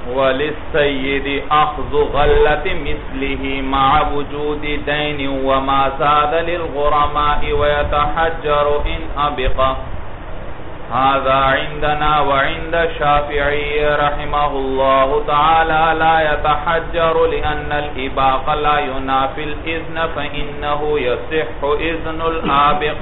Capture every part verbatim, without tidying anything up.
وَلِلسَّيِّدِ أَخْذُ غَلَّةِ مِثْلِهِ مَعَ وُجُودِ دَيْنٍ وَمَا زَادَ لِلْغُرَمَاءِ وَيَتَحَجَّرُ إِنْ أَبِقَ هذا عندنا وعند الشافعي رحمه الله تعالى لا يتحجر لأن الإباق لا ينافي الإذن فإنه يصح إذن الآبق.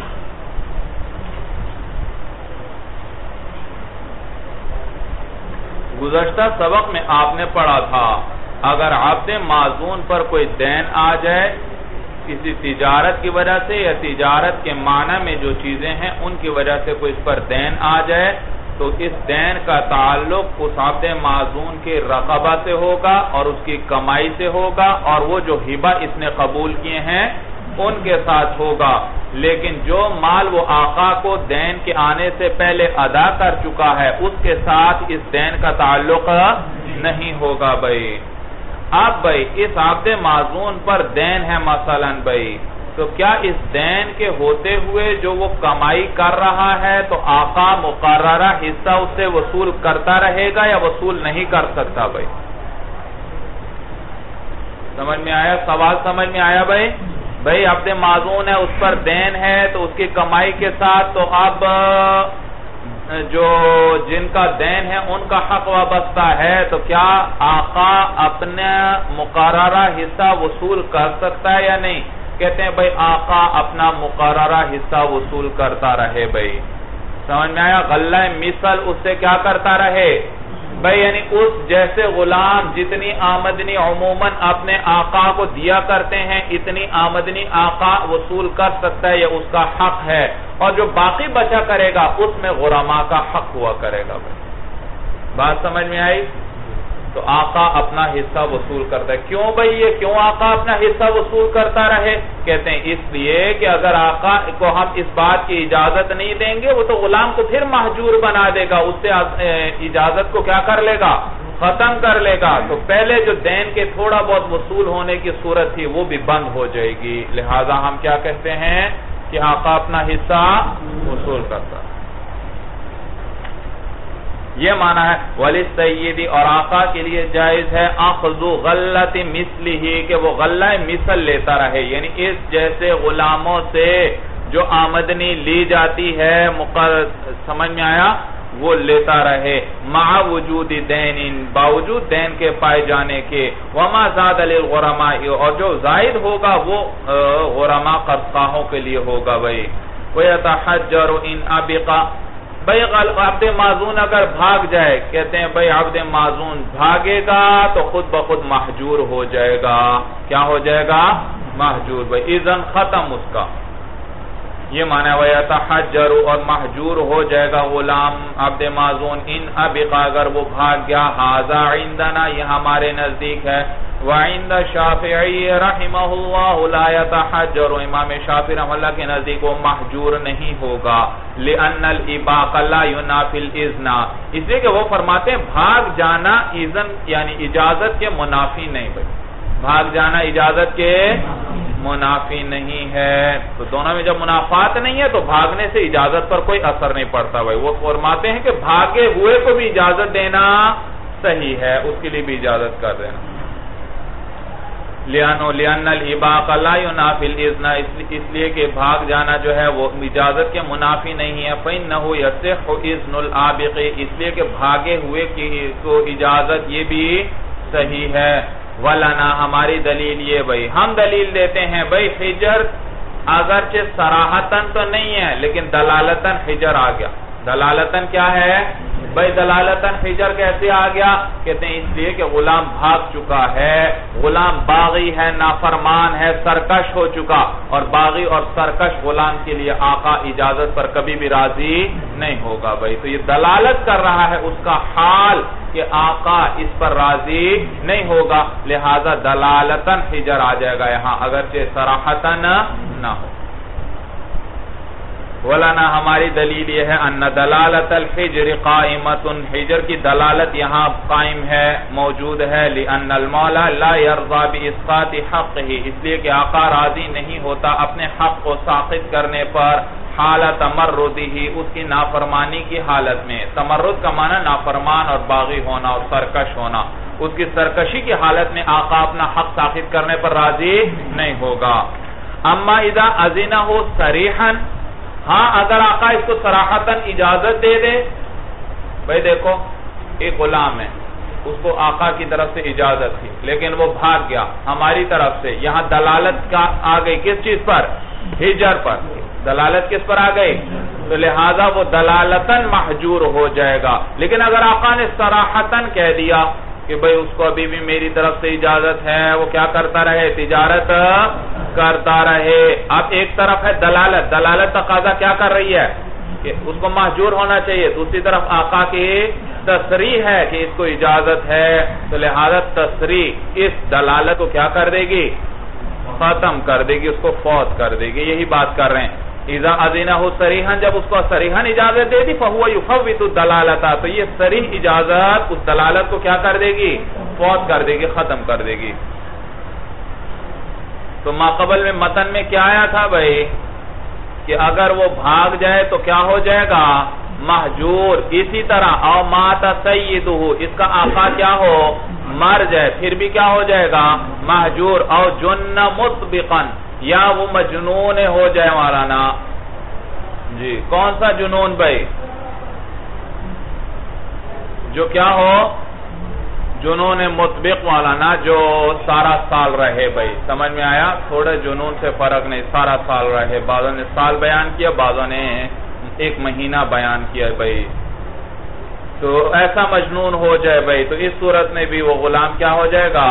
گزشتہ سبق میں آپ نے پڑھا تھا اگر عبد معزون پر کوئی دین آ جائے کسی تجارت کی وجہ سے یا تجارت کے معنی میں جو چیزیں ہیں ان کی وجہ سے کوئی اس پر دین آ جائے تو اس دین کا تعلق اس عبد معزون کے رقبہ سے ہوگا اور اس کی کمائی سے ہوگا اور وہ جو ہبہ اس نے قبول کیے ہیں ان کے ساتھ ہوگا، لیکن جو مال وہ آقا کو دین کے آنے سے پہلے ادا کر چکا ہے اس کے ساتھ اس دین کا تعلق نہیں ہوگا بھائی. اب بھائی اس عبد معزون پر دین ہے مثلا بھائی، تو کیا اس دین کے ہوتے ہوئے جو وہ کمائی کر رہا ہے تو آقا مقررہ حصہ اس سے وصول کرتا رہے گا یا وصول نہیں کر سکتا بھائی؟ سمجھ میں آیا سوال؟ سمجھ میں آیا بھائی؟ بھائی عبد معزون ہے، اس پر دین ہے تو اس کی کمائی کے ساتھ تو اب جو جن کا دین ہے ان کا حق وابستہ ہے، تو کیا آقا اپنا مقررہ حصہ وصول کر سکتا ہے یا نہیں؟ کہتے ہیں بھائی آقا اپنا مقررہ حصہ وصول کرتا رہے بھائی. سمجھ میں آیا؟ غلہ مثل اس سے کیا کرتا رہے بھائی، یعنی اس جیسے غلام جتنی آمدنی عموماً اپنے آقا کو دیا کرتے ہیں اتنی آمدنی آقا وصول کر سکتا ہے، یہ اس کا حق ہے، اور جو باقی بچا کرے گا اس میں غرماء کا حق ہوا کرے گا بھائی. بات سمجھ میں آئی؟ تو آقا اپنا حصہ وصول کرتا ہے. کیوں بھائی یہ کیوں آقا اپنا حصہ وصول کرتا رہے؟ کہتے ہیں اس لیے کہ اگر آقا کو ہم اس بات کی اجازت نہیں دیں گے وہ تو غلام کو پھر محجور بنا دے گا، اس سے اجازت کو کیا کر لے گا؟ ختم کر لے گا. تو پہلے جو دین کے تھوڑا بہت وصول ہونے کی صورت تھی وہ بھی بند ہو جائے گی. لہذا ہم کیا کہتے ہیں کہ آقا اپنا حصہ وصول کرتا ہے. یہ معنی ہے وَلِلسَّيِّدِ، اور آقا کے لیے جائز ہے اخذ غلۃ مثلہ کہ وہ غلہ مثل لیتا رہے، یعنی اس جیسے غلاموں سے جو آمدنی لی جاتی ہے سمجھ میں آیا وہ لیتا رہے، مع وجود دین باوجود دین کے پائے جانے کے، وما زاد للغرماء اور جو زائد ہوگا وہ غرماء قرضخواہوں کے لیے ہوگا بھائی. وَيَتَحَجَّرُ إِنْ أَبِقَ، بھئی عبد معزون اگر بھاگ جائے، کہتے ہیں بھئی عبد معزون بھاگے گا تو خود بخود محجور ہو جائے گا. کیا ہو جائے گا؟ محجور بھئی، اذن ختم اس کا. یہ معنی ہے وَيَتَحَجَّرُ اور محجور ہو جائے گا غلام عبد معزون ان ابقا اگر وہ بھاگ گیا. ھذا عندنا یہ ہمارے نزدیک ہے. وعند الشافعی رحمہ اللہ لا يتحجر، امام شافعی رحمہ اللہ کے نزدیک وہ محجور نہیں ہوگا. لأن الاباق لا ينافي الاذن، اس لیے کہ وہ فرماتے ہیں بھاگ جانا اذن یعنی اجازت کے منافی نہیں بھائی، بھاگ جانا اجازت کے منافی نہیں ہے. تو دونوں میں جب منافات نہیں ہے تو بھاگنے سے اجازت پر کوئی اثر نہیں پڑتا بھائی. وہ فرماتے ہیں کہ بھاگے ہوئے کو بھی اجازت دینا صحیح ہے، اس کے لیے بھی اجازت کر دینا. لِأَنُّ لِأَنَّ الْإِبَاقَ لَا يُنَافِي الْإِذْنَ، اس لیے کہ بھاگ جانا جو ہے وہ اجازت کے منافی نہیں ہے. فَإِنَّهُ يَصِحُّ إِذْنُ الْآبِقِ، اس لیے کہ بھاگے ہوئے کی کو اجازت یہ بھی صحیح ہے. وَلَنَا ہماری دلیل یہ بھئی، ہم دلیل دیتے ہیں بھئی حجر اگرچہ صراحتاً تو نہیں ہے لیکن دلالتاً حجر آ گیا. دلالتاً کیا ہے بھئی؟ دلالتاً حجر کیسے آ گیا؟ کہتے ہیں اس لیے کہ غلام بھاگ چکا ہے، غلام باغی ہے، نافرمان ہے، سرکش ہو چکا، اور باغی اور سرکش غلام کے لیے آقا اجازت پر کبھی بھی راضی نہیں ہوگا بھئی. تو یہ دلالت کر رہا ہے اس کا حال کہ آقا اس پر راضی نہیں ہوگا، لہذا دلالتاً حجر آ جائے گا یہاں اگرچہ صراحتاً نہ ہو. وَلَنَا ہماری دلیل یہ ہے ان دلالت الحجر قائمت، حجر کی دلالت یہاں قائم ہے، موجود ہے. لِأَنَّ الْمَوْلَى لَا يَرْضَى بِإِسْقَاطِ حَقِّهِ، اس لیے کہ آقا راضی نہیں ہوتا اپنے حق کو ساقط کرنے پر. حالت تمردی، اس کی نافرمانی کی حالت میں. تمرد کا معنی نافرمان اور باغی ہونا اور سرکش ہونا. اس کی سرکشی کی حالت میں آقا اپنا حق ثابت کرنے پر راضی نہیں ہوگا. اما اذا اذنہ صریحا، ہاں اگر آقا اس کو صراحتاً اجازت دے دے. بھئی دیکھو ایک غلام ہے، اس کو آقا کی طرف سے اجازت تھی لیکن وہ بھاگ گیا ہماری طرف سے. یہاں دلالت کا آ گئی کس چیز پر؟ ہجر پر. دلالت کس پر آ گئی؟ تو لہذا وہ دلالتاً محجور ہو جائے گا. لیکن اگر آقا نے صراحتاً کہہ دیا کہ بھئی اس کو ابھی بھی میری طرف سے اجازت ہے، وہ کیا کرتا رہے؟ تجارت کرتا رہے. اب ایک طرف ہے دلالت، دلالت تقاضا کیا کر رہی ہے کہ اس کو محجور ہونا چاہیے. دوسری طرف آقا کی تصریح ہے کہ اس کو اجازت ہے، تو لہذا تصریح اس دلالت کو کیا کر دے گی؟ ختم کر دے گی، اس کو فوت کر دے گی. یہی بات کر رہے ہیں. اذا اذنہ صریحا، جب اس کو صریحا اجازت دے دی، فہو یفوت الدلالۃ، تو یہ صریح اجازت اس دلالت کو کیا کر دے گی؟ فوت کر دے گی، ختم کر دے گی. تو ماقبل میں متن میں کیا آیا تھا بھائی کہ اگر وہ بھاگ جائے تو کیا ہو جائے گا؟ محجور. اسی طرح او مات سیدہ، اس کا آقا کیا ہو؟ مر جائے، پھر بھی کیا ہو جائے گا؟ محجور. او جن مطبقا، یا وہ مجنون ہو جائے مولانا. جی کون سا جنون بھائی؟ جو کیا ہو؟ جنون مطبق مولانا، جو سارا سال رہے. بھائی سمجھ میں آیا؟ تھوڑے جنون سے فرق نہیں، سارا سال رہے. بعضوں نے سال بیان کیا، بعضوں نے ایک مہینہ بیان کیا. بھائی تو ایسا مجنون ہو جائے بھائی، تو اس صورت میں بھی وہ غلام کیا ہو جائے گا؟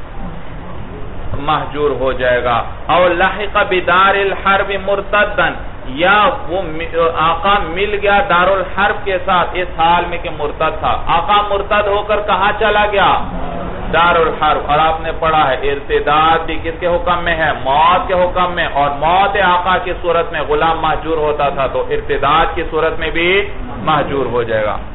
محجور ہو جائے گا. او لحق بدار الحرب مرتدا، یا وہ آقا مل گیا دار الحرب کے ساتھ اس حال میں کہ مرتد تھا. آقا مرتد ہو کر کہاں چلا گیا؟ دار الحرب. اور آپ نے پڑھا ہے ارتداد بھی کس کے حکم میں ہے؟ موت کے حکم میں. اور موت آقا کی صورت میں غلام محجور ہوتا تھا، تو ارتداد کی صورت میں بھی محجور ہو جائے گا.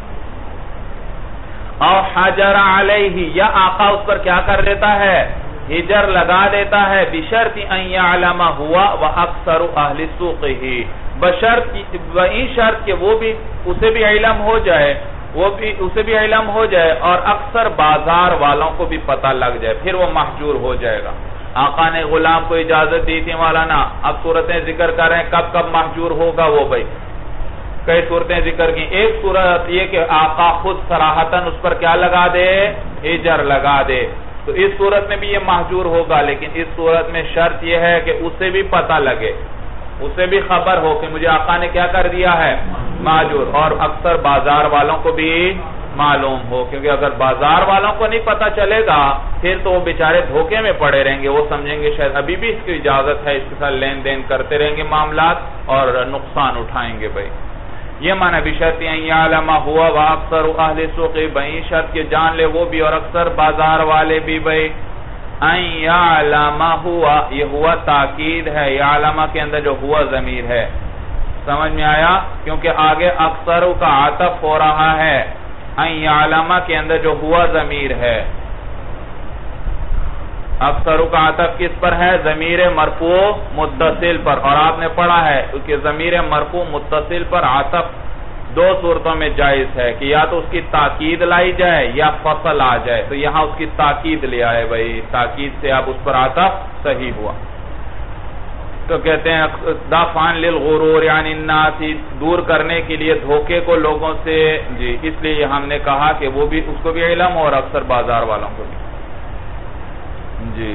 او حجر علیہ، یا آقا اس پر کیا کر دیتا ہے؟ ہجر لگا دیتا ہے. بشرط ان یعلم ہوا واکثر اہل سوقہ، بشرط وہی شرط کہ وہ بھی اسے بھی علم ہو جائے، وہ بھی اسے بھی علم ہو جائے اور اکثر بازار والوں کو بھی پتہ لگ جائے، پھر وہ محجور ہو جائے گا. آقا نے غلام کو اجازت دی تھی مولانا. اب صورتیں ذکر کر رہے ہیں کب کب محجور ہوگا وہ. بھائی کئی صورتیں ذکر کی. ایک صورت یہ کہ آقا خود صراحتاً اس پر کیا لگا دے؟ ہجر لگا دے. تو اس صورت میں بھی یہ محجور ہوگا. لیکن اس صورت میں شرط یہ ہے کہ اسے بھی پتہ لگے، اسے بھی خبر ہو کہ مجھے آقا نے کیا کر دیا ہے؟ محجور. اور اکثر بازار والوں کو بھی معلوم ہو، کیونکہ اگر بازار والوں کو نہیں پتہ چلے گا پھر تو وہ بیچارے دھوکے میں پڑے رہیں گے. وہ سمجھیں گے شاید ابھی بھی اس کی اجازت ہے، اس کے ساتھ لین دین کرتے رہیں گے معاملات اور نقصان اٹھائیں گے. بھائی یہ معنی بشرط ان یعلم ہوا واکثر اہل سوق، بھائی شرط کے جان لے وہ بھی اور اکثر بازار والے بھی. بھائی ان یعلم ہوا، یہ ہوا تاکید ہے. یعلم کے اندر جو ہوا ضمیر ہے، سمجھ میں آیا؟ کیونکہ آگے اکثر کا عطف ہو رہا ہے. ان یعلم کے اندر جو ہوا ضمیر ہے، اکثر کا عطف کس پر ہے؟ ضمیر مرفوع متصل پر. اور آپ نے پڑھا ہے کہ ضمیر مرفوع متصل پر عطف دو صورتوں میں جائز ہے کہ یا تو اس کی تاکید لائی جائے یا فصل آ جائے. تو یہاں اس کی تاکید لے آئے. بھائی تاکید سے اب اس پر عطف صحیح ہوا. تو کہتے ہیں دافعاً للغرور، یعنی الناس، دور کرنے کے لیے دھوکے کو لوگوں سے. جی اس لیے ہم نے کہا کہ وہ بھی اس کو بھی علم اور اکثر بازار والوں کو بھی. جی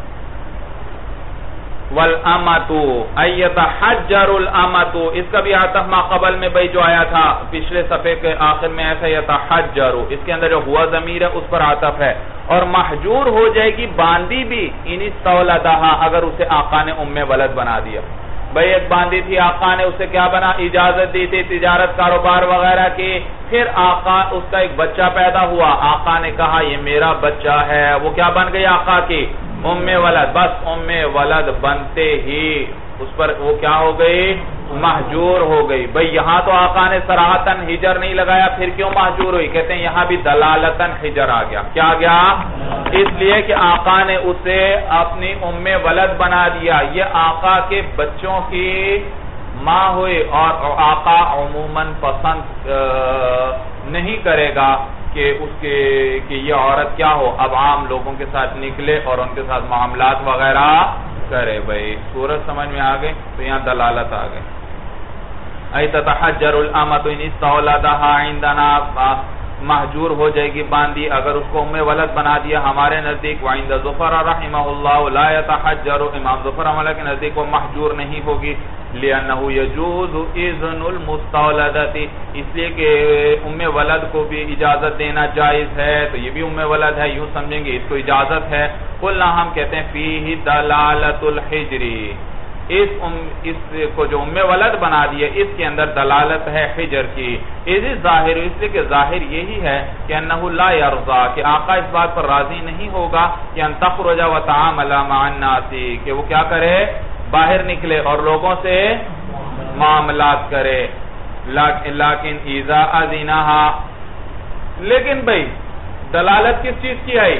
والامۃ ایتحجر الامۃ، اس کا بھی عطف ما قبل میں بھائی جو آیا تھا پچھلے صفحے کے آخر میں ایسا یتحجر، اس کے اندر جو ہوا ضمیر ہے اس پر عطف ہے. اور محجور ہو جائے گی باندی بھی ان استولدہا، اگر اسے آقا نے ام ولد بنا دیا. بھائی ایک باندی تھی، آقا نے اسے کیا بنا؟ اجازت دی تھی تجارت کاروبار وغیرہ کی. پھر آقا اس کا ایک بچہ پیدا ہوا، آقا نے کہا یہ میرا بچہ ہے. وہ کیا بن گئی آقا کی؟ ام ولد. بس ام ولد بنتے ہی اس پر وہ کیا ہو گئی؟ محجور ہو گئی. بھئی یہاں تو آقا نے صراحتاً ہجر نہیں لگایا، پھر کیوں محجور ہوئی؟ کہتے ہیں یہاں بھی دلالتاً ہجر آ گیا. کیا آ گیا؟ اس لیے کہ آقا نے اسے اپنی ام ولد بنا دیا. یہ آقا کے بچوں کی ماں ہوئی اور آقا عموماً پسند نہیں کرے گا کہ اس کے کہ یہ عورت کیا ہو، اب عام لوگوں کے ساتھ نکلے اور ان کے ساتھ معاملات وغیرہ کرے. بھائی سورج سمجھ میں آ گئی؟ تو یہاں دلالت آ گئی. ای تتحجر الامۃ ان استولدها عندنا، محجور ہو جائے گی باندی اگر اس کو ام ولد بنا دیا ہمارے نزدیک. وعند ظفر رحمہ اللہ لا يتحجر، امام ظفر رحمہ اللہ کے نزدیک وہ محجور نہیں ہوگی. لأنه يجوز اذن المستولدۃ، اس لیے کہ ام ولد کو بھی اجازت دینا جائز ہے، تو یہ بھی ام ولد ہے، یوں سمجھیں گے اس کو اجازت ہے. قلنا، ہم کہتے ہیں فیہ دلالت الحجر، اس ام اس کو جو ام ولد بنا دیا اس کے اندر دلالت ہے حجر کی. اس ظاہر، اس لیے کہ ظاہر یہی ہے کہ انہ لا یرضا، کہ آقا اس بات پر راضی نہیں ہوگا کہ ان تخرج وتعامل مع الناس، کہ وہ کیا کرے، باہر نکلے اور لوگوں سے معاملات کرے. لیکن اذا اذنها، لیکن بھئی دلالت کس چیز کی آئی؟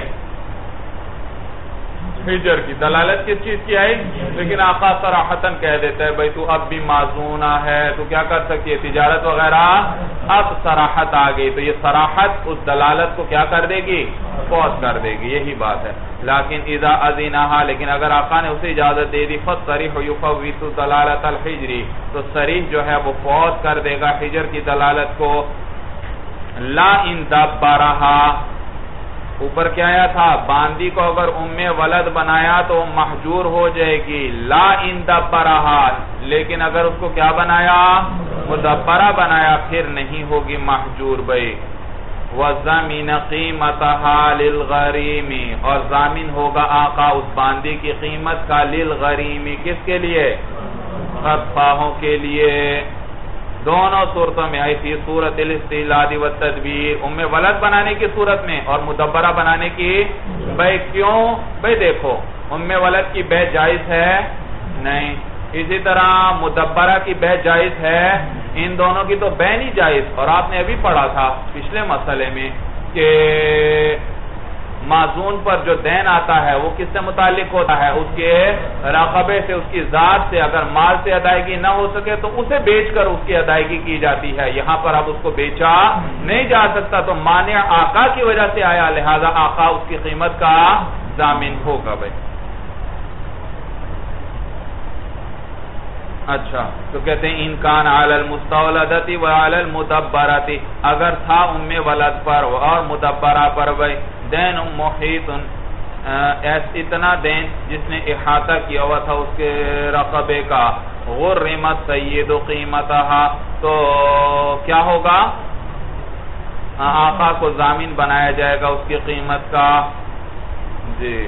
حجر کی. دلالت کس چیز کی آئی؟ لیکن آقا صراحتاً کہہ دیتا ہے بھئی تو اب بھی معزونہ ہے، تو کیا کر سکتی ہے، تجارت وغیرہ. اب صراحت آ گئی تو یہ صراحت اس دلالت کو کیا کر دے گی، فوت کر دے گی. یہی بات ہے. لیکن اذا اذنها، لیکن اگر آقا نے اسے اجازت دے دی، فالصریح یفوت دلالت الحجر، تو صریح جو ہے وہ فوت کر دے گا حجر کی دلالت کو. لا ان دبرها، اوپر کیا آیا تھا، باندی کو اگر ام ولد بنایا تو محجور ہو جائے گی. لا ان دبرها، لیکن اگر اس کو کیا بنایا، مدبرہ بنایا، پھر نہیں ہوگی محجور. بھئی وَضَمِنَ قِيمَتَهَا لِلْغَرِيمِ، اور ضامن ہوگا آقا اس باندی کی قیمت کا، للغریم، کس کے لیے، خطفاہوں کے لیے. دونوں صورتوں میں آئی تھی، صورت الاستعلاد والتدبیر، ام ولد بنانے کی صورت میں اور مدبرہ بنانے کی. بھئی کیوں، بھئی دیکھو ام ولد کی بیع جائز ہے نہیں، اسی طرح مدبرہ کی بیع جائز ہے، ان دونوں کی تو بیع نہیں جائز. اور آپ نے ابھی پڑھا تھا پچھلے مسئلے میں کہ معزون پر جو دین آتا ہے وہ کس سے متعلق ہوتا ہے، اس کے رقبے سے، اس کی ذات سے. اگر مال سے ادائیگی نہ ہو سکے تو اسے بیچ کر اس کی ادائیگی کی جاتی ہے. یہاں پر اب اس کو بیچا نہیں جا سکتا تو مانع آقا کی وجہ سے آیا، لہذا آقا اس کی قیمت کا ضامن ہوگا. بھائی اچھا، تو کہتے ہیں انکان علی المستولدۃ وعلی المدبرۃ، اگر تھا ام ولد پر اور مدبرہ پر بھائی دین محیط، اتنا دین جس نے احاطہ کیا ہوا تھا اس کے رقبے کا، غرمت سید قیمتها، تو کیا ہوگا، آقا کو ضامن بنایا جائے گا اس کی قیمت کا. جی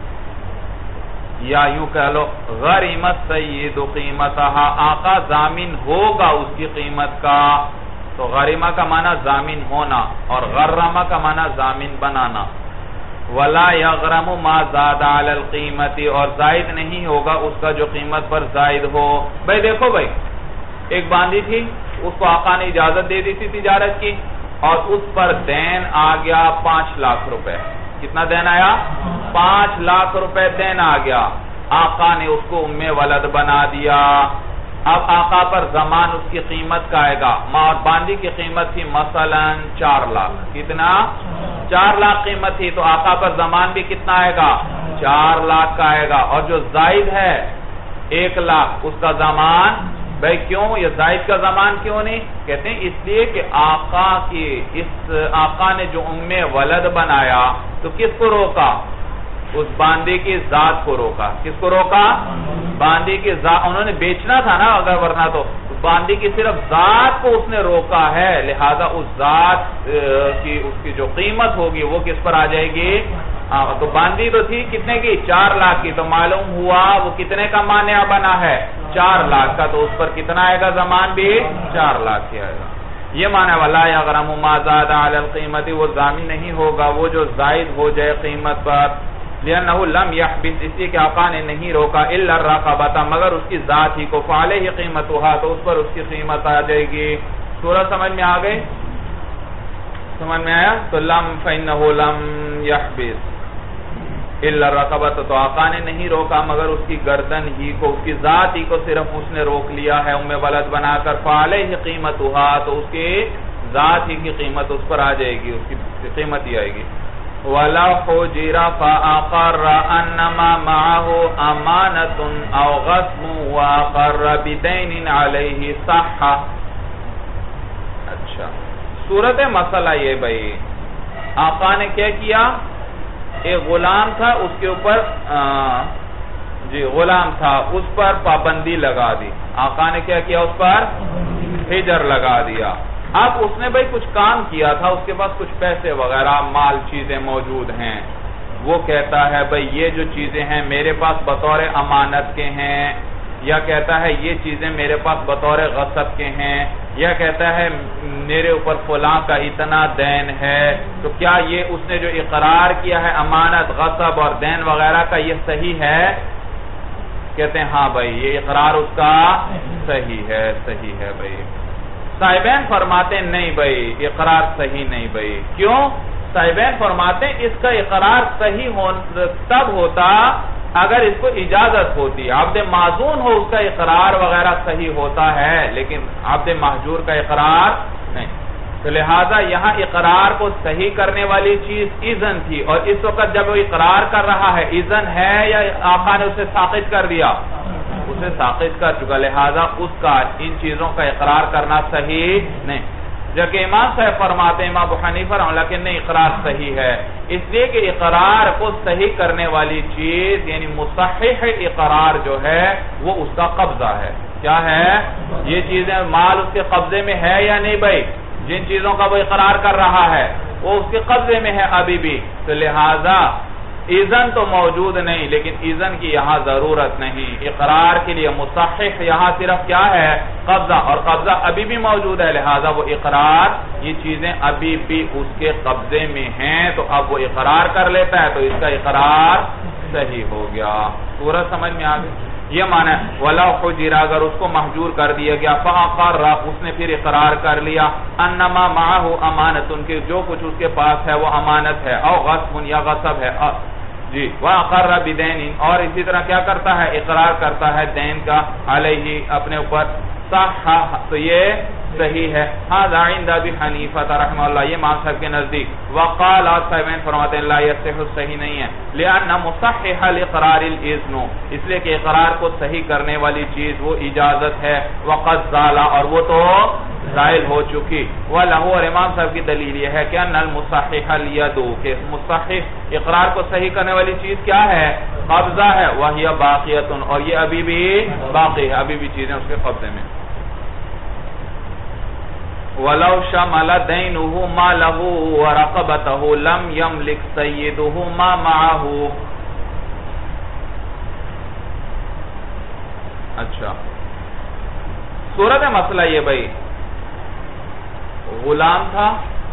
یا یوں کہہ لو غرمت سید قیمتها، آقا ضامن ہوگا اس کی قیمت کا. تو غرمہ کا معنی ضامن ہونا اور غرمہ کا معنی ضامن بنانا. ولا یغرم ما زاد علی القیمت، اور زائد نہیں ہوگا اس کا جو قیمت پر زائد ہو. بھئی دیکھو بھئی ایک باندی تھی، اس کو آقا نے اجازت دے دی تھی تجارت کی، اور اس پر دین آ گیا پانچ لاکھ روپے. کتنا دین آیا، پانچ لاکھ روپے دین آ گیا. آقا نے اس کو ام ولد بنا دیا. اب آقا پر زمان اس کی قیمت کا آئے گا. ماں اور باندی کی قیمت تھی مثلا چار لاکھ. کتنا، چار لاکھ قیمت تھی، تو آقا پر زمان بھی کتنا آئے گا، چار لاکھ کا آئے گا. اور جو زائد ہے ایک لاکھ اس کا زمان. بھئی کیوں یہ زائد کا زمان کیوں نہیں، کہتے ہیں اس لیے کہ آقا کی اس آقا نے جو ام ولد بنایا تو کس کو روکا، اس باندی کی ذات کو روکا. کس کو روکا، باندی کی ذات. انہوں نے بیچنا تھا نا اگر، ورنہ تو باندی کی صرف ذات کو اس نے روکا ہے، لہذا اس ذات کی اس کی جو قیمت ہوگی وہ کس پر آ جائے گی. تو باندی تو تھی کتنے کی، چار لاکھ کی. تو معلوم ہوا وہ کتنے کا مانع بنا ہے، چار لاکھ کا. تو اس پر کتنا آئے گا زمان بھی، چار لاکھ کی آئے گا. یہ معنی ولا یغرم ما زاد علی القیمت، وہ ضامن نہیں ہوگا وہ جو زائد ہو جائے قیمت پر. لأنه لم يحبس، اس لیے کہ آقا نے نہیں روکا، الا الرقبۃ، مگر اس کی ذات ہی کو، فعلیہ قیمتها، تو اس پر اس کی قیمت آ جائے گی. سورہ سمجھ میں آ گئی، سمجھ میں آیا. تو لم فإنه لم يحبس. الا رقبۃ، تو آقا نے نہیں روکا مگر اس کی گردن ہی کو، اس کی ذات ہی کو صرف اس نے روک لیا ہے ام ولد بنا کر، فعلیہ قیمتها، تو اس کی ذات ہی کی قیمت اس پر آ جائے گی، اس کی قیمت ہی آئے گی۔ وَلَوْ حُجِرَ فَأَقَرَّ أَنَّمَا مَعَهُ أَمَانَةٌ أَوْ غَصْبٌ وَأَقَرَّ بِدَيْنٍ عَلَيْهِ صَحَّ۔ اچھا صورت مسئلہ یہ بھئی، آقا نے کیا کیا، ایک غلام تھا اس کے اوپر جی غلام تھا اس پر پابندی لگا دی، آقا نے کیا کیا، اس پر حجر لگا دیا۔ اب اس نے بھئی کچھ کام کیا تھا، اس کے پاس کچھ پیسے وغیرہ مال چیزیں موجود ہیں، وہ کہتا ہے بھئی یہ جو چیزیں ہیں میرے پاس بطور امانت کے ہیں، یا کہتا ہے یہ چیزیں میرے پاس بطور غصب کے ہیں، یا کہتا ہے میرے اوپر فلاں کا اتنا دین ہے، تو کیا یہ اس نے جو اقرار کیا ہے امانت، غصب اور دین وغیرہ کا یہ صحیح ہے؟ کہتے ہیں ہاں بھئی یہ اقرار اس کا صحیح ہے، صحیح ہے بھئی۔ صاحبین فرماتے ہیں نہیں بھئی اقرار صحیح نہیں بھئی، کیوں؟ صاحبین فرماتے ہیں اس کا اقرار صحیح تب ہوتا اگر اس کو اجازت ہوتی، عبد معذون ہو اس کا اقرار وغیرہ صحیح ہوتا ہے، لیکن عبد محجور کا اقرار نہیں، تو لہذا یہاں اقرار کو صحیح کرنے والی چیز اذن تھی، اور اس وقت جب وہ اقرار کر رہا ہے اذن ہے یا آقا نے اسے ساقط کر دیا؟ اسے ساقط کر چکا، لہذا اس کا ان چیزوں کا اقرار کرنا صحیح نہیں۔ جبکہ امام صاحب فرماتے ہیں، امام ابو حنیفہ رحمہ اللہ کہ نہیں اقرار صحیح ہے، اس لیے کہ اقرار کو صحیح کرنے والی چیز یعنی مصحح اقرار جو ہے وہ اس کا قبضہ ہے۔ کیا ہے؟ یہ چیزیں مال اس کے قبضے میں ہے یا نہیں بھائی؟ جن چیزوں کا وہ اقرار کر رہا ہے وہ اس کے قبضے میں ہے ابھی بھی، تو لہذا اذن تو موجود نہیں، لیکن اذن کی یہاں ضرورت نہیں، اقرار کے لیے مصحح یہاں صرف کیا ہے؟ قبضہ، اور قبضہ ابھی بھی موجود ہے، لہذا وہ اقرار یہ چیزیں ابھی بھی اس کے قبضے میں ہیں، تو اب وہ اقرار کر لیتا ہے تو اس کا اقرار صحیح ہو گیا۔ پورا سمجھ میں آ گئی؟ یہ معنی ہے وَلَوْ حُجِرَ، اگر اس کو محجور کر دیا گیا، فَأَقَرَّ، اس نے پھر اقرار کر لیا، أَنَّمَا مَعَهُ أَمَانَةٌ، کہ جو کچھ اس کے پاس ہے وہ امانت ہے، او غصب یا غصب ہے، جی وَأَقَرَّ بِدَيْنٍ، اور اسی طرح کیا کرتا ہے؟ اقرار کرتا ہے دین کا، علیہ اپنے اوپر، صح، تو یہ صحیح ہے۔ هذا عند ابی حنیفہ رحمہ اللہ، یہ امام صاحب کے نزدیک، وقال صاحبین فرماتے ہیں لا یصح، صحیح نہیں ہے، لأن مصحح الاقرار الاذن، اس لیے کہ اقرار کو صحیح کرنے والی چیز وہ اجازت ہے، وقد زال، اور وہ تو زائل ہو چکی، وَلَهُ، اور امام صاحب کی دلیل یہ ہے کہ ان المصحح الید، کہ مصحح اقرار کو صحیح کرنے والی چیز کیا ہے؟ قبضہ ہے، وَهِيَ بَاقِيَةٌ، اور یہ ابھی بھی باقی ہے، ابھی بھی چیزیں اس کے قبضے میں۔ وَلَوْ شَمَلَ دَيْنُهُ مَالَهُ وَرَقَبَتَهُ لَمْ يَمْلِكْ سَيِّدُهُ مَا مَعَهُ۔ اچھا صورت مسئلہ یہ بھئی، غلام تھا،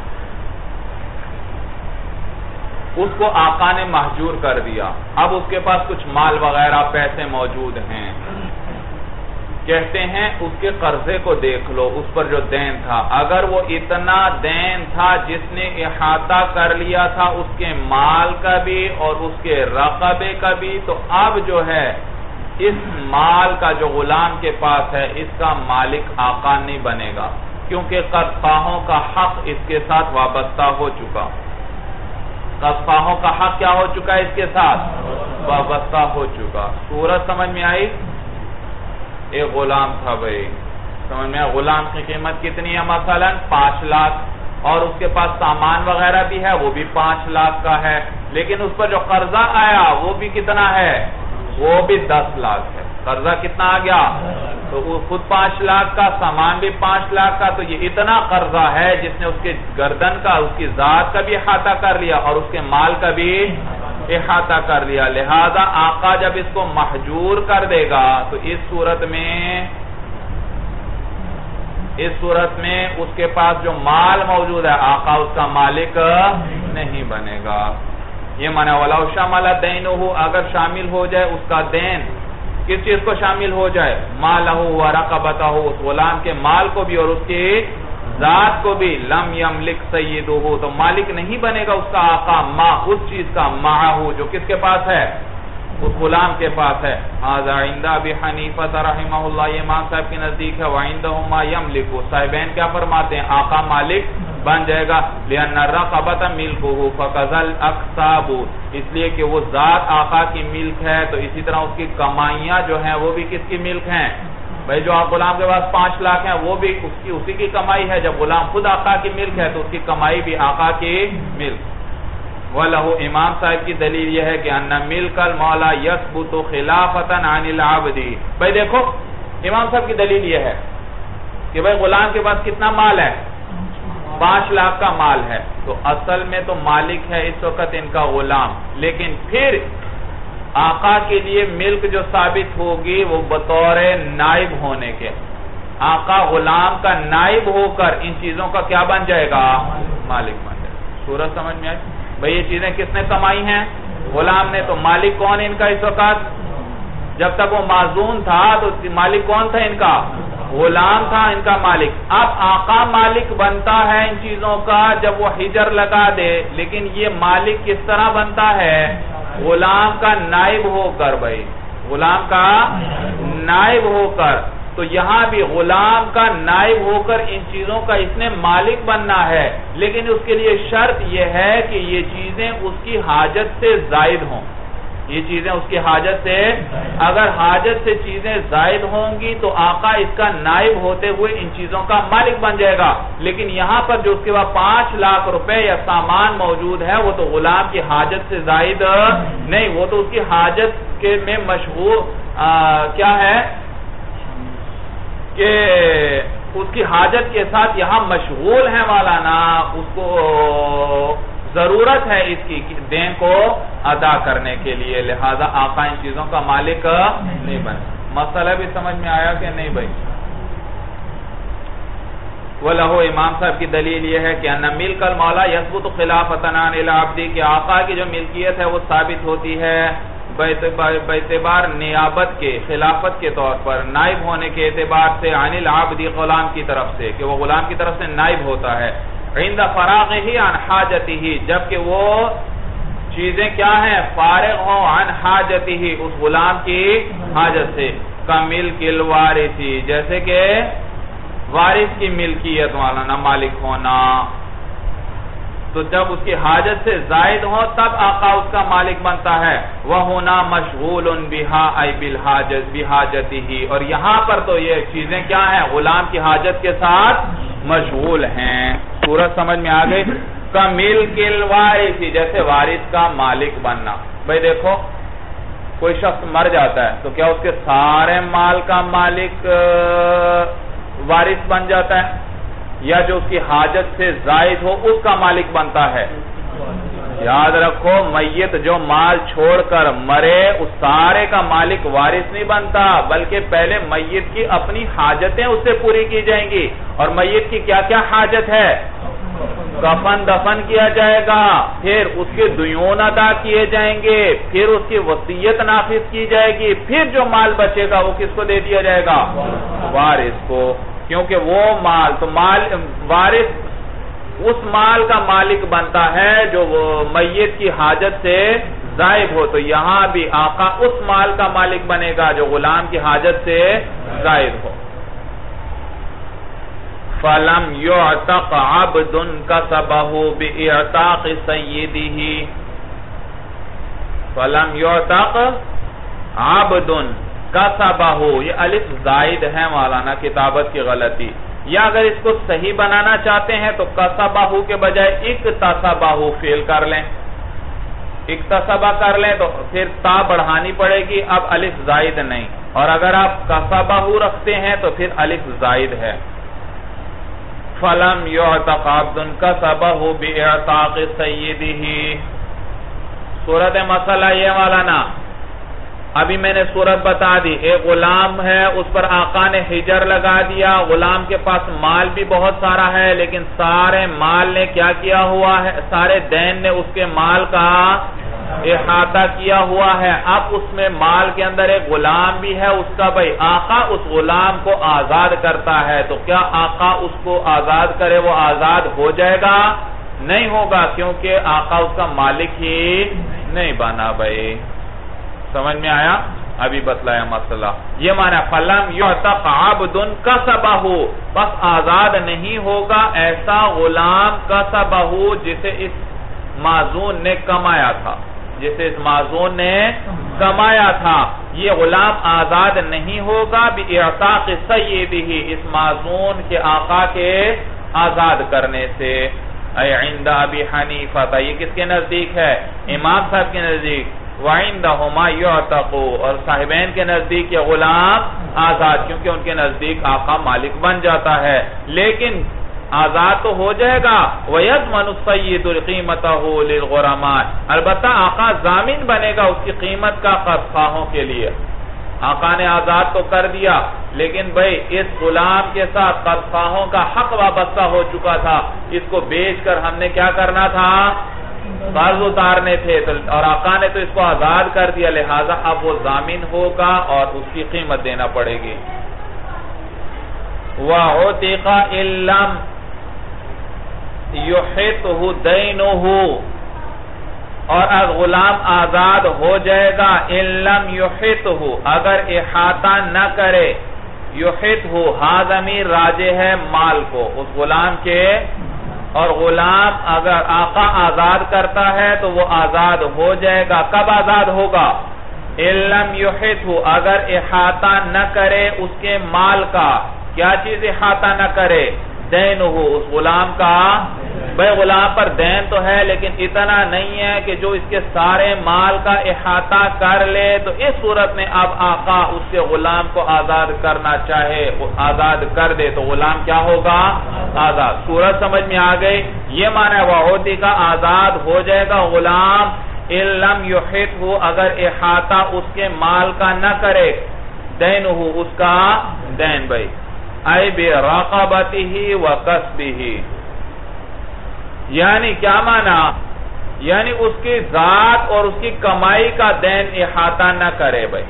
اس کو آقا نے محجور کر دیا، اب اس کے پاس کچھ مال وغیرہ پیسے موجود ہیں، کہتے ہیں اس کے قرضے کو دیکھ لو، اس پر جو دین تھا، اگر وہ اتنا دین تھا جس نے احاطہ کر لیا تھا اس کے مال کا بھی اور اس کے رقبے کا بھی، تو اب جو ہے اس مال کا جو غلام کے پاس ہے اس کا مالک آقا نہیں بنے گا، کیونکہ قرضخواہوں کا حق اس کے ساتھ وابستہ ہو چکا، قرضخواہوں کا حق کیا ہو چکا ہے؟ اس کے ساتھ وابستہ ہو چکا۔ صورت سمجھ میں آئی؟ ایک غلام تھا بھئی، سمجھ میں آئی؟ غلام کی قیمت کتنی ہے؟ مثلا پانچ لاکھ، اور اس کے پاس سامان وغیرہ بھی ہے، وہ بھی پانچ لاکھ کا ہے، لیکن اس پر جو قرضہ آیا وہ بھی کتنا ہے؟ وہ بھی دس لاکھ ہے۔ قرضہ کتنا آ گیا؟ تو وہ خود پانچ لاکھ کا، سامان بھی پانچ لاکھ کا، تو یہ اتنا قرضہ ہے جس نے اس کے گردن کا، اس کی ذات کا بھی احاطہ کر لیا اور اس کے مال کا بھی احاطہ کر لیا، لہذا آقا جب اس کو محجور کر دے گا تو اس صورت میں اس صورت میں اس کے پاس جو مال موجود ہے آقا اس کا مالک نہیں بنے گا۔ یہ معنی وَلَوْ شَمَلَ دَيْنُهُ، اگر شامل ہو جائے اس کا دین، کس چیز کو شامل ہو جائے؟ مَالَهُ وَرَقَبَتَهُ، اس غلام کے مال کو بھی اور اس کی ذات کو بھی لم یملک سیدہ، تو مالک نہیں بنے گا اس کا آقا ما اس چیز کا معہو جو کس کے پاس ہے، اس غلام کے پاس ہے. ھذا عند ابی حنیفہ رحمہ اللہ، یہ امام صاحب کے نزدیک ہے. وعندہما یملک، صاحبین کیا فرماتے ہیں، آقا مالک بن جائے گا. لأن الرقبۃ ملکہ فکذا الاکساب، اس لیے کہ وہ ذات آقا کی ملک ہے تو اسی طرح اس کی کمائیاں جو ہیں وہ بھی کس کی ملک ہیں. بھائی جو آپ غلام کے پاس پانچ لاکھ ہیں وہ بھی اس کی اسی کی کمائی ہے. جب غلام خود آقا کی ملک ہے تو اس کی کمائی بھی آقا کی ملک. وَلَهُ، امام صاحب کی دلیل یہ ہے کہ ان ملک المولا یثبت خلافتا عن العبد. بھائی دیکھو امام صاحب کی دلیل یہ ہے کہ بھائی غلام کے پاس کتنا مال ہے، پانچ لاکھ کا مال ہے، تو اصل میں تو مالک ہے اس وقت ان کا غلام، لیکن پھر آقا کے لیے ملک جو ثابت ہوگی وہ بطور نائب ہونے کے، آقا غلام کا نائب ہو کر ان چیزوں کا کیا بن جائے گا، مالک بن جائے گا. سورج سمجھ میں آئی؟ بھئی یہ چیزیں کس نے کمائی ہیں، غلام نے. تو مالک کون ان کا اس وقت، جب تک وہ معزون تھا تو مالک کون تھا ان کا، غلام تھا ان کا مالک. اب آقا مالک بنتا ہے ان چیزوں کا جب وہ حجر لگا دے، لیکن یہ مالک کس طرح بنتا ہے، غلام کا نائب ہو کر. بھائی غلام کا نائب ہو کر، تو یہاں بھی غلام کا نائب ہو کر ان چیزوں کا اس نے مالک بننا ہے، لیکن اس کے لیے شرط یہ ہے کہ یہ چیزیں اس کی حاجت سے زائد ہوں. یہ چیزیں اس کی حاجت سے، اگر حاجت سے چیزیں زائد ہوں گی تو آقا اس کا نائب ہوتے ہوئے ان چیزوں کا مالک بن جائے گا. لیکن یہاں پر جو اس کے بعد پانچ لاکھ روپے یا سامان موجود ہے وہ تو غلام کی حاجت سے زائد نہیں، وہ تو اس کی حاجت کے میں مشغول کیا ہے کہ اس کی حاجت کے ساتھ یہاں مشغول ہے مولانا، اس کو ضرورت ہے اس کی دین کو ادا کرنے کے لیے، لہذا آقا ان چیزوں کا مالک نہیں بن. مسئلہ بھی سمجھ میں آیا کہ نہیں بھائی؟ وَلَهُ، امام صاحب کی دلیل یہ ہے کہ ان ملک المولا یثبت خلافتا عن العبد، کہ آقا کی جو ملکیت ہے وہ ثابت ہوتی ہے باعتبار نیابت کے، خلافت کے طور پر، نائب ہونے کے اعتبار سے، عن العبد، غلام کی طرف سے، کہ وہ غلام کی طرف سے نائب ہوتا ہے. عند فراغه عن حاجته، جبکہ وہ چیزیں کیا ہیں، فارغ ہوں، عن حاجته، اس غلام کی حاجت سے. کملک الوارثی، جیسے کہ وارث کی ملکیت والا نہ مالک ہونا، تو جب اس کی حاجت سے زائد ہو تب آقا اس کا مالک بنتا ہے. وَهُنَا مَشْغُولٌ بِهَا أَيْ بِحَاجَتِهِ، اور یہاں پر تو یہ چیزیں کیا ہیں، غلام کی حاجت کے ساتھ مشغول ہیں. سورج سمجھ میں آ گئی؟ کَمِلْکِ الْوَارِثِ، جیسے وارث کا مالک بننا. بھئی دیکھو کوئی شخص مر جاتا ہے تو کیا اس کے سارے مال کا مالک وارث بن جاتا ہے، یا جو اس کی حاجت سے زائد ہو اس کا مالک بنتا ہے؟ یاد رکھو میت جو مال چھوڑ کر مرے اس سارے کا مالک وارث نہیں بنتا، بلکہ پہلے میت کی اپنی حاجتیں اس سے پوری کی جائیں گی. اور میت کی کیا کیا حاجت ہے، کفن دفن کیا جائے گا، پھر اس کے دیون ادا کیے جائیں گے، پھر اس کی وصیت نافذ کی جائے گی، پھر جو مال بچے گا وہ کس کو دے دیا جائے گا، وارث کو. کیونکہ وہ مال تو مال وارث اس مال کا مالک بنتا ہے جو وہ میت کی حاجت سے زائد ہو. تو یہاں بھی آقا اس مال کا مالک بنے گا جو غلام کی حاجت سے زائد ہو. فَلَمْ يُعْتَقْ عَبْدٌ كَسَبَهُ بِإِعْتَاقِ سَيِّدِهِ. فَلَمْ يُعْتَقْ عَبْدٌ کسبہ، یہ الف زائد ہے مولانا، کتابت کی غلطی. یا اگر اس کو صحیح بنانا چاہتے ہیں تو کسبہ کے بجائے اکتسبہ فعل کر لیں، اکتسبہ کر لیں تو پھر تا بڑھانی پڑے گی، اب الف زائد نہیں. اور اگر آپ کسبہ رکھتے ہیں تو پھر الف زائد ہے. فَلَمْ يُعْتَقْ عَبْدٌ كَسَبَهُ بِإِعْتَاقِ سَيِّدِهِ. صورت مسئلہ یہ مولانا، ابھی میں نے صورت بتا دی، ایک غلام ہے اس پر آقا نے حجر لگا دیا، غلام کے پاس مال بھی بہت سارا ہے، لیکن سارے مال نے کیا کیا ہوا ہے، سارے دین نے اس کے مال کا احاطہ کیا ہوا ہے. اب اس میں مال کے اندر ایک غلام بھی ہے اس کا بھائی. آقا اس غلام کو آزاد کرتا ہے تو کیا آقا اس کو آزاد کرے وہ آزاد ہو جائے گا؟ نہیں ہوگا, کیونکہ آقا اس کا مالک ہی نہیں بنا بھائی. سمجھ میں آیا؟ ابھی بتلایا مسئلہ. یہ معنی فَلَمْ يُعْتَقْ عَبْدٌ كَسَبَهُ, بس آزاد نہیں ہوگا ایسا غلام کسبہو جسے اس معزون نے کمایا تھا, جسے اس معزون نے کمایا تھا. یہ غلام آزاد نہیں ہوگا بِإِعْتَاقِ سَيِّدِهِ, اس معزون کے آقا کے آزاد کرنے سے. اے عند ابی حنیفہ, یہ کس کے نزدیک ہے؟ امام صاحب کے نزدیک. وَعِنْدَهُمَا يُعْتَقُ, اور صاحبین کے نزدیک یہ غلام آزاد, کیونکہ ان کے نزدیک آقا مالک بن جاتا ہے. لیکن آزاد تو ہو جائے گا. وَيَضْمَنُ السَّيِّدُ قِيمَتَهُ لِلْغُرَمَاءِ, البتہ آقا ضامن بنے گا اس کی قیمت کا قرضخواہوں کے لیے. آقا نے آزاد تو کر دیا, لیکن بھئی اس غلام کے ساتھ قرضخواہوں کا حق وابستہ ہو چکا تھا. اس کو بیچ کر ہم نے کیا کرنا تھا؟ قرض اتارنے تھے, اور آقا نے تو اس کو آزاد کر دیا, لہذا اب وہ ضامن ہوگا اور اس کی قیمت دینا پڑے گی. وَعُتِقَ إِن لَّمْ يُحِطْهُ دَيْنُهُ, اور اب غلام آزاد ہو جائے گا. إِن لَّمْ يُحِطْهُ, اگر احاطہ نہ کرے. يُحِطْهُ ہا ضمیر راجع ہے مال کو, اس غلام کے, اور غلام اگر آقا آزاد کرتا ہے تو وہ آزاد ہو جائے گا. کب آزاد ہوگا؟ إِن لَّمْ يُحِطْهُ, اگر احاطہ نہ کرے اس کے مال کا. کیا چیز احاطہ نہ کرے؟ دینہو, اس غلام کا. بھئی غلام پر دین تو ہے لیکن اتنا نہیں ہے کہ جو اس کے سارے مال کا احاطہ کر لے, تو اس صورت میں اب آقا اس کے غلام کو آزاد کرنا چاہے, آزاد کر دے تو غلام کیا ہوگا؟ آزاد. صورت سمجھ میں آ گئی؟ یہ معنی ہے وعودی کا آزاد ہو جائے گا غلام. إِن لَّمْ يُحِطْهُ, اگر احاطہ اس کے مال کا نہ کرے. دینہو, اس کا دین بھئی. اے بِرَقَبَتِهِ وَقَسْبِهِ, یعنی کیا معنی؟ یعنی اس کی ذات اور اس کی کمائی کا دین احاطہ نہ کرے بھئی.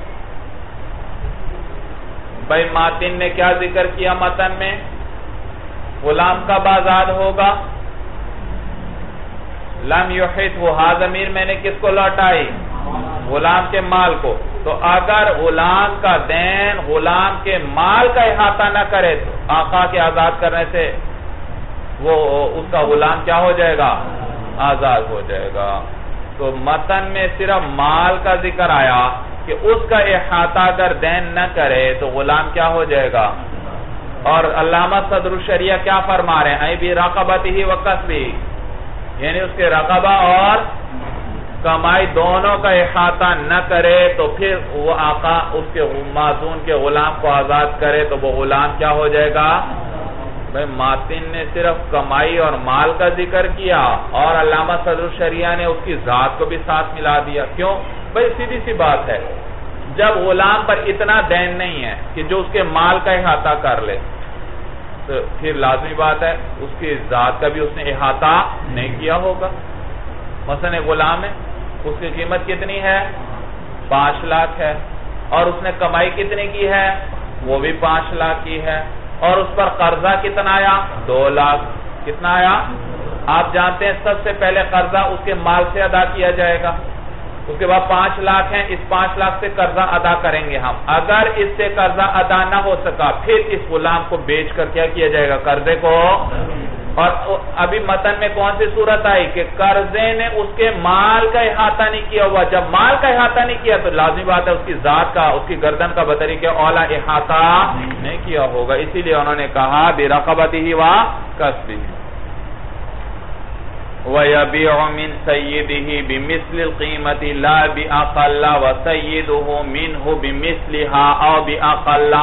بھئی ماتن نے کیا ذکر کیا متن میں؟ غلام کب آزاد ہوگا؟ لم یحط, وہ ہا ضمیر میں نے کس کو لوٹائی؟ غلام کے مال کو. تو اگر غلام کا دین غلام کے مال کا احاطہ نہ کرے تو آقا کے آزاد کرنے سے وہ اس کا غلام کیا ہو جائے گا؟ آزاد ہو جائے گا. تو متن میں صرف مال کا ذکر آیا کہ اس کا احاطہ اگر دین نہ کرے تو غلام کیا ہو جائے گا. اور علامہ صدر الشریعہ کیا فرما رہے ہیں؟ اے بھی رقبتہ و کسبہ, یعنی اس کے رقبہ اور کمائی دونوں کا احاطہ نہ کرے تو پھر وہ آقا اس کے معزون کے غلام کو آزاد کرے تو وہ غلام کیا ہو جائے گا. بھئی ماتن نے صرف کمائی اور مال کا ذکر کیا اور علامہ صدر الشریعہ نے اس کی ذات کو بھی ساتھ ملا دیا. کیوں؟ بھئی سیدھی سی بات ہے, جب غلام پر اتنا دین نہیں ہے کہ جو اس کے مال کا احاطہ کر لے تو پھر لازمی بات ہے اس کی ذات کا بھی اس نے احاطہ نہیں کیا ہوگا. مثلا غلام ہے, اس کی قیمت کتنی ہے؟ پانچ لاکھ ہے, اور اس نے کمائی کتنی کی ہے؟ وہ بھی پانچ لاکھ کی ہے, اور اس پر قرضہ کتنا آیا؟ دو لاکھ. کتنا آیا؟ آپ جانتے ہیں سب سے پہلے قرضہ اس کے مال سے ادا کیا جائے گا, اس کے بعد پانچ لاکھ ہیں, اس پانچ لاکھ سے قرضہ ادا کریں گے ہم. اگر اس سے قرضہ ادا نہ ہو سکا پھر اس غلام کو بیچ کر کیا کیا جائے گا؟ قرضے کو. اور ابھی متن میں کون سی صورت آئی کہ قرضے نے اس کے مال کا احاطہ نہیں کیا ہوا. جب مال کا احاطہ نہیں کیا تو لازمی بات ہے اس کی ذات کا, اس کی گردن کا بطری کے اولا احاطہ نہیں کیا ہوگا. اسی لیے انہوں نے کہا بِرَقَبَتِهِ وَكَسْبِهِ. وَيَبِيعُ مِن سَيِّدِهِ بِمِثْلِ الْقِيمَةِ لَا بِأَقَلَّ وَسَيِّدُهُ مِنْهُ بِمِثْلِهَا أَوْ بِأَقَلَّ.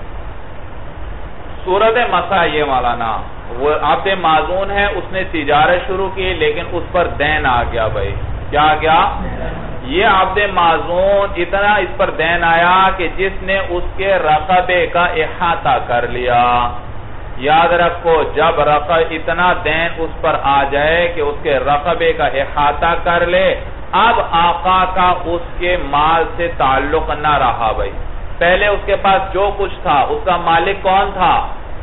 صورت مسا یہ مولانا, وہ عبد معزون ہے, اس نے تجارت شروع کی لیکن اس پر دین آ گیا. بھائی کیا آ گیا؟ یہ عبد معزون اتنا اس پر دین آیا کہ جس نے اس کے رقبے کا احاطہ کر لیا. یاد رکھو, جب رقبہ اتنا دین اس پر آ جائے کہ اس کے رقبے کا احاطہ کر لے, اب آقا کا اس کے مال سے تعلق نہ رہا بھائی. پہلے اس کے پاس جو کچھ تھا اس کا مالک کون تھا؟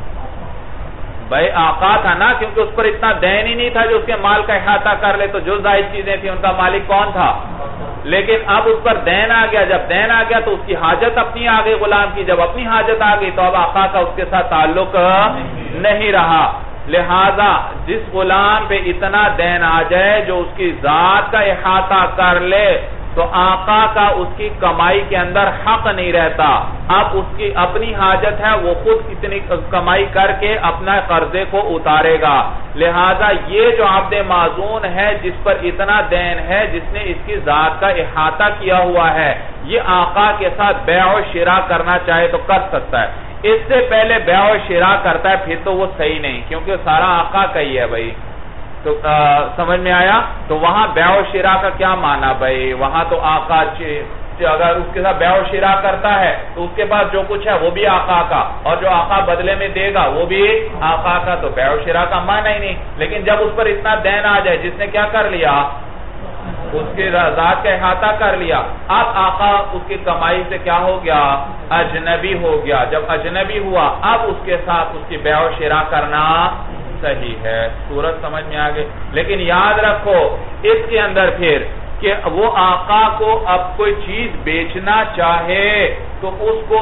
بھائی آقا تھا نا، کیونکہ اس پر اتنا دین ہی نہیں تھا جو اس کے مال کا احاطہ کر لے. تو جو زائد چیزیں تھیں ان کا مالک کون تھا؟ لیکن اب اس پر دین آ گیا. جب دین آ گیا تو اس کی حاجت اپنی آ گئی غلام کی. جب اپنی حاجت آ گئی تو اب آقا کا اس کے ساتھ تعلق نہیں رہا. لہذا جس غلام پہ اتنا دین آ جائے جو اس کی ذات کا احاطہ کر لے تو آقا کا اس کی کمائی کے اندر حق نہیں رہتا. اب اس کی اپنی حاجت ہے، وہ خود اتنی کمائی کر کے اپنا قرضے کو اتارے گا. لہذا یہ جو عبد معزون ہے جس پر اتنا دین ہے، جس نے اس کی ذات کا احاطہ کیا ہوا ہے، یہ آقا کے ساتھ بیع و شراء کرنا چاہے تو کر سکتا ہے. اس سے پہلے بیع و شراء کرتا ہے پھر تو وہ صحیح نہیں، کیونکہ سارا آقا کا ہی ہے بھائی. تو سمجھ میں آیا؟ تو وہاں بیع و شراء کا کیا معنی بھائی؟ وہاں تو آقا اگر اس کے ساتھ بیع و شراء کرتا ہے تو اس کے پاس جو کچھ ہے وہ بھی آقا کا، اور جو آقا بدلے میں دے گا وہ بھی آقا کا. تو بیع و شراء کا معنی ہی نہیں. لیکن جب اس پر اتنا دین آ جائے، جس نے کیا کر لیا؟ اس کی ذات کا احاطہ کر لیا. اب آقا اس کی کمائی سے کیا ہو گیا؟ اجنبی ہو گیا. جب اجنبی ہوا اب اس کے ساتھ اس کی بیع و شراء کرنا صحیح ہے. صورت سمجھ میں آگئے. لیکن یاد رکھو اس کے اندر پھر کہ وہ آقا کو اب کوئی چیز بیچنا چاہے تو اس کو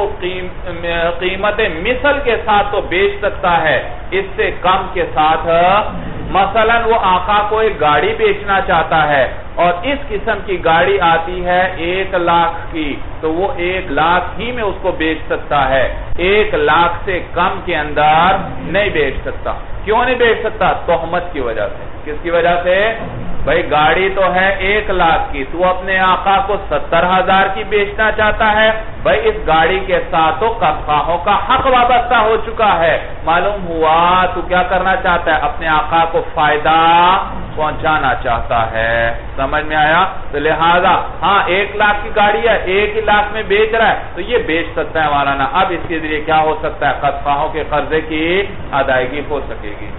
قیمت مثل کے ساتھ تو بیچ سکتا ہے، اس سے کم کے ساتھ. مثلا وہ آقا کو ایک گاڑی بیچنا چاہتا ہے اور اس قسم کی گاڑی آتی ہے ایک لاکھ کی، تو وہ ایک لاکھ ہی میں اس کو بیچ سکتا ہے. ایک لاکھ سے کم کے اندر نہیں بیچ سکتا. کیوں نہیں بیچ سکتا؟ تہمت کی وجہ سے. کس کی وجہ سے؟ بھائی گاڑی تو ہے ایک لاکھ کی، تو اپنے آقا کو ستر ہزار کی بیچنا چاہتا ہے. بھائی اس گاڑی کے ساتھ تو قبضاؤں کا حق وابستہ ہو چکا ہے. معلوم ہوا تو کیا کرنا چاہتا ہے؟ اپنے آقا کو فائدہ پہنچانا چاہتا ہے. سمجھ میں آیا؟ تو لہذا ہاں ایک لاکھ کی گاڑی ہے، ایک ہی لاکھ میں بیچ رہا ہے تو یہ بیچ سکتا ہے مولانا. اب اس کے ذریعے کیا ہو سکتا ہے؟ قبضاؤں کے قرضے کی ادائیگی ہو سکے گی.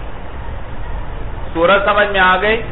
صورت سمجھ میں آ گئی؟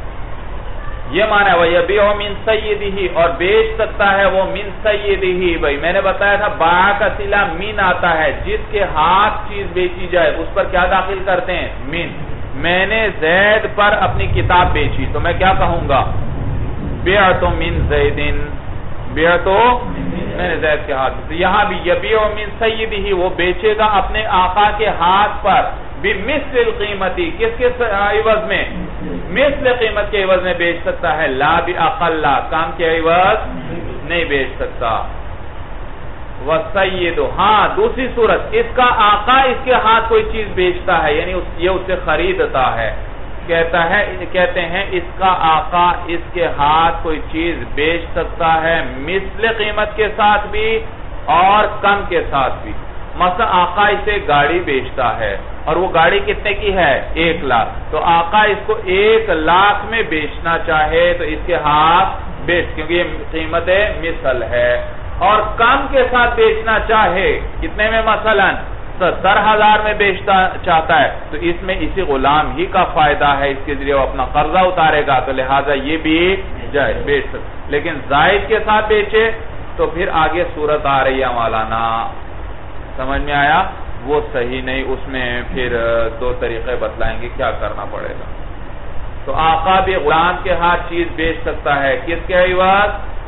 یہ معنی ہے وَيَبِعُ مِن سَيِّدِهِ، اور بیچ سکتا ہے وہ من سیدہ. بھائی میں نے بتایا تھا باع کا صلہ من آتا ہے. جس کے ہاتھ چیز بیچی جائے اس پر کیا داخل کرتے ہیں؟ من. میں نے زید پر اپنی کتاب بیچی تو میں کیا کہوں گا؟ بِعْتُ مِن زَيْدٍ، بِعْتُ میں نے زید کے ہاتھ. تو یہاں بھی یبیع من سیدہ، وہ بیچے گا اپنے آقا کے ہاتھ پر بِمِثْلِ الْقِیمَتِ، کس کے عوض میں؟ مثل قیمت کے عوض میں بیچ سکتا ہے. لا بِأَقَلَّ، کام کے عوض نہیں بیچ سکتا. وَالسَّيِّدُ، ہاں دوسری صورت، اس کا آقا اس کے ہاتھ کوئی چیز بیچتا ہے، یعنی یہ اس سے خریدتا ہے. کہتا ہے کہتے ہیں اس کا آقا اس کے ہاتھ کوئی چیز بیچ سکتا ہے مثل قیمت کے ساتھ بھی اور کم کے ساتھ بھی. مثلا آقا اسے گاڑی بیچتا ہے اور وہ گاڑی کتنے کی ہے؟ ایک لاکھ. تو آقا اس کو ایک لاکھ میں بیچنا چاہے تو اس کے ہاتھ بیچ، کیونکہ یہ قیمت مثل ہے. اور کم کے ساتھ بیچنا چاہے کتنے میں؟ مثلا ستر ہزار میں بیچتا چاہتا ہے تو اس میں اسی غلام ہی کا فائدہ ہے، اس کے ذریعے وہ اپنا قرضہ اتارے گا. تو لہٰذا یہ بھی جائے بیچ سکتا. لیکن زائد کے ساتھ بیچے تو پھر آگے صورت آ رہی ہے مولانا. سمجھ میں آیا؟ وہ صحیح نہیں. اس میں پھر دو طریقے بتلائیں گے کیا کرنا پڑے گا. تو آقا بھی غلام کے ہاتھ چیز بیچ سکتا ہے، کس کے عوض؟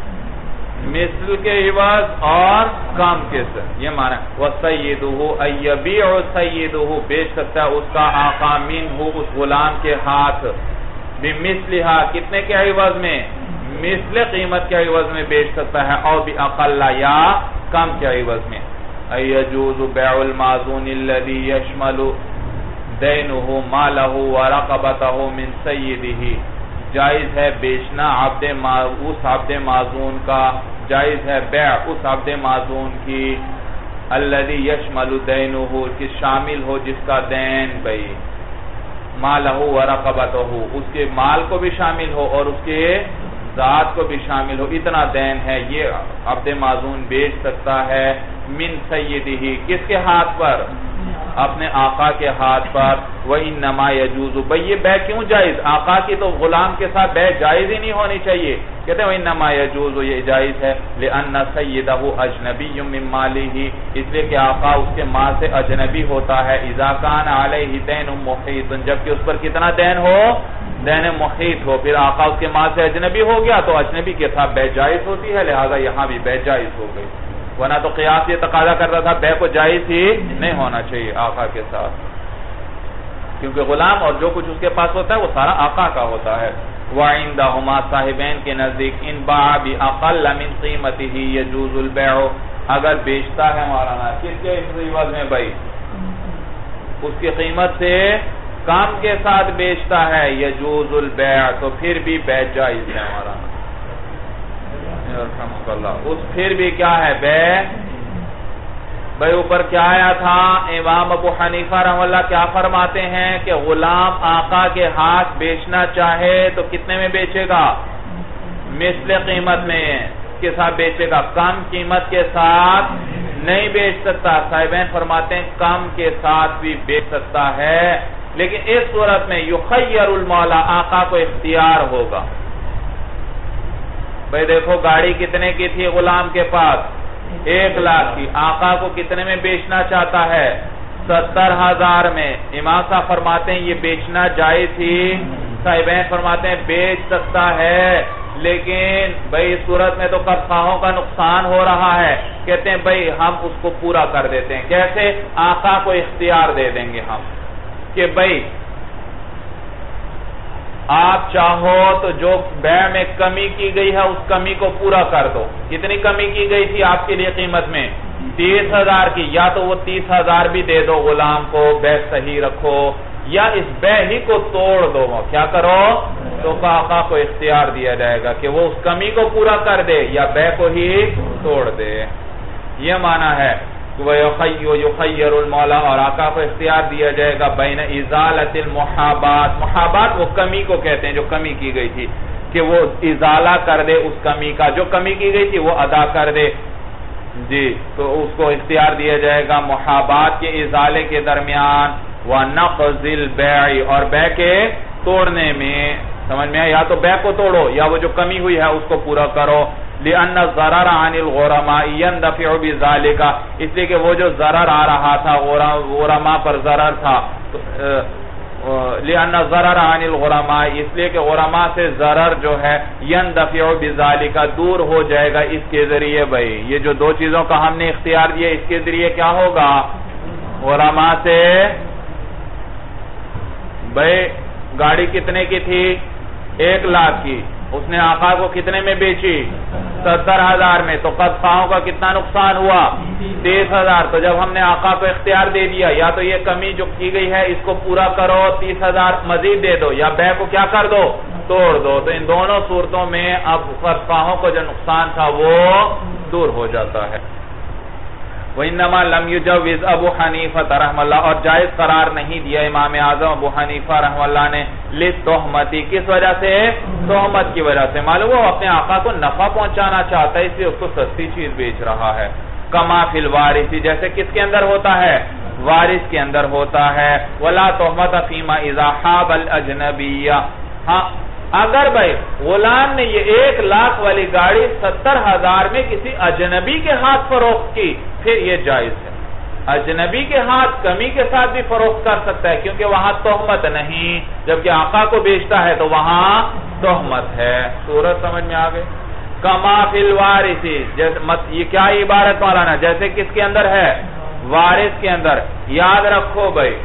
مثل کے عوض اور کم کے ساتھ. یہ معنی وَسَيِّدُهُ أَن يَبِيعُ سَيِّدُهُ، بیچ سکتا ہے اس کا آقا منہ اس غلام کے ہاتھ بِمِثْلِهَا، کتنے کے عوض میں؟ مثل قیمت کے عوض میں بیچ سکتا ہے، اور بِأَقَلَّ، یا کم کے عوض میں. أَيَجُوزُ بَيْعُ الْمَعْزُونِ الَّذِي يَشْمَلُ دَيْنُهُ مَالَهُ وَرَقَبَتَهُ مِنْ سَيِّدِهِ، جائز ہے بیچنا عبد اس عبد معزون کا، جائز ہے بیع اس عبد معزون کی الذي يشمل دینه، کہ شامل ہو جس کا دین بھئی مالہ ورقبتہ، اس کے مال کو بھی شامل ہو اور اس کے ذات کو بھی شامل ہو. اتنا دین ہے یہ عبد معزون بیچ سکتا ہے من سیدہ، کس کے ہاتھ پر؟ اپنے آقا کے ہاتھ پر. وَإِنَّمَا يَجُوزُ بھئی یہ بے کیوں جائز؟ آقا کی تو غلام کے ساتھ بے جائز ہی نہیں ہونی چاہیے. کہتے ہیں وَإِنَّمَا يَجُوزُ یہ جائز ہے لِأَنَّ سَيِّدَهُ أَجْنَبِيٌّ مِّن مَالِهِ اس لیے کہ آقا اس کے مال سے اجنبی ہوتا ہے. إِذَا كَانَ عَلَيْهِ دَيْنٌ مُحِيطٌ جبکہ اس پر کتنا دین ہو؟ دین محیط ہو. پھر آقا اس کے مال سے اجنبی ہو گیا تو اجنبی کے ساتھ بے جائز ہوتی ہے، لہذا یہاں بھی بے جائز ہو گئی. ورنہ تو قیاس یہ تقاضا کرتا تھا بے کو جائز ہی نہیں ہونا چاہیے آقا کے ساتھ، کیونکہ غلام اور جو کچھ اس کے پاس ہوتا ہے وہ سارا آقا کا ہوتا ہے. وَعِنْدَهُمَا صاحبین کے نزدیک ان باع بِأَقَلَّ مِنْ قِیمَتِهِ يَجُوزُ الْبَيْعُ اگر بیچتا ہے مولانا کس کے عوض میں بھائی؟ اس کی قیمت سے کام کے ساتھ بیچتا ہے یجوز البیع تو پھر بھی بے جائز ہے ہمارا. اس پھر بھی کیا ہے بے؟ بھائی اوپر کیا آیا تھا؟ امام ابو حنیفہ رحمہ اللہ کیا فرماتے ہیں کہ غلام آقا کے ہاتھ بیچنا چاہے تو کتنے میں بیچے گا؟ مثل قیمت میں کے ساتھ بیچے گا، کم قیمت کے ساتھ نہیں بیچ سکتا. صاحبین فرماتے ہیں کم کے ساتھ بھی بیچ سکتا ہے، لیکن اس صورت میں یخیر المولا آقا کو اختیار ہوگا. بھئی دیکھو گاڑی کتنے کی تھی غلام کے پاس؟ ایک لاکھ کی. آقا کو کتنے میں بیچنا چاہتا ہے؟ ستر ہزار میں. امام صاحب فرماتے ہیں یہ بیچنا جائز تھی. صاحبین فرماتے ہیں بیچ سکتا ہے، لیکن بھئی اس صورت میں تو کفاہوں کا نقصان ہو رہا ہے. کہتے ہیں بھئی ہم اس کو پورا کر دیتے ہیں. کیسے؟ آقا کو اختیار دے دیں گے ہم کہ بھئی آپ چاہو تو جو بیع میں کمی کی گئی ہے اس کمی کو پورا کر دو. کتنی کمی کی گئی تھی آپ کے لیے قیمت میں؟ تیس ہزار کی. یا تو وہ تیس ہزار بھی دے دو غلام کو، بیع صحیح رکھو، یا اس بیع ہی کو توڑ دو. کیا کرو؟ تو آقا کو اختیار دیا جائے گا کہ وہ اس کمی کو پورا کر دے یا بیع کو ہی توڑ دے. یہ معنی ہے یخیر المولا اور آقا کو اختیار دیا جائے گا بین ازالت المحابات. محابات وہ کمی کو کہتے ہیں جو کمی کی گئی تھی، کہ وہ ازالہ کر دے اس کمی کا، جو کمی کی گئی تھی وہ ادا کر دے. جی تو اس کو اختیار دیا جائے گا محابات کے ازالے کے درمیان. وَنَقْضِ الْبَيْعِ اور بیع کے توڑنے میں. سمجھ میں یا تو بیع کو توڑو یا وہ جو کمی ہوئی ہے اس کو پورا کرو. لِأَنَّ الضَّرَرَ عَنِ الْغُرَمَاءِ يَنْدَفِعُ بِذَلِكَ اس لیے کہ وہ جو ضرر آ رہا تھا غرماء پر ضرر تھا. لِأَنَّ الضَّرَرَ عَنِ الْغُرَمَاءِ اس لیے کہ غرماء سے ضرر جو ہے يَنْدَفِعُ بِذَلِكَ دور ہو جائے گا اس کے ذریعے. بھئی یہ جو دو چیزوں کا ہم نے اختیار دیا اس کے ذریعے کیا ہوگا؟ غرماء سے بھئی گاڑی کتنے کی تھی؟ ایک لاکھ کی. اس نے آقا کو کتنے میں بیچی؟ ستر ہزار میں. تو قدفاہوں کا کتنا نقصان ہوا؟ تیس ہزار. تو جب ہم نے آقا کو اختیار دے دیا یا تو یہ کمی جو کی گئی ہے اس کو پورا کرو، تیس ہزار مزید دے دو، یا بیع کو کیا کر دو؟ توڑ دو. تو ان دونوں صورتوں میں اب قدفاہوں کو جو نقصان تھا وہ دور ہو جاتا ہے. وَإِنَّمَا لَمْ يُجَوِّزْ ابو حنیفہ رحمہ اللہ اور جائز قرار نہیں دیا امام اعظم ابو حنیفہ رحمہ اللہ نے لِلتُّہْمَتِ کس وجہ سے؟ تہمت کی وجہ سے. معلوم وہ اپنے آقا کو نفع پہنچانا چاہتا ہے اس لیے اس کو سستی چیز بیچ رہا ہے. کما فی الوارث جیسے کس کے اندر ہوتا ہے؟ وارث کے اندر ہوتا ہے. وَلَا تُہْمَتَ فِيمَا إِذَا حَابَ الْأَجْنَبِيَّ ہاں اگر بھائی غلام نے یہ ایک لاکھ والی گاڑی ستر ہزار میں کسی اجنبی کے ہاتھ فروخت کی پھر یہ جائز ہے. اجنبی کے ہاتھ کمی کے ساتھ بھی فروخت کر سکتا ہے کیونکہ وہاں تہمت نہیں، جبکہ آقا کو بیچتا ہے تو وہاں تہمت ہے. صورت سمجھ میں آ گئی؟ کما فی الوارث یہ کیا عبارت والا نا جیسے کس کے اندر ہے؟ وارث کے اندر. یاد رکھو بھائی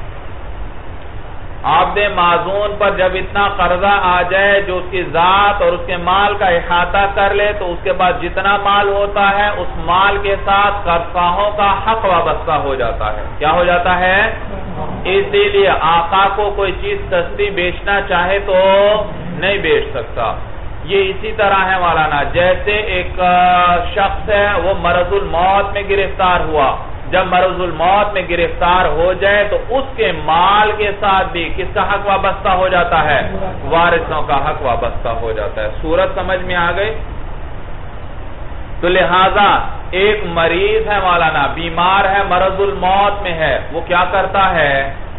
عبد معزون پر جب اتنا قرضہ آ جائے جو اس کی ذات اور اس کے مال کا احاطہ کر لے تو اس کے بعد جتنا مال ہوتا ہے اس مال کے ساتھ قرضاؤں کا حق وابستہ ہو جاتا ہے. کیا ہو جاتا ہے؟ اسی لیے آقا کو کوئی چیز سستی بیچنا چاہے تو نہیں بیچ سکتا. یہ اسی طرح ہے مولانا جیسے ایک شخص ہے وہ مرض الموت میں گرفتار ہوا، جب مرض الموت میں گرفتار ہو جائے تو اس کے مال کے ساتھ بھی کس کا حق وابستہ ہو جاتا ہے؟ وارثوں کا حق وابستہ ہو جاتا ہے. صورت سمجھ میں آ گئی؟ تو لہذا ایک مریض ہے مولانا، بیمار ہے، مرض الموت میں ہے، وہ کیا کرتا ہے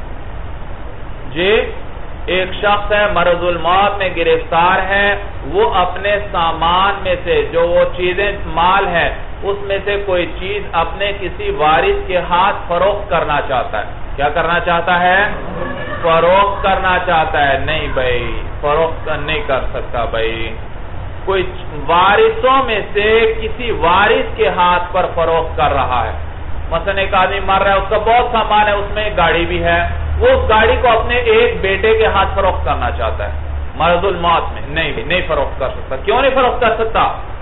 جی؟ ایک شخص ہے مرض الموت میں گرفتار ہے، وہ اپنے سامان میں سے جو وہ چیزیں مال ہے اس میں سے کوئی چیز اپنے کسی وارث کے ہاتھ فروخت کرنا چاہتا ہے۔ کیا کرنا چاہتا ہے؟ فروخت کرنا چاہتا ہے۔ نہیں بھائی، فروخت نہیں کر سکتا بھائی۔ کوئی وارثوں میں سے کسی وارث کے ہاتھ پر فروخت کر رہا ہے۔ مثلا ایک آدمی مر رہا ہے، اس کا بہت سامان ہے، اس میں ایک گاڑی بھی ہے، وہ اس گاڑی کو اپنے ایک بیٹے کے ہاتھ فروخت کرنا چاہتا ہے مرض الموت میں۔ نہیں نہیں فروخت کر سکتا۔ کیوں نہیں فروخت کر سکتا؟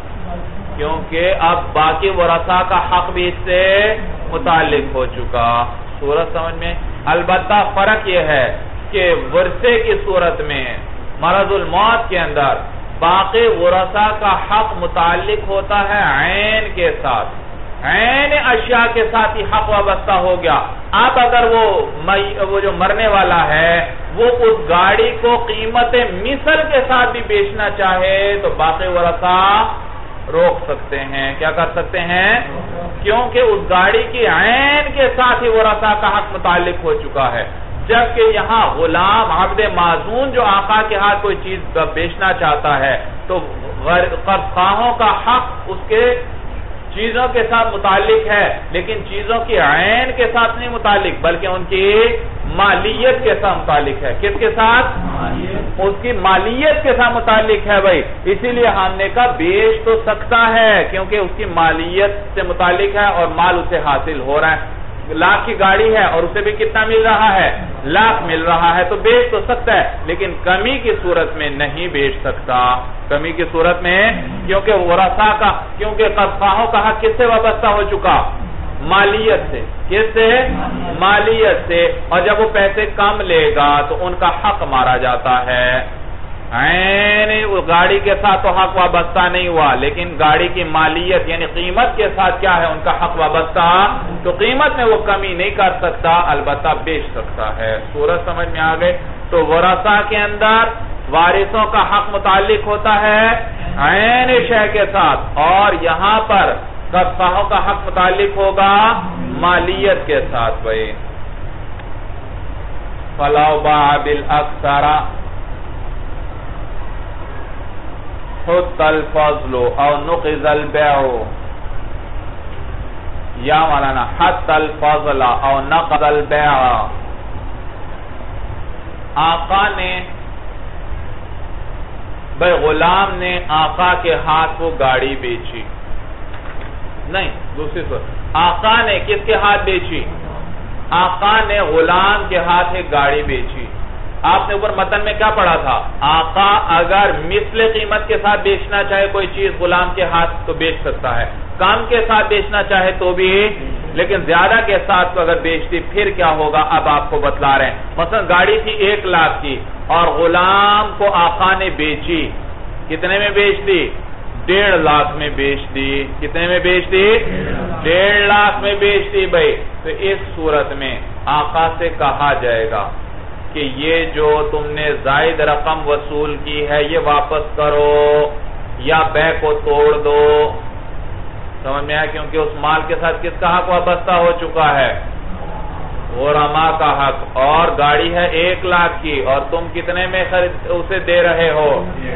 کیونکہ اب باقی ورثاء کا حق بھی اس سے متعلق ہو چکا۔ صورت سمجھ میں؟ البتہ فرق یہ ہے کہ ورثے کی صورت میں مرض الموت کے اندر باقی ورثاء کا حق متعلق ہوتا ہے عین کے ساتھ، عین اشیاء کے ساتھ ہی حق وابستہ ہو گیا۔ اب اگر وہ وہ جو مرنے والا ہے وہ اس گاڑی کو قیمت مثل کے ساتھ بھی بیچنا چاہے تو باقی ورثاء روک سکتے ہیں۔ کیا کر سکتے ہیں؟ کیونکہ اس گاڑی کی عین کے ساتھ ہی ورثاء کا حق متعلق ہو چکا ہے، جبکہ یہاں غلام عبد معزون جو آقا کے ہاتھ کوئی چیز بیچنا چاہتا ہے تو قرض خواہوں کا حق اس کے چیزوں کے ساتھ متعلق ہے، لیکن چیزوں کی عین کے ساتھ نہیں متعلق بلکہ ان کی مالیت کے ساتھ متعلق ہے۔ کس کے ساتھ؟ اس کی مالیت کے ساتھ متعلق ہے بھائی۔ اسی لیے ہم نے کہا بیچ تو سکتا ہے کیونکہ اس کی مالیت سے متعلق ہے اور مال اسے حاصل ہو رہا ہے۔ لاکھ کی گاڑی ہے اور اسے بھی کتنا مل رہا ہے؟ لاکھ مل رہا ہے، تو بیچ تو سکتا ہے لیکن کمی کی صورت میں نہیں بیچ سکتا۔ کمی کی صورت میں کیونکہ ورثاء کا کیونکہ قرض خواہوں کا حق کس سے وابستہ ہو چکا؟ مالیت سے۔ کس سے؟ مالیت سے۔ اور جب وہ پیسے کم لے گا تو ان کا حق مارا جاتا ہے۔ عین گاڑی کے ساتھ تو حق وابستہ نہیں ہوا لیکن گاڑی کی مالیت یعنی قیمت کے ساتھ کیا ہے؟ ان کا حق وابستہ، تو قیمت میں وہ کمی نہیں کر سکتا، البتہ بیچ سکتا ہے۔ صورت سمجھ میں آ گئے؟ تو ورثاء کے اندر وارثوں کا حق متعلق ہوتا ہے عین شے کے ساتھ، اور یہاں پر قرض خواہوں کا حق متعلق ہوگا مالیت کے ساتھ بھائی۔ فَلَوْ بَاعَ بِالْأَكْثَرَ حُتَّ الْفَضْلُ او نُقِضَ الْبَيْعُ، یا مولانا حَتَّ الْفَضْلَ او نَقَضَ الْبَيْعَ۔ آقا نے بھائی غلام نے آقا کے ہاتھ وہ گاڑی بیچی، نہیں دوسری صورت، آقا نے کس کے ہاتھ بیچی؟ آقا نے غلام کے ہاتھ ایک گاڑی بیچی۔ آپ نے اوپر متن میں کیا پڑھا تھا؟ آقا اگر مثل قیمت کے ساتھ بیچنا چاہے کوئی چیز غلام کے ہاتھ تو بیچ سکتا ہے، کم کے ساتھ بیچنا چاہے تو بھی، لیکن زیادہ کے ساتھ تو اگر بیچتی پھر کیا ہوگا اب آپ کو بتلا رہے ہیں۔ مثلا گاڑی تھی ایک لاکھ کی اور غلام کو آقا نے بیچی، کتنے میں بیچ دی؟ ڈیڑھ لاکھ میں بیچ دی۔ کتنے میں بیچ دی؟ ڈیڑھ لاکھ میں بیچ دی بھائی۔ تو اس صورت میں آقا سے کہا جائے گا کہ یہ جو تم نے زائد رقم وصول کی ہے یہ واپس کرو یا بے کو توڑ دو۔ سمجھ میں آیا؟ کیونکہ اس مال کے ساتھ کس کا حق وابستہ ہو چکا ہے؟ غرما کا حق، اور گاڑی ہے ایک لاکھ کی اور تم کتنے میں اسے دے رہے ہو؟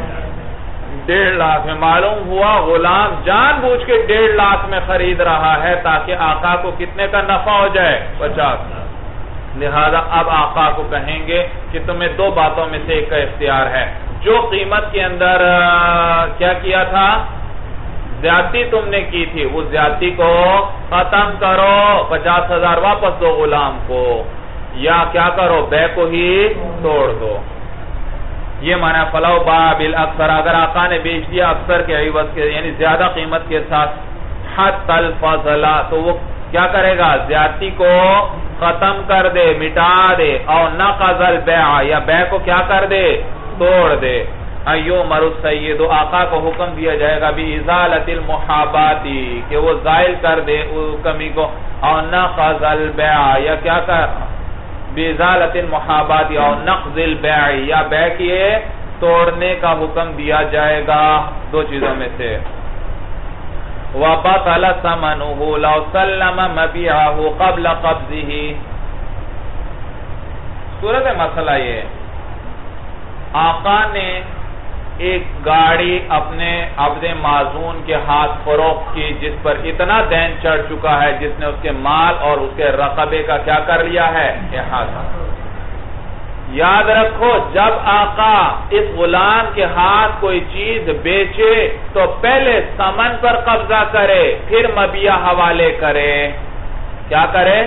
ڈیڑھ لاکھ میں۔ معلوم ہوا غلام جان بوجھ کے ڈیڑھ لاکھ میں خرید رہا ہے تاکہ آقا کو کتنے کا نفع ہو جائے؟ پچاس۔ لہذا اب آقا کو کہیں گے کہ تمہیں دو باتوں میں سے ایک کا اختیار ہے، جو قیمت کے اندر کیا کیا تھا؟ زیادتی تم نے کی تھی، وہ زیادتی کو ختم کرو، پچاس ہزار واپس دو غلام کو، یا کیا کرو بے کو ہی توڑ دو۔ یہ معنی فلو با بالاکثر، اگر آقا نے بیچ دیا اکثر کے عوض کے یعنی زیادہ قیمت کے ساتھ، حت الفضل، تو وہ کیا کرے گا؟ زیادتی کو ختم کر دے، مٹا دے، اور نقض البیع، یا بیع کو کیا کر دے؟ توڑ دے۔ ایو مرو سید، آقا کو حکم دیا جائے گا بھی ازالت المحاباتی، کہ وہ زائل کر دے کمی کو، اور نقض البیع، یا کیا کر بازالت المحاباتی اور نقض البیع، یا بیع کیے توڑنے کا حکم دیا جائے گا، دو چیزوں میں سے۔ وَبَطَلَ ثَمَنُهُ لَوْ سَلَّمَ مَبِيعَهُ قَبْلَ قَبْضِهِ. صورت مسئلہ یہ ہے، آقا نے ایک گاڑی اپنے عبد معزون کے ہاتھ فروخت کی جس پر اتنا دین چڑھ چکا ہے، جس نے اس کے مال اور اس کے رقبے کا کیا کر لیا ہے؟ احاطہ. یاد رکھو، جب آقا اس غلام کے ہاتھ کوئی چیز بیچے تو پہلے ثمن پر قبضہ کرے، پھر مبیع حوالے کرے. کیا کرے؟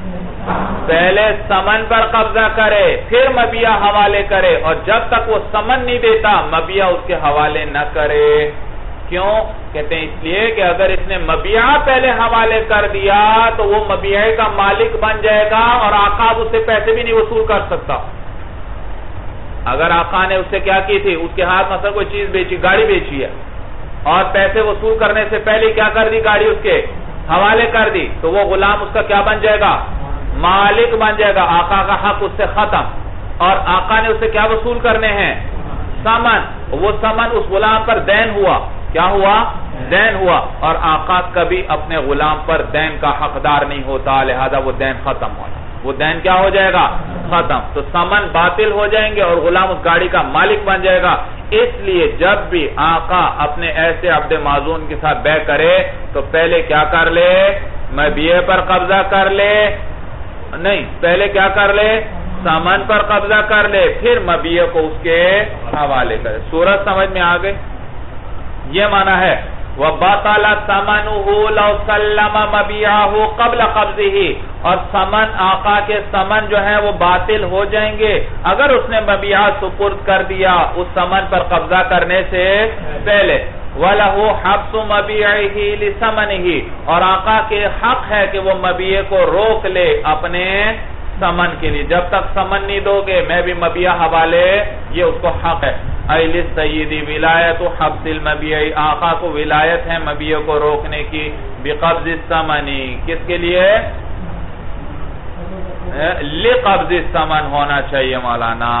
پہلے ثمن پر قبضہ کرے، پھر مبیع حوالے کرے، اور جب تک وہ ثمن نہیں دیتا مبیع اس کے حوالے نہ کرے. کیوں؟ کہتے ہیں اس لیے کہ اگر اس نے مبیع پہلے حوالے کر دیا تو وہ مبیع کا مالک بن جائے گا اور آقا اب اس سے پیسے بھی نہیں وصول کر سکتا. اگر آقا نے اس سے کیا کی تھی، اس کے ہاتھ مثلا کوئی چیز بیچی، گاڑی بیچی ہے، اور پیسے وصول کرنے سے پہلے کیا کر دی، گاڑی اس کے حوالے کر دی، تو وہ غلام اس کا کیا بن جائے گا؟ مالک بن جائے گا. آقا کا حق اس سے ختم، اور آقا نے اس سے کیا وصول کرنے ہیں؟ ثمن. وہ ثمن اس غلام پر دین ہوا. کیا ہوا؟ دین ہوا. اور آقا کبھی اپنے غلام پر دین کا حقدار نہیں ہوتا، لہذا وہ دین ختم ہونا، وہ دین کیا ہو جائے گا؟ ختم. تو ثمن باطل ہو جائیں گے اور غلام اس گاڑی کا مالک بن جائے گا. اس لیے جب بھی آقا اپنے ایسے عبد معزون کے ساتھ بیع کرے تو پہلے کیا کر لے؟ مبیع پر قبضہ کر لے. نہیں، پہلے کیا کر لے؟ ثمن پر قبضہ کر لے، پھر مبیع کو اس کے حوالے کرے. صورت سمجھ میں آ گئی؟ یہ معنی ہے وَبَطَلَ ثَمَنُهُ لَوْ سَلَّمَ مَبِيعَهُ قَبْلَ قَبْضِهِ. اور ثمن، آقا کے ثمن جو ہے وہ باطل ہو جائیں گے اگر اس نے مبیع سپرد کر دیا اس ثمن پر قبضہ کرنے سے پہلے. وَلَهُ حَبْسُ مَبِيعِهِ لِثَمَنِهِ. اور آقا کے حق ہے کہ وہ مبیع کو روک لے اپنے ثمن کے لیے. جب تک ثمن نہیں دو گے میں بھی مبیع حوالے، یہ اس کو حق ہے. اَيْ لِلسَّيِّدِ وِلَایَةُ حَبْسِ الْمَبِيعِ. آقا کو ولایت ہے مبیع کو روکنے کی. بِقَبْضِ الثَّمَنِ. کس کے لیے؟ لِقَبْضِ الثَّمَنِ ہونا چاہیے مولانا.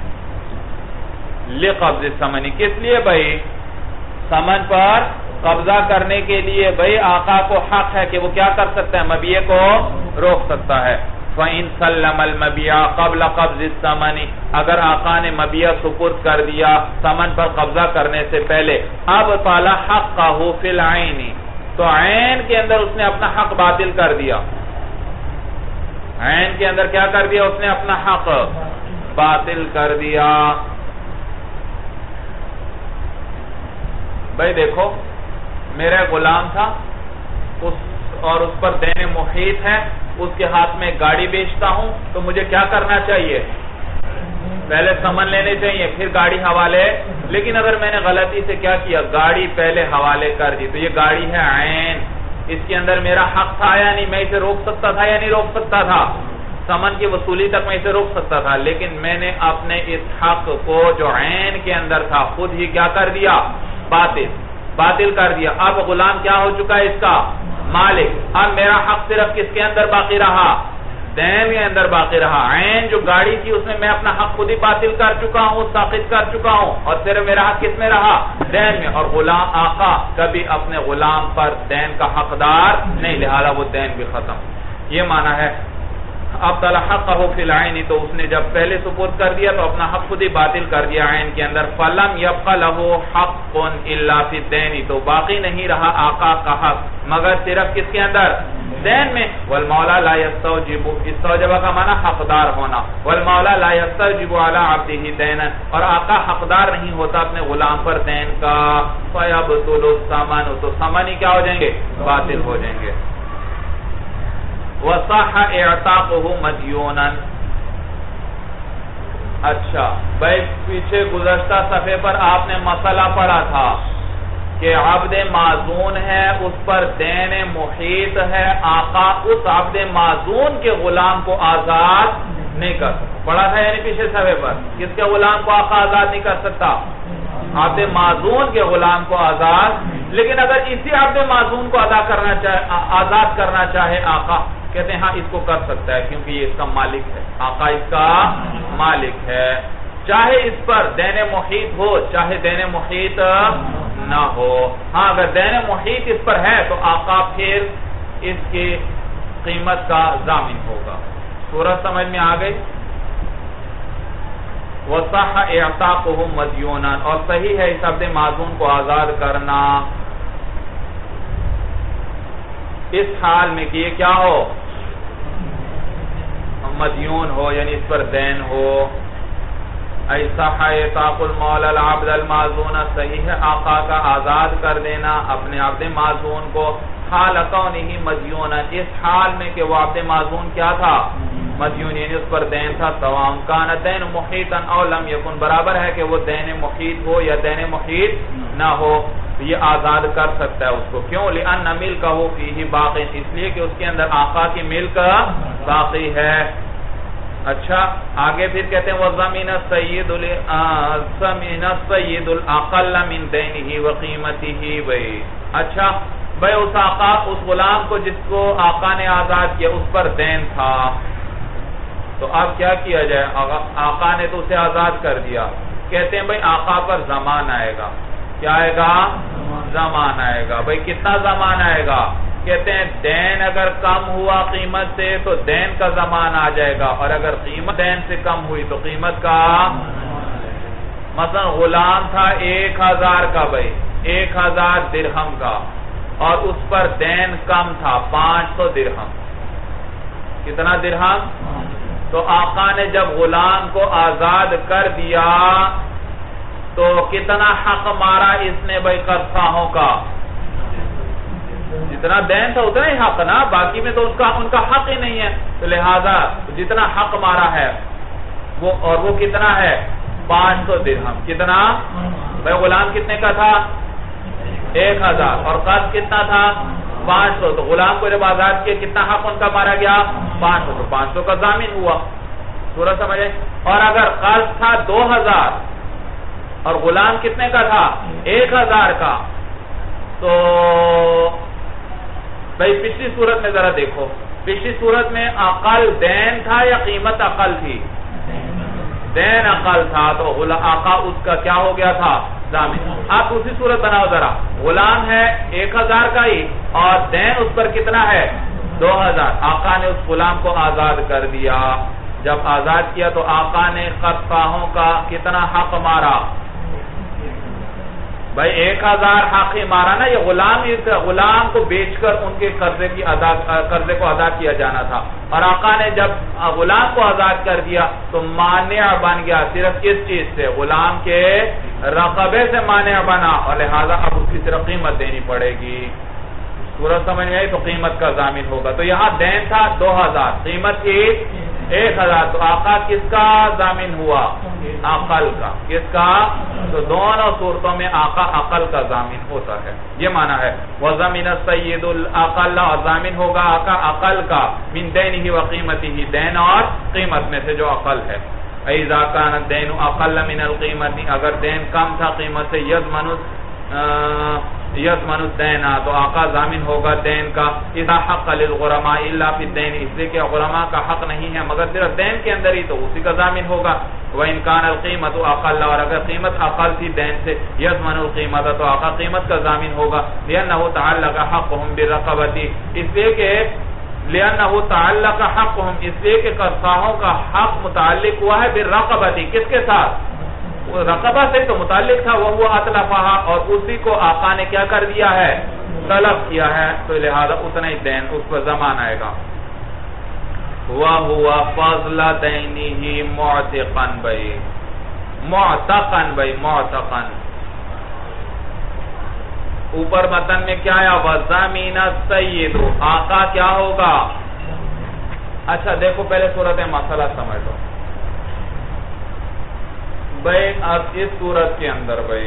لِقَبْضِ الثَّمَنِ کس لیے بھائی؟ ثمن پر قبضہ کرنے کے لیے. بھائی آقا کو حق ہے کہ وہ کیا کر سکتا ہے؟ مبیع کو روک سکتا ہے. فَإِن سَلَّمَ الْمَبِيعَ قَبْلَ قَبْضِ الثَّمَنِ. اگر آقا نے مبیع سپرد کر دیا ثمن پر قبضہ کرنے سے پہلے، اب طَالَ حَقَّهُ فِي الْعَيْنِ. تو عین کے اندر اس نے اپنا حق باطل کر دیا. عین کے اندر کیا کر دیا؟ اس نے اپنا حق باطل کر دیا. بھائی دیکھو، میرا غلام تھا اس اور اس پر دین محیط ہے، اس کے ہاتھ میں گاڑی بیچتا ہوں، تو مجھے کیا کرنا چاہیے؟ پہلے ثمن لینے چاہیے پھر گاڑی حوالے. لیکن اگر میں نے غلطی سے کیا کیا، گاڑی پہلے حوالے کر دی، تو یہ گاڑی ہے عین، اس کے اندر میرا حق تھا یا نہیں؟ میں اسے روک سکتا تھا یا نہیں روک سکتا تھا؟ ثمن کی وصولی تک میں اسے روک سکتا تھا، لیکن میں نے اپنے اس حق کو جو عین کے اندر تھا خود ہی کیا کر دیا؟ باطل باطل کر دیا. اب غلام کیا ہو چکا ہے؟ اس کا مالک. اب میرا حق صرف کس کے اندر باقی رہا؟ دین کے اندر باقی رہا. عین جو گاڑی تھی اس میں میں اپنا حق خود ہی باطل کر چکا ہوں، ساقط کر چکا ہوں، اور صرف میرا حق کس میں رہا؟ دین میں. اور غلام آقا کبھی اپنے غلام پر دین کا حقدار نہیں، لہذا وہ دین بھی ختم. یہ معنی ہے اب طَالَ حَقَّهُ فِي الْعَيْنِ. تو اس نے جب پہلے سپرد کر دیا تو اپنا حق خود ہی باطل کر دیا عین کے اندر. فَلَمْ يَبْقَ لَهُ حَقٌّ إِلَّا فِي الدَّيْنِ. تو باقی نہیں رہا آقا کا حق مگر صرف کس کے اندر؟ دین میں. وَالْمَوْلَى لَا يَسْتَوْجِبُ. استوجبہ کا معنی حقدار ہونا. وَالْمَوْلَى لَا يَسْتَوْجِبُ عَلَىٰ عَبْدِهِ دَيْنًا. اور آقا حقدار نہیں ہوتا اپنے غلام پر دین کا. فَيَبْطُلُ الثَّمَنُ. تو ثمن ہی کیا ہو جائیں گے؟ باطل ہو جائیں گے. وَصَحَّ اِعْتَاقُهُ مَدْيُونًا. اچھا بھائی، پیچھے گزشتہ صفحے پر آپ نے مسئلہ پڑھا تھا کہ عبد معزون ہے، اس پر دین محیط ہے، آقا اس عبد معزون کے غلام کو آزاد نہیں کر سکتا. پڑھا تھا یعنی پیچھے صفحے پر کس کے غلام کو آقا آزاد نہیں کر سکتا؟ عبد معزون کے غلام کو آزاد. لیکن اگر اسی عبد معزون کو آزاد کرنا چاہے آزاد کرنا چاہے آقا، کہتے ہیں ہاں اس کو کر سکتا ہے کیونکہ یہ اس کا مالک ہے. آقا اس کا مالک ہے، چاہے اس پر دین محیط ہو چاہے دین محیط نہ ہو. ہاں اگر دین محیط اس پر ہے تو آقا پھر اس کی قیمت کا ضامن ہوگا. صورت سمجھ میں آ گئی؟ وَصَحَّ اِعْتَاقُهُ مَدْيُونًا، اور صحیح ہے اس عبد معزون کو آزاد کرنا اس حال میں کہ یہ کیا ہو، مدیون ہو، یعنی اس پر دین ہو. اَيْ صَحَّ اِعْتَاقُ الْمَوْلَى الْعَبْدَ الْمَعْزُونَ، صحیح ہے آقا کا آزاد کر دینا اپنے عبد معزون کو، حال کونہ مدیونا، اس حال میں کہ وہ عبد معزون کیا تھا، مدیون، یعنی اس پر دین تھا. سواء کان دین محیطا او لم یکن، برابر ہے کہ وہ دین محیط ہو یا دین محیط نہ ہو، یہ آزاد کر سکتا ہے اس کو. کیوں؟ لأن ملکہ فیہ باقی، اس لیے کہ اس کے اندر آقا کی ملک باقی ہے. اچھا آگے پھر کہتے ہیں وَضَمِنَ السَّيِّدُ الْأَقَلَّ مِنْ دَيْنِهِ وَقِيمَتِهِ. بھئی اچھا بھئی اس آقا، اس غلام کو جس کو آقا نے آزاد کیا اس پر دین تھا، تو اب کیا کیا جائے؟ آقا نے تو اسے آزاد کر دیا. کہتے ہیں بھئی آقا پر زمان آئے گا. کیا آئے گا؟ زمان آئے گا. بھئی کتنا زمان آئے گا؟ کہتے ہیں دین اگر کم ہوا قیمت سے تو دین کا زمان آ جائے گا، اور اگر قیمت دین سے کم ہوئی تو قیمت کا. مثلا غلام تھا ایک ہزار کا، بھئی ایک ہزار درہم کا، اور اس پر دین کم تھا پانچ سو درہم. کتنا درہم؟ تو آقا نے جب غلام کو آزاد کر دیا تو کتنا حق مارا اس نے بھئی قرضخواہوں کا؟ جتنا دین تھا اتنا ہی حق نا، باقی میں تو ان کا ان کا حق ہی نہیں ہے. تو لہذا جتنا حق مارا ہے وہ، اور وہ کتنا ہے؟ پانچ سو درہم. کتنا؟ بھئی غلام کتنے کا تھا؟ ایک ہزار، اور قرض کتنا تھا؟ پانچ سو. تو غلام کو جب آزاد کیا کتنا حق ان کا مارا گیا؟ پانچ سو. تو پانچ سو کا ضامن ہوا. سورج سمجھے؟ اور اگر قرض تھا دو ہزار اور غلام کتنے کا تھا؟ ایک ہزار کا، تو بھئی پچھلی صورت میں ذرا دیکھو، پچھلی صورت میں اقل دین تھا یا قیمت اقل تھی؟ دین اقل تھا، تو آقا اس کا کیا ہو گیا تھا؟ ضامن. آپ اسی صورت بناؤ ذرا، غلام ہے ایک ہزار کا ہی اور دین اس پر کتنا ہے؟ دو ہزار. آقا نے اس غلام کو آزاد کر دیا. جب آزاد کیا تو آقا نے قرضخواہوں کا کتنا حق مارا؟ بھائی ایک ہزار حق ہی مارا نا. یہ غلام غلام کو بیچ کر ان کے قرضے کی ادا قرضے کو ادا کیا جانا تھا، اور آقا نے جب غلام کو آزاد کر دیا تو مانع بن گیا صرف کس چیز سے؟ غلام کے رقبے سے مانع بنا، اور لہذا اب اس کی صرف قیمت دینی پڑے گی. صورت سمجھ میں آئی؟ تو قیمت کا ضامن ہوگا. تو یہاں دین تھا دو ہزار، قیمت تھی ایک ہزار، تو آقا کس کا ضامن ہوا؟ عقل کا. کس کا؟ تو دونوں صورتوں میں آقا عقل کا ضامن ہوتا ہے. یہ معنی ہے وَضَمِنَ السَّيِّدُ الْأَقَلَّ، اور ضامن ہوگا آقا عقل کا، مِن دَيْنِهِ وَقِيمَتِهِ، دین اور قیمت میں سے جو عقل ہے. اِذَا كَانَ الدَّيْنُ أَقَلَّ مِنَ الْقِيمَةِ، اگر دین کم تھا قیمت سے، يَضْمَنُ يَضْمَنُ الدَّيْنَ، تو آقا ضامن ہوگا دین کا. اِذَا حَقَّ لِلْغُرَمَاءِ إِلَّا فِي الدَّيْنِ، اس لیے کہ غرماء کا حق نہیں ہے مگر صرف دین کے اندر ہی، تو اسی کا ضامن ہوگا. وَإِنْ كَانَ الْقِيمَةُ أَقَلَّ، اور اگر قیمت اقل تھی دین سے، يَضْمَنُ الْقِيمَةَ، تو آقا قیمت کا ضامن ہوگا. لِأَنَّهُ تَعَلَّقَ حَقُّهُمْ بِالرَّقَبَةِ، اس لیے کہ لِأَنَّهُ تَعَلَّقَ حَقُّهُمْ، اس لیے کہ قرضخواہوں کا حق متعلق ہوا ہے بالرقبۃ، کس کے ساتھ؟ رقبہ سے تو متعلق تھا، وہ وہ اطلفہا، اور اسی کو آقا نے کیا کر دیا ہے؟ طلب کیا ہے. تو لہذا اتنا ہی دین اس پر زمان آئے گا. وَهُوَ فَضْلَ دَيْنِهِ مُعْتِقًا، بھئی معتقن، بھئی معتقن. اوپر متن میں کیا آیا؟ وَضَمِنَ السَّيِّدُ، آقا کیا ہوگا؟ اچھا دیکھو پہلے صورت مسئلہ سمجھ لو. بھئی اب اس صورت کے اندر بھئی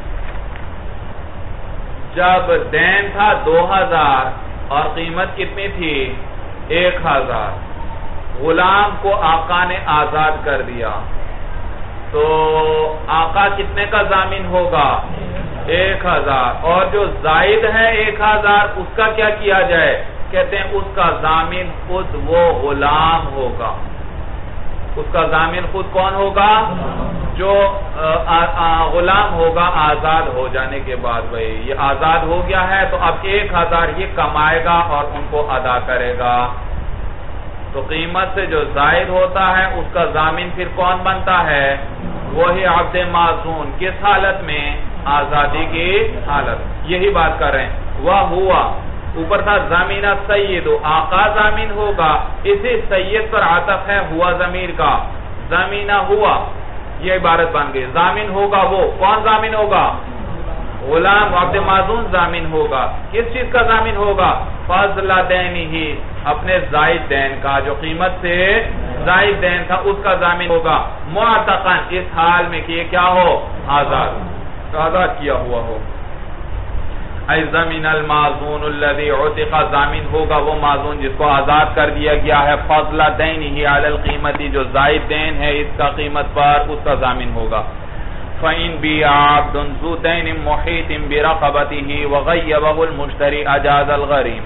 جب دین تھا دو ہزار اور قیمت کتنی تھی؟ ایک ہزار. غلام کو آقا نے آزاد کر دیا تو آقا کتنے کا ضامن ہوگا؟ ایک ہزار. اور جو زائد ہے ایک ہزار اس کا کیا کیا جائے؟ کہتے ہیں اس کا ضامن خود وہ غلام ہوگا. اس کا ضامن خود کون ہوگا؟ جو غلام ہوگا آزاد ہو جانے کے بعد. بھائی یہ آزاد ہو گیا ہے تو اب ایک ہزار یہ کمائے گا اور ان کو ادا کرے گا. تو قیمت سے جو زائد ہوتا ہے اس کا ضامن پھر کون بنتا ہے؟ وہی عبد معزون. کس حالت میں؟ آزادی کی حالت. یہی بات کر رہے ہیں. وہ ہوا اوپر تھا ضامن سید، آقا ضامن ہوگا. اسی سید پر عطف ہے ہوا ضمیر کا. ضامن ہوا یہ عبارت بن گئی. ضامن ہوگا وہ کون ضامن ہوگا؟ غلام. عبد معزون ضامن ہوگا. کس چیز کا ضامن ہوگا؟ فضل دین ہی، اپنے زائد دین کا، جو قیمت سے زائد دین تھا اس کا ضامن ہوگا. معتقن، اس حال میں کہ یہ کیا ہو؟ آزاد، آزاد کیا ہوا ہو. ای ضمن المعزون الذی عتق، ضامن ہوگا وہ معزون جس کو آزاد کر دیا گیا ہے. فضل دین ہی علی القیمتی، جو زائد دین ہے اس کا قیمت پر، اس کا ضامن ہوگا. فَإِن بِيَعَ عَبْدٌ ذُو دَيْنٍ مُحِيطٍ بِرَقَبَتِهِ وَغَيَّبَهُ الْمُشْتَرِي أَجَازَ الْغَرِيمُ.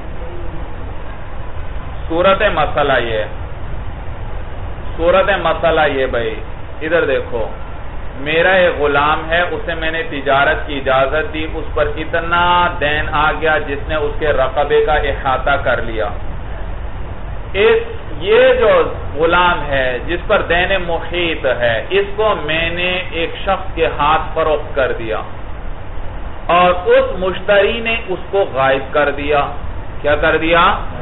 صورت مسئلہ یہ صورت مسئلہ یہ بھائی ادھر دیکھو، میرا ایک غلام ہے، اسے میں نے تجارت کی اجازت دی، اس پر اتنا دین آ گیا جس نے اس کے رقبے کا احاطہ کر لیا. اس یہ جو غلام ہے جس پر دین محیط ہے، اس کو میں نے ایک شخص کے ہاتھ فروخت کر دیا اور اس مشتری نے اس کو غائب کر دیا. کیا کر دیا؟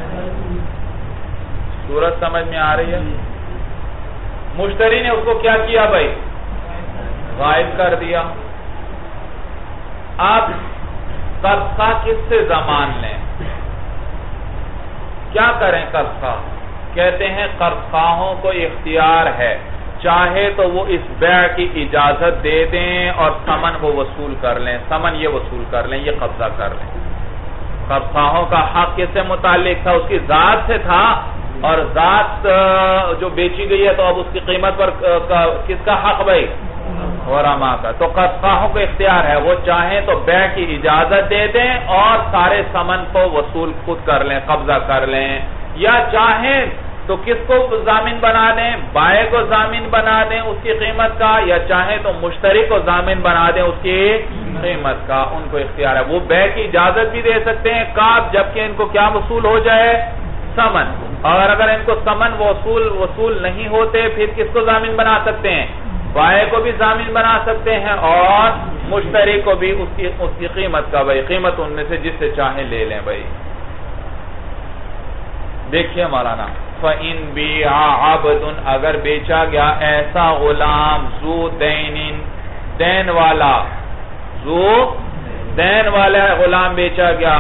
صورت سمجھ میں آ رہی ہے؟ مشتری نے اس کو کیا کیا بھائی؟ غائب کر دیا. آپ قرض خواہ کس سے ضمان لیں؟ کیا کریں قرض خواہ؟ کہتے ہیں قرض خواہوں کو اختیار ہے، چاہے تو وہ اس بیع کی اجازت دے دیں اور ثمن وہ وصول کر لیں، ثمن یہ وصول کر لیں، یہ قبضہ کر لیں. قرض خواہوں کا حق کس سے متعلق تھا؟ اس کی ذات سے تھا، اور ذات جو بیچی گئی ہے تو اب اس کی قیمت پر کس کا حق بھائی؟ غرما کا. تو قرض خواہوں کو اختیار ہے، وہ چاہیں تو بیع کی اجازت دے دیں اور سارے ثمن کو وصول خود کر لیں، قبضہ کر لیں، یا چاہیں تو کس کو ضامن بنا دیں؟ بائع کو ضامن بنا دیں اس کی قیمت کا، یا چاہیں تو مشتری کو ضامن بنا دیں اس کی قیمت کا. ان کو اختیار ہے. وہ بیع کی اجازت بھی دے سکتے ہیں کاب، جبکہ ان کو کیا وصول ہو جائے؟ ثمن. اور اگر ان کو ثمن وصول وصول نہیں ہوتے پھر کس کو ضامن بنا سکتے ہیں؟ بائع کو بھی ضامن بنا سکتے ہیں اور مشتری کو بھی اس کی اس کی قیمت کا. بھائی قیمت ان میں سے جس سے چاہیں لے لیں. بھائی دیکھیے مولانا، فَإِن بِيَعَ عَبْدٌ، اگر بیچا گیا ایسا غلام، ذو دین، دین والا، ذو دین والا غلام بیچا گیا،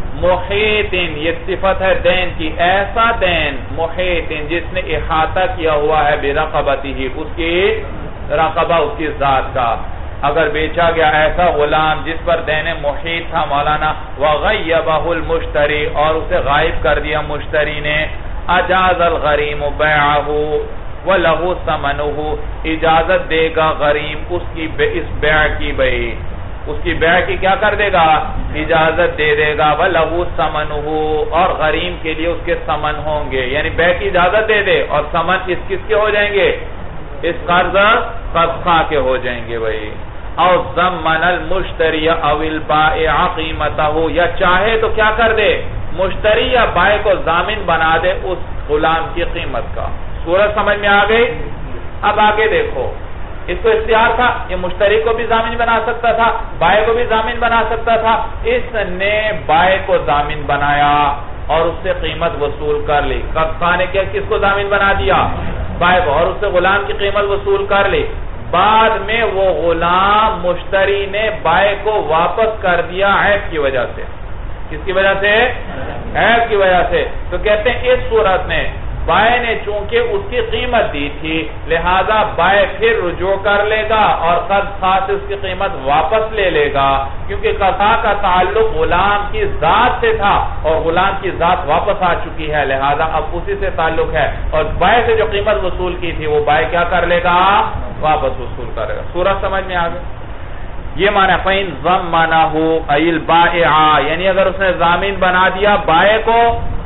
محیطن، یہ صفت ہے دین کی، ایسا دین، محیطن جس نے احاطہ کیا ہوا ہے برقبتہ، اس کی رقبہ، اس کی ذات کا. اگر بیچا گیا ایسا غلام جس پر دین محیط تھا مولانا، وغیبہ المشتری، اور اسے غائب کر دیا مشتری نے، اجاز الغریم بیعہ وَلَهُ ثَمَنُهُ، اجازت دے گا غریم اس کی اس بیع کی. بھئی اس کی بیع کی کیا کر دے گا؟ اجازت دے دے گا. وَلَهُ ثَمَنُهُ، اور غریم کے لیے اس کے ثمن ہوں گے. یعنی بیع کی اجازت دے دے اور ثمن اس کس کے ہو جائیں گے؟ اس قرض قرض خواہ کے ہو جائیں گے. بھئی او ضمن المشتری او البائع قیمتہ، یا چاہے تو کیا کر دے؟ مشتری یا بائع کو ضامن بنا دے اس غلام کی قیمت کا. صورت سمجھ میں آ گئی؟ اب آگے دیکھو، اس کو اختیار تھا، یہ مشتری کو بھی ضامن بنا سکتا تھا، بائع کو بھی ضامن بنا سکتا تھا. اس نے بائع کو ضامن بنایا اور اس سے قیمت وصول کر لی. قرض خواہ نے کیا کس کو ضامن بنا دیا؟ بائع کو، اور اس سے غلام کی قیمت وصول کر لی. بعد میں وہ غلام مشتری نے بائع کو واپس کر دیا عیب کی وجہ سے. کس کی وجہ سے؟ عیب کی وجہ سے. تو کہتے ہیں اس صورت میں بائع نے چونکہ اس کی قیمت دی تھی، لہذا بائع پھر رجوع کر لے گا اور قرض خواہ سے اس کی قیمت واپس لے لے گا، کیونکہ قضا کا تعلق غلام کی ذات سے تھا اور غلام کی ذات واپس آ چکی ہے، لہذا اب اسی سے تعلق ہے. اور بائع سے جو قیمت وصول کی تھی وہ بائع کیا کر لے گا؟ واپس وصول کرے گا. صورت سمجھ میں آ گئی؟ یہ معنی فَإِن ضَمَّنَهُ أَيِ الْبَائِعَ، یعنی اگر اس نے ضامن بنا دیا بائع کو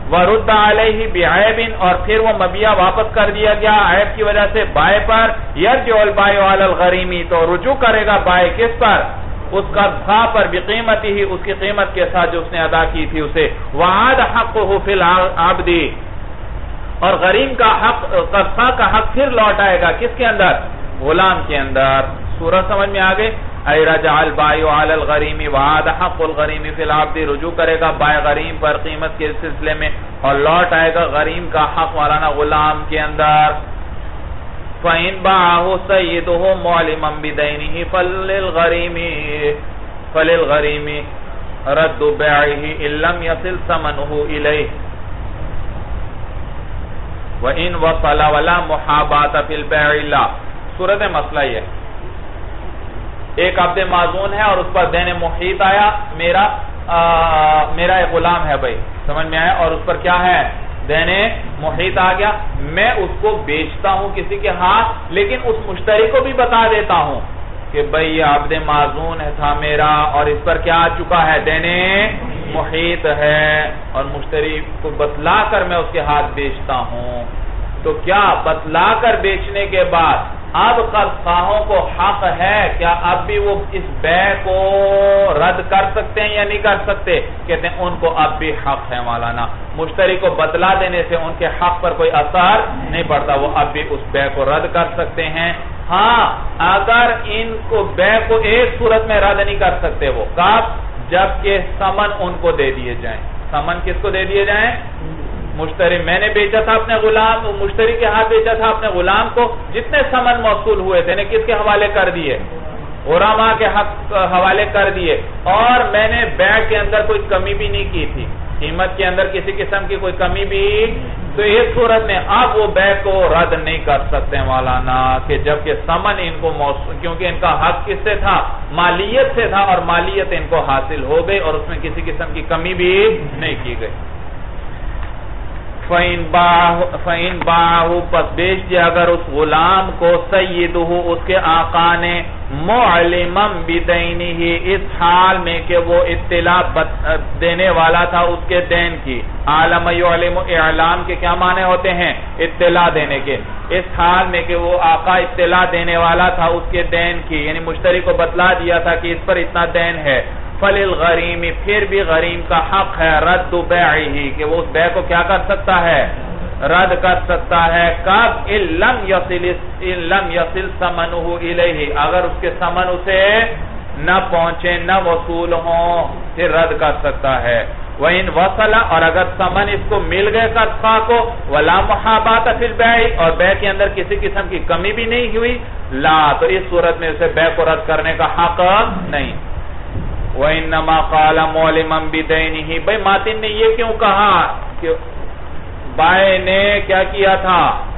وَرُدَّ عَلَيْهِ بِعَيْبٍ اور پھر وہ مبیع واپس کر دیا گیا عیب کی وجہ سے بائع پر، يَرْجِعُ الْبَائِعُ عَلَى الْغَرِيمِ تو رجوع کرے گا بائع کس پر؟ اس کا قرضہ پر، بقیمتہ اس کی قیمت کے ساتھ جو اس نے ادا کی تھی اسے، وَعَادَ حَقُّهُ فِي الْعَبْدِ اور غریم کا حق، قرضہ کا حق پھر لوٹ آئے گا کس کے اندر؟ غلام کے اندر۔ سورہ سمجھ میں آگے؟ اَيْ رَجَعَ الْبَائِعُ عَلَى الْغَرِيمِ وَعَادَ حَقُّ الْغَرِيمِ فِي الْعَبْدِ رجوع کرے گا بائع غریم پر قیمت کے سلسلے میں، اور لوٹ آئے گا غریم کا حق مولانا غلام کے اندر۔ فَإِنْ بَاعَهُ سَيِّدُهُ مُعْلِمًا بِدَيْنِهِ فَلِلْغَرِيمِ فَلِلْغَرِيمِ رَدُّ بَيْعِهِ إِن لَّمْ يَصِلْ ثَمَنُهُ إِلَيْهِ وَإِنْ وَصَلَ وَلَا مُحَابَاةَ فِي الْبَيْعِ لَا۔ صورت مسئلہ یہ ایک عبد معزون ہے اور اس پر دین محیط آیا، میرا میرا ایک غلام ہے بھائی، سمجھ میں آیا، اور اس پر کیا ہے؟ دین محیط آ گیا، میں اس کو بیچتا ہوں کسی کے ہاتھ، لیکن اس مشتری کو بھی بتا دیتا ہوں کہ بھئی یہ عبد معزون ہے تھا میرا اور اس پر کیا آ چکا ہے؟ دین محیط ہے، اور مشتری کو بتلا کر میں اس کے ہاتھ بیچتا ہوں۔ تو کیا بتلا کر بیچنے کے بعد اب قرض خواہوں کو حق ہے کیا اب بھی وہ اس بیع کو رد کر سکتے ہیں یا نہیں کر سکتے؟ کہتے ہیں ان کو اب بھی حق ہے مولانا، مشتری کو بتلا دینے سے ان کے حق پر کوئی اثر نہیں پڑتا، وہ اب بھی اس بیع کو رد کر سکتے ہیں۔ ہاں اگر ان کو بیع کو ایک صورت میں رد نہیں کر سکتے، وہ کب؟ جبکہ ثمن ان کو دے دیے جائیں۔ ثمن کس کو دے دیے جائیں؟ مشتری، میں نے بیچا تھا اپنے غلام، مشتری کے ہاتھ بیچا تھا اپنے غلام کو، جتنے ثمن موصول ہوئے تھے نے کس کے حوالے کر دیے؟ غرماء کے حق حوالے کر دیے، اور میں نے بیع کے اندر کوئی کمی بھی نہیں کی تھی، قیمت کے اندر کسی قسم کی کوئی کمی بھی، تو اس صورت میں اب وہ بیع کو رد نہیں کر سکتے مولانا، کہ جبکہ ثمن ان کو موصول، کیونکہ ان کا حق کس سے تھا؟ مالیت سے تھا، اور مالیت ان کو حاصل ہو گئی اور اس میں کسی قسم کی کمی بھی نہیں کی گئی۔ فَإِنْ بَاعَهُ پس بیچ دیا اگر اس غلام کو سیدہ اس کے آقا نے، مُعْلِمًا بِدَيْنِهِ اس حال میں کہ وہ اطلاع دینے والا تھا اس کے دین کی۔ عالم یعلم اعلام کے کیا معنی ہوتے ہیں؟ اطلاع دینے کے۔ اس حال میں کہ وہ آقا اطلاع دینے والا تھا اس کے دین کی، یعنی مشتری کو بتلا دیا تھا کہ اس پر اتنا دین ہے، فَلِلْغَرِيمِ پھر بھی غریم کا حق ہے رد بیعہ کہ وہ اس بیع کو کیا کر سکتا ہے؟ رد کر سکتا ہے۔ کب؟ إِن لَمْ يَصِلْ إِن لَمْ يَصِلْ ثَمَنُهُ إِلَيْهِ اگر اس کے ثمن اسے نہ پہنچے، نہ وصول ہوں، پھر رد کر سکتا ہے۔ وَإِنْ وَصَلَ اور اگر ثمن اس کو مل گئے قرضہ کو، وَلَا مُحَابَاةَ فِي الْبَيْعِ اور بیع کے اندر کسی قسم کی کمی بھی نہیں ہوئی، لا تو اس صورت میں اسے بیع کو رد کرنے کا حق نہیں۔ وَإِنَّمَا قَالَ مُعْلِمًا بِدَيْنِهِ بھئی ماتن نے یہ کیوں کہا کہ بائع نے کیا کیا تھا؟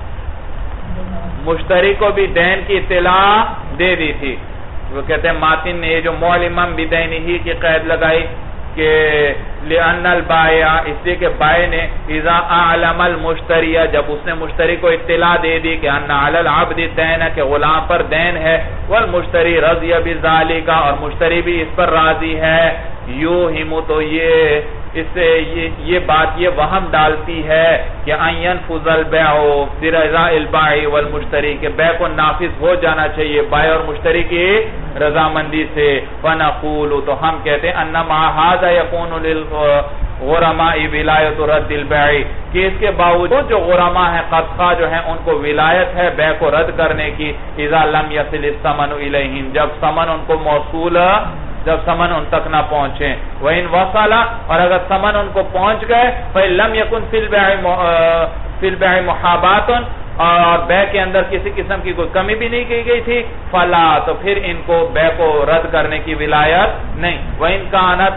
مشتری کو بھی دین کی اطلاع دے دی تھی۔ وہ کہتے ہیں ماتن نے یہ جو مُعْلِمًا بِدَيْنِهِ کی قید لگائی کہ لِأَنَّ الْبَائِعَ اس لیے کہ بائع نے اِذَا أَعْلَمَ الْمُشْتَرِيَ جب اس نے مشتری کو اطلاع دے دی کہ أَنَّ عَلَى الْعَبْدِ الدَّيْنَ کہ غلام پر دین ہے، وَالْمُشْتَرِي رَضِيَ بِذَالِكَ اور مشتری بھی اس پر راضی ہے، یوہم تو یہ اس سے یہ, یہ بات یہ وہم ڈالتی ہے کہ أَن يَنْفُذَ الْبَيْعُ بِرِضَاءِ الْبَائِعِ وَالْمُشْتَرِي کہ بیع کو نافذ ہو جانا چاہیے بائع اور مشتری کی رضامندی سے۔ فَنَقُولُ تو ہم کہتے ہیں أَنَّمَا هَذَا يَكُونُ لِلْغُرَمَاءِ وِلَایَةُ رَدِّ الْبَيْعِ کہ اس کے باوجود جو غرماء ہیں قرضہ جو ہیں ان کو ولایت ہے بیع کو رد کرنے کی، إِذَا لَمْ يَصِلِ الثَّمَنُ إِلَيْهِمْ جب ثمن ان کو موصول جب ثمن ان تک نہ پہنچے۔ وَإِنْ وَصَلَ اور اگر ثمن ان کو پہنچ گئے، فَإِن لَمْ يَكُنْ فِي الْبَيْعِ فِي الْبَيْعِ مُحَابَاةٌ اور بیع کے اندر کسی قسم کی کوئی کمی بھی نہیں کی گئی تھی، فَلَا تو پھر ان کو بیع کو رد کرنے کی ولایت نہیں۔ وَإِنْ كَانَتْ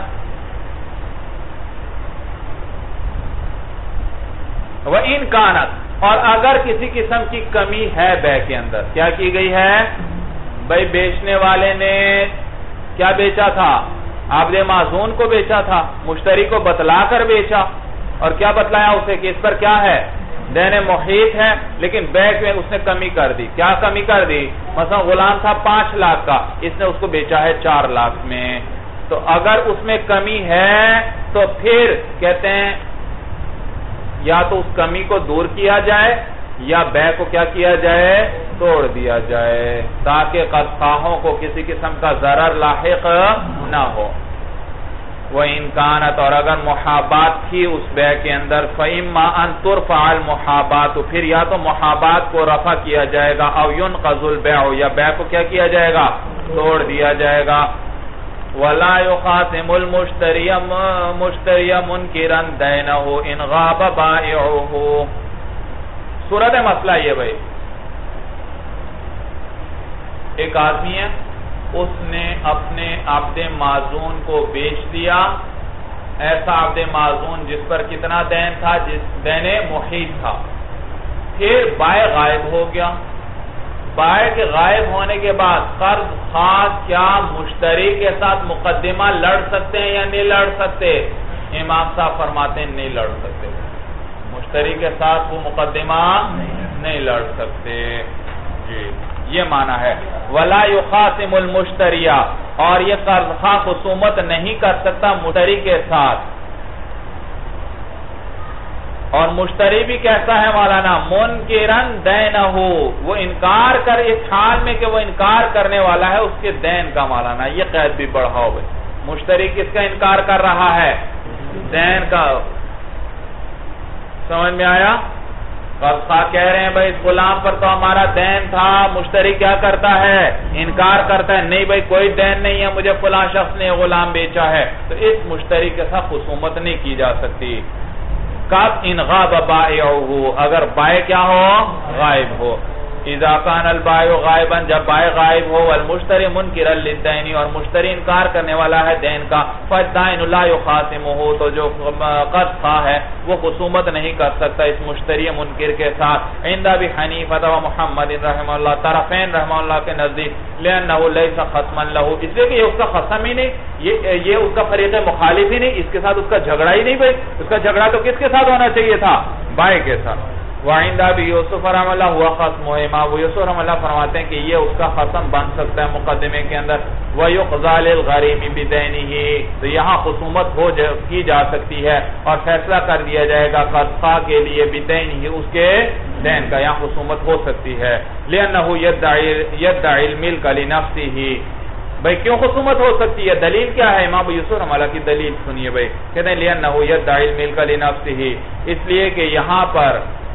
وَإِنْ كَانَتْ اور اگر کسی قسم کی کمی ہے بیع کے اندر، کیا کی گئی ہے؟ بھئی بیچنے والے نے کیا بیچا تھا؟ عبد معزون کو بیچا تھا، مشتری کو بتلا کر بیچا، اور کیا بتلایا اسے کہ اس پر کیا ہے؟ دین محیط ہے، لیکن بیع میں اس نے کمی کر دی۔ کیا کمی کر دی؟ مثلا غلام تھا پانچ لاکھ کا، اس نے اس کو بیچا ہے چار لاکھ میں، تو اگر اس میں کمی ہے تو پھر کہتے ہیں یا تو اس کمی کو دور کیا جائے یا بے کو کیا کیا جائے توڑ دیا جائے تاکہ قرضخواہوں کو کسی قسم کا ضرر لاحق نہ ہو. وَإِنْ كَانَتْ اور اگر محابات تھی اس بے کے اندر فَإِمَّا أَن تُرْفَعَ الْمُحَابَاتُ پھر یا تو محابات کو رفع کیا جائے گا أَوْ يُنْقَضُ الْبَيْعُ یا بے کو کیا کیا جائے گا توڑ دیا جائے گا. وَلَا يُخَاصِمُ الْمُشْتَرِيَ مُشْتَرِيَ مُنْكِرًا دَيْنَهُ إِنْ غَابَ بَائِعُهُ. صورت مسئلہ یہ بھائی ایک آدمی ہے اس نے اپنے عبد معزون کو بیچ دیا ایسا عبد معزون جس پر کتنا دین تھا جس دین محیط تھا. پھر بائع غائب ہو گیا. بائع کے غائب ہونے کے بعد قرض خواہ کیا مشتری کے ساتھ مقدمہ لڑ سکتے ہیں یا نہیں لڑ سکتے؟ امام صاحب فرماتے ہیں نہیں لڑ سکتے. مشتری کے ساتھ وہ مقدمہ نہیں لڑ سکتے. جی یہ معنی ہے وَلَا يُخَاصِمُ الْمُشْتَرِيَ اور یہ قرض خواہ خصومت نہیں کر سکتا مشتری کے ساتھ. اور مشتری بھی کیسا ہے مولانا مُنْكِرًا دَيْنَهُ وہ انکار کر اس حال میں کہ وہ انکار کرنے والا ہے اس کے دین کا. مولانا یہ قید بھی بڑھاؤ بھائی مشتری کس کا انکار کر رہا ہے دین کا. سمجھ میں آیا؟ قرض خواہ کہہ رہے ہیں بھائی اس غلام پر تو ہمارا دین تھا. مشتری کیا کرتا ہے انکار کرتا ہے نہیں بھائی کوئی دین نہیں ہے مجھے فلاں شخص نے غلام بیچا ہے. تو اس مشتری کے ساتھ خصومت نہیں کی جا سکتی. کب ان غاب بائعہ اگر بائع کیا ہو غائب ہو. اذا کان البائع غائبا جب بائع غائب ہو والمشتری منکرا للدین اور مشتری انکار کرنے والا ہے دین کا فالدائن لا یخاصمہ تو جو قرض خواہ ہے وہ خصومت نہیں کر سکتا اس مشتری منکر کے ساتھ. عند ابی حنیفہ و محمد رحمہ اللہ طرفین رحمہ اللہ کے نزدیک لانه ليس خصما له اس لیے کہ یہ اس کا خصم ہی نہیں یہ یہ اس کا فریق مخالف ہی نہیں اس کے ساتھ اس کا جھگڑا ہی نہیں. بھائی اس کا جھگڑا تو کس کے ساتھ ہونا چاہیے تھا بائع کے ساتھ. وعند ابی یوسف رحمہ اللہ ہوا خصمہ امام یوسف رحمہ اللہ فرماتے ہیں کہ یہ اس کا خصم بن سکتا ہے مقدمے کے اندر. وَيُقْضَى لِلْغَرِيمِ بِدَيْنِهِ تو یہاں خصومت ہو کی جا سکتی ہے اور فیصلہ کر دیا جائے گا قرض خواہ کے لیے بِدَيْنِهِ اس کے دین کا. یہاں خصومت ہو سکتی ہے. لِأَنَّهُ يَدَّعِي الْمِلْكَ لِنَفْسِهِ بھئی کیوں خصومت ہو سکتی ہے دلیل کیا ہے؟ امام یوسف رحمہ اللہ کی دلیل سنیے بھئی کہتے ہیں لِأَنَّهُ يَدَّعِي الْمِلْكَ لِنَفْسِهِ اس لیے کہ یہاں پر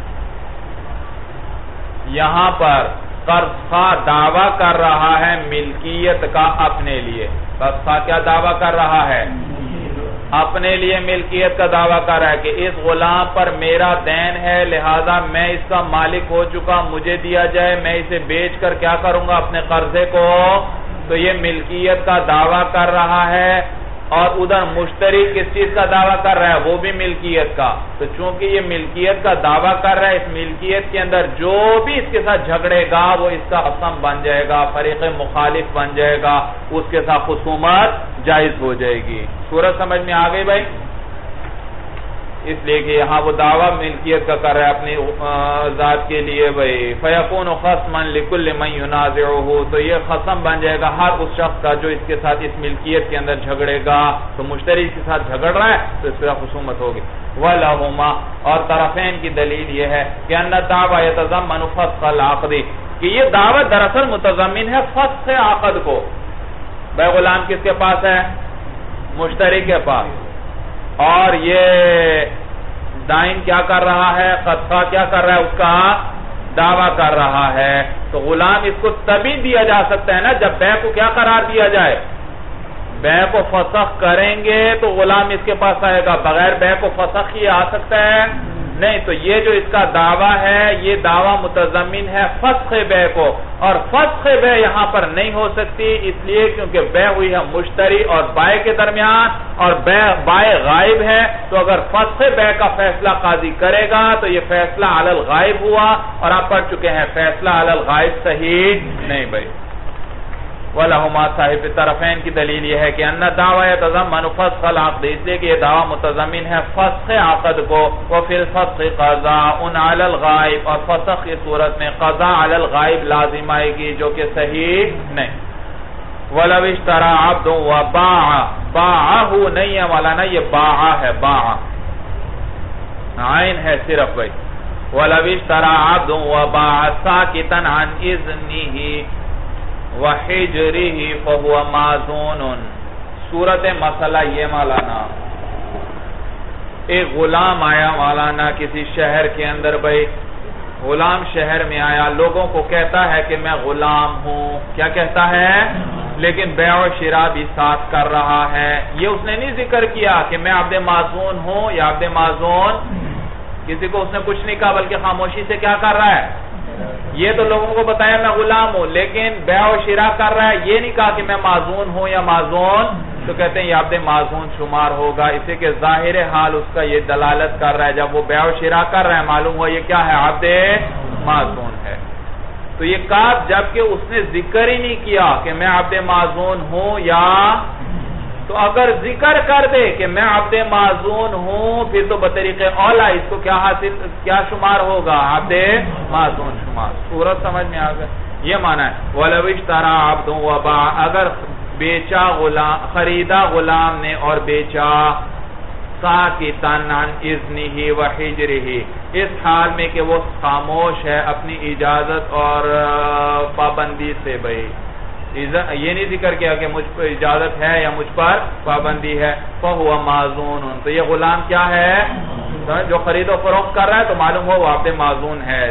یہاں پر قرض خواہ دعویٰ کر رہا ہے ملکیت کا اپنے لیے. قرض خواہ کیا دعویٰ کر رہا ہے اپنے لیے ملکیت کا دعویٰ کر رہا ہے کہ اس غلام پر میرا دین ہے لہذا میں اس کا مالک ہو چکا مجھے دیا جائے میں اسے بیچ کر کیا کروں گا اپنے قرضے کو. تو یہ ملکیت کا دعویٰ کر رہا ہے اور ادھر مشتری کس چیز کا دعویٰ کر رہا ہے وہ بھی ملکیت کا. تو چونکہ یہ ملکیت کا دعویٰ کر رہا ہے اس ملکیت کے اندر جو بھی اس کے ساتھ جھگڑے گا وہ اس کا خصم بن جائے گا فریق مخالف بن جائے گا اس کے ساتھ خصومت جائز ہو جائے گی. صورت سمجھ میں آ گئی بھائی؟ اس لیے کہ یہاں وہ دعویٰ ملکیت کا کر رہا ہے اپنی ذات کے لیے بھائی. فَيَكُونُ خَصْمًا لِكُلِّ مَنْ يُنَازِعُهُ تو یہ خصم بن جائے گا ہر اس شخص کا جو اس کے ساتھ اس ملکیت کے اندر جھگڑے گا. تو مشتری کے ساتھ جھگڑ رہا ہے تو اس کا خصومت ہوگی. وَلَهُمَا اور طرفین کی دلیل یہ ہے کہ أَنَّ الدَّعْوَى يَتَضَمَّنُ فَسْخَ الْعَقْدِ کہ یہ دعوت دراصل متضمن ہے فسخ عقد کو. بھائی غلام کس کے پاس ہے مشتری کے پاس اور یہ دائن کیا کر رہا ہے قرض خواہ کیا کر رہا ہے اس کا دعویٰ کر رہا ہے. تو غلام اس کو تبھی دیا جا سکتا ہے نا جب بیع کو کیا قرار دیا جائے بیع کو فسخ کریں گے تو غلام اس کے پاس آئے گا. بغیر بیع کو فسخ ہی آ سکتا ہے نہیں. تو یہ جو اس کا دعویٰ ہے یہ دعویٰ متضمن ہے فسخ بیع کو اور فسخ بیع یہاں پر نہیں ہو سکتی اس لیے کیونکہ بیع ہوئی ہے مشتری اور بائع کے درمیان اور بائع غائب ہے. تو اگر فسخ بیع کا فیصلہ قاضی کرے گا تو یہ فیصلہ علی الغائب ہوا اور آپ پڑھ چکے ہیں فیصلہ علی الغائب صحیح نہیں بھائی. وَلَهُمَا صاحب طرفین کی دلیل یہ ہے کہ ان دعوی يتضمن فسخ العقد اس لیے کہ یہ دعویٰ متضمن ہے فسخ عقد کو. وفي الفسخ قضاء علی الغائب اور فسخ کی صورت میں قضاء علی الغائب لازم آئے گی جو کہ صحیح نہیں. وَلَوْ اشْتَرَى عَبْدٌ وَبَاعَ باعہ نہیں ہے مولانا یہ باعہ ہے باعہ عین ہے صرف بھائی. وَلَوِ اشْتَرَى عَبْدٌ وَبَاعَ سَاكِتًا عَنْ إِذْنِهِ وَحِجْرِهِ فَهُوَ مَعْزُونٌ. صورت مسئلہ یہ مولانا، ایک غلام آیا مولانا کسی شہر کے اندر بھائی، غلام شہر میں آیا، لوگوں کو کہتا ہے کہ میں غلام ہوں. کیا کہتا ہے؟ لیکن بیع و شراء بھی ساتھ کر رہا ہے. یہ اس نے نہیں ذکر کیا کہ میں عبد معزون ہوں یا عبد معزون، کسی کو اس نے کچھ نہیں کہا، بلکہ خاموشی سے کیا کر رہا ہے؟ یہ تو لوگوں کو بتایا میں غلام ہوں، لیکن بیع و شراء کر رہا ہے. یہ نہیں کہا کہ میں معزون ہوں یا معزون، تو کہتے ہیں یہ عبد معزون شمار ہوگا. اسی کے ظاہر حال اس کا یہ دلالت کر رہا ہے، جب وہ بیع و شراء کر رہا ہے معلوم ہوا یہ کیا ہے؟ عبد معزون ہے. تو یہ کاف جبکہ اس نے ذکر ہی نہیں کیا کہ میں عبد معزون ہوں، یا تو اگر ذکر کر دے کہ میں عبد معزون ہوں پھر تو بطریق اولا اس کو کیا حاصل کیا شمار ہوگا؟ عبد معزون شمار. صورت سمجھ میں آ گئی؟ یہ معنی ہے وَلَوِ اشْتَرَى عَبْدٌ وَبَاعَ، اگر بیچا غلام، خریدا غلام نے اور بیچا ساکتاً عن اذنہ وحجرہ، اس حال میں کہ وہ خاموش ہے اپنی اجازت اور پابندی سے. بھئی یہ نہیں ذکر کیا کہ مجھ پر اجازت ہے یا مجھ پر پابندی ہے. فَهُوَ مَعْزُونٌ، تو یہ غلام کیا ہے؟ جو خرید و فروخت کر رہا ہے تو معلوم ہو وہ عبد معزون ہے.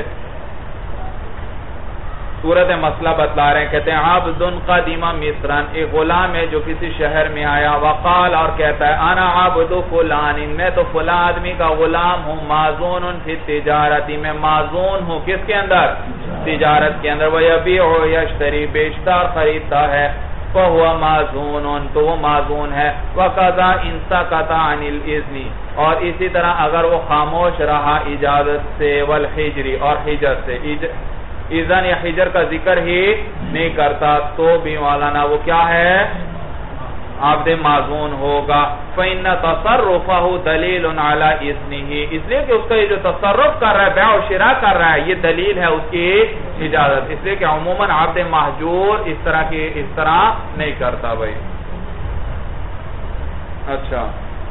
صورت مسئلہ بتلا رہے ہیں، کہتے ہیں عبد قدیم مصر، ایک غلام ہے جو کسی شہر میں آیا، وقال اور کہتا ہے انا عبد فلان، میں تو فلاں آدمی کا غلام ہوں، معزون فی التجارت، میں معزون ہوں کس کے اندر؟ تجارت کے اندر. وَيَبِيعُ يَشْتَرِي، بیچتا اور خریدتا ہے. فَهُوَ مَعْزُونٌ، تو وہ معزون ہے. وَقَضَى إِن سَكَتَ عَنِ الْإِذْنِ، اور اسی طرح اگر وہ خاموش رہا اجازت سے، وَالْحِجْرِ، اور حجر سے، اذن یا حجر کا ذکر ہی نہیں کرتا تو بھی مولانا وہ کیا ہے؟ عبد معزون ہوگا. فَإِنَّ تَصَرُّفَهُ دَلِيلٌ عَلَى إِذْنِهِ، اس لیے کہ اس کا یہ جو تصرف کر رہا ہے، بیع و شراء کر رہا ہے، یہ دلیل ہے اس کی اجازت. اس لیے کہ عموماً عبد محجور اس طرح کی اس طرح نہیں کرتا بھائی. اچھا،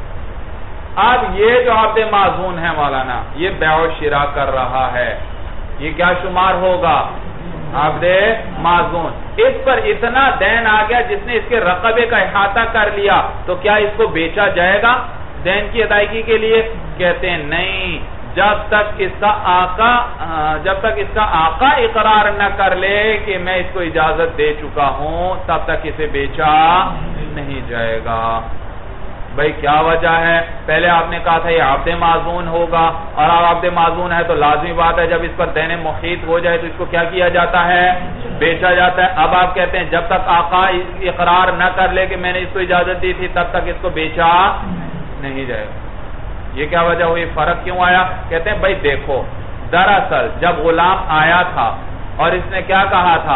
اب یہ جو عبد معزون ہے مولانا، یہ بیع و شراء کر رہا ہے، یہ کیا شمار ہوگا؟ عبد معزون. اس پر اتنا دین آ گیا جس نے اس کے رقبے کا احاطہ کر لیا، تو کیا اس کو بیچا جائے گا دین کی ادائیگی کے لیے؟ کہتے ہیں نہیں، جب تک اس کا آقا جب تک اس کا آقا اقرار نہ کر لے کہ میں اس کو اجازت دے چکا ہوں تب تک اسے بیچا نہیں جائے گا. بھئی کیا وجہ ہے؟ پہلے آپ نے کہا تھا یہ عبد معزون ہوگا، اور اب عبد معزون ہے تو لازمی بات ہے جب اس پر دین محیط ہو جائے تو اس کو کیا کیا جاتا ہے؟ بیچا جاتا ہے. اب آپ کہتے ہیں جب تک آقا اقرار نہ کر لے کہ میں نے اس کو اجازت دی تھی تب تک اس کو بیچا نہیں جائے گا. یہ کیا وجہ ہوئی؟ فرق کیوں آیا؟ کہتے ہیں بھئی دیکھو، دراصل جب غلام آیا تھا اور اس نے کیا کہا تھا؟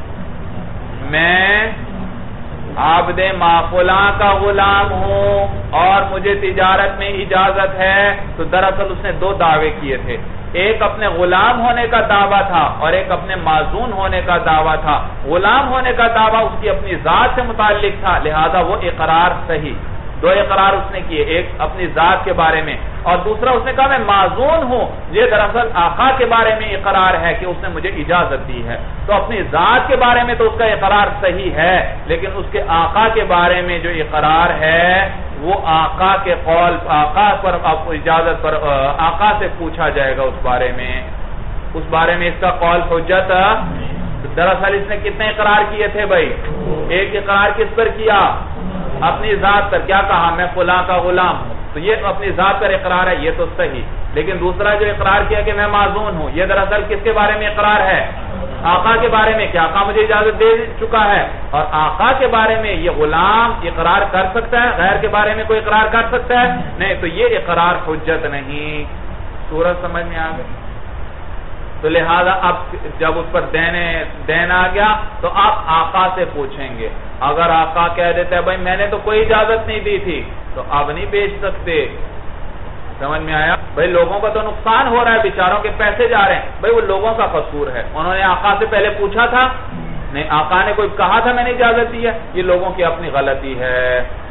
میں عبد فلاں کا غلام ہوں اور مجھے تجارت میں اجازت ہے، تو دراصل اس نے دو دعوے کیے تھے. ایک اپنے غلام ہونے کا دعویٰ تھا اور ایک اپنے معزون ہونے کا دعویٰ تھا. غلام ہونے کا دعویٰ اس کی اپنی ذات سے متعلق تھا، لہذا وہ اقرار صحیح. دو اقرار اس نے کیے، ایک اپنی ذات کے بارے میں اور دوسرا اس نے کہا میں معزون ہوں. یہ دراصل آقا کے بارے میں اقرار ہے کہ اس نے مجھے اجازت دی ہے. تو اپنی ذات کے بارے میں تو اس کا اقرار صحیح ہے، لیکن اس کے آقا کے بارے میں جو اقرار ہے وہ آقا کے قول، آقا پر اجازت پر آقا سے پوچھا جائے گا اس بارے میں. اس بارے میں اس کا قول حجت. دراصل اس نے کتنے اقرار کیے تھے بھائی؟ ایک اقرار کس پر کیا؟ اپنی ذات پر. کیا کہا؟ میں فلاں کا غلام ہوں. تو یہ اپنی ذات پر اقرار ہے، یہ تو صحیح. لیکن دوسرا جو اقرار کیا کہ میں معزون ہوں، یہ دراصل کس کے بارے میں اقرار ہے؟ آقا کے بارے میں. کہ آقا مجھے اجازت دے چکا ہے. اور آقا کے بارے میں یہ غلام اقرار کر سکتا ہے؟ غیر کے بارے میں کوئی اقرار کر سکتا ہے؟ نہیں. تو یہ اقرار حجت نہیں. صورت سمجھ میں آ گئی؟ تو لہذا اب جب اس پر دین آ گیا تو آپ آقا سے پوچھیں گے. اگر آقا کہہ دیتا ہے بھائی میں نے تو کوئی اجازت نہیں دی تھی تو اب نہیں بیچ سکتے. سمجھ میں آیا؟ بھائی لوگوں کا تو نقصان ہو رہا ہے، بیچاروں کے پیسے جا رہے ہیں. بھائی وہ لوگوں کا قصور ہے. انہوں نے آقا سے پہلے پوچھا تھا نہیں، آقا نے کوئی کہا تھا میں نے اجازت دی ہے. یہ لوگوں کی اپنی غلطی ہے.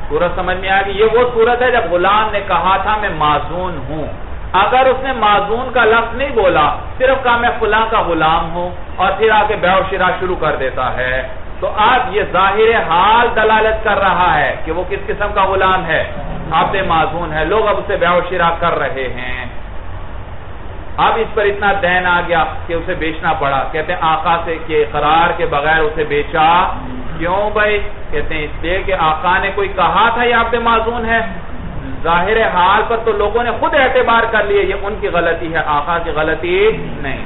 صورت سمجھ میں آ گئی؟ یہ وہ صورت ہے جب غلام نے کہا تھا میں معزون ہوں. اگر اس نے معزون کا لفظ نہیں بولا، صرف کہا میں فلاں کا غلام ہوں اور پھر آ کے بیع و شراء شروع کر دیتا ہے، تو اب یہ ظاہر حال دلالت کر رہا ہے کہ وہ کس قسم کا غلام ہے، عبد معزون ہے. لوگ اب اسے بیع و شراء کر رہے ہیں. اب اس پر اتنا دین آ گیا کہ اسے بیچنا پڑا. کہتے ہیں آقا سے کہ اقرار کے بغیر اسے بیچا. کیوں بھائی؟ کہتے ہیں اس لیے کہ آقا نے کوئی کہا تھا یہ عبد معزون ہے. ظاہر حال پر تو لوگوں نے خود اعتبار کر لیے یہ ان کی غلطی ہے، آقا کی غلطی نہیں.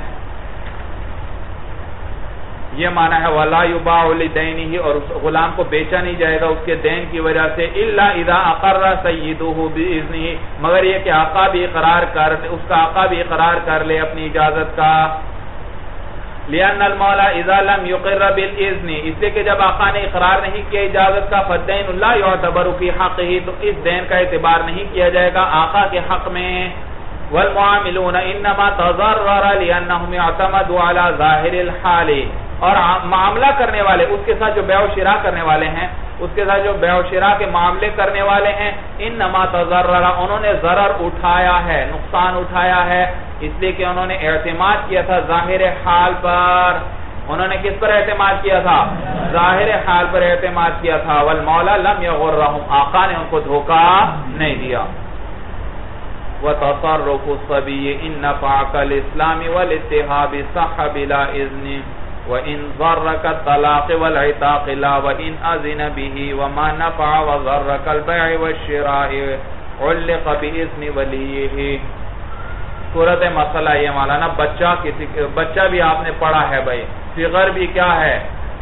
یہ معنی ہے وَلَا يُبَاعُ لِدَيْنِهِ، اور اس غلام کو بیچا نہیں جائے گا اس کے دین کی وجہ سے، إِلَّا إِذَا أَقَرَّ سَيِّدُهُ بِإِذْنِهِ، مگر یہ کہ آقا بھی اقرار کر اس کا آقا بھی اقرار کر لے اپنی اجازت کا. لِأَنَّ الْمَوْلَى إِذَا لَمْ يُقِرَّ بِالْإِذْنِ، اس لیے کہ جب آقا نے اقرار نہیں کیا اجازت کا، فَالدَّيْنُ لَا يُعْتَبَرُ فِي حَقِّهِ، تو اس دین کا اعتبار نہیں کیا جائے گا آقا کے حق میں. وَالْمُعَامِلُونَ إِنَّمَا تَضَرَّرَ لِأَنَّهُمْ اعْتَمَدُوا عَلَى ظَاهِرِ الْحَالِ، اور معاملہ کرنے والے اس کے ساتھ جو بیع و شراء کرنے والے ہیں، اس کے ساتھ جو بیع و شراء کے معاملے کرنے والے ہیں، انما تضرر، انہوں نے ضرر اٹھایا ہے، نقصان اٹھایا ہے، اس لیے کہ انہوں نے اعتماد کیا تھا ظاہر حال پر. انہوں نے کس پر اعتماد کیا تھا؟ ظاہر حال پر اعتماد کیا تھا. والمولا لم یغرہم، آقا نے ان کو دھوکہ نہیں دیا. وتصرف الصبی ان نفع کالاسلام والاتحاب صح بلا اذن وَإِن ضَرَّكَ الطَّلَاقِ وَالْعِتَاقِ لَا وَإِنْ أَذِنَ بِهِ وَمَا نَفَعَ وَضَرَّكَ الْبَيْعِ وَالشِّرَاءِ عُلِّقَ بِإِذْنِ وَلِيِّهِ. صورت مسئلہ یہ مولانا بچہ کسی بچہ بھی آپ نے پڑھا ہے بھائی، صغر بھی کیا ہے؟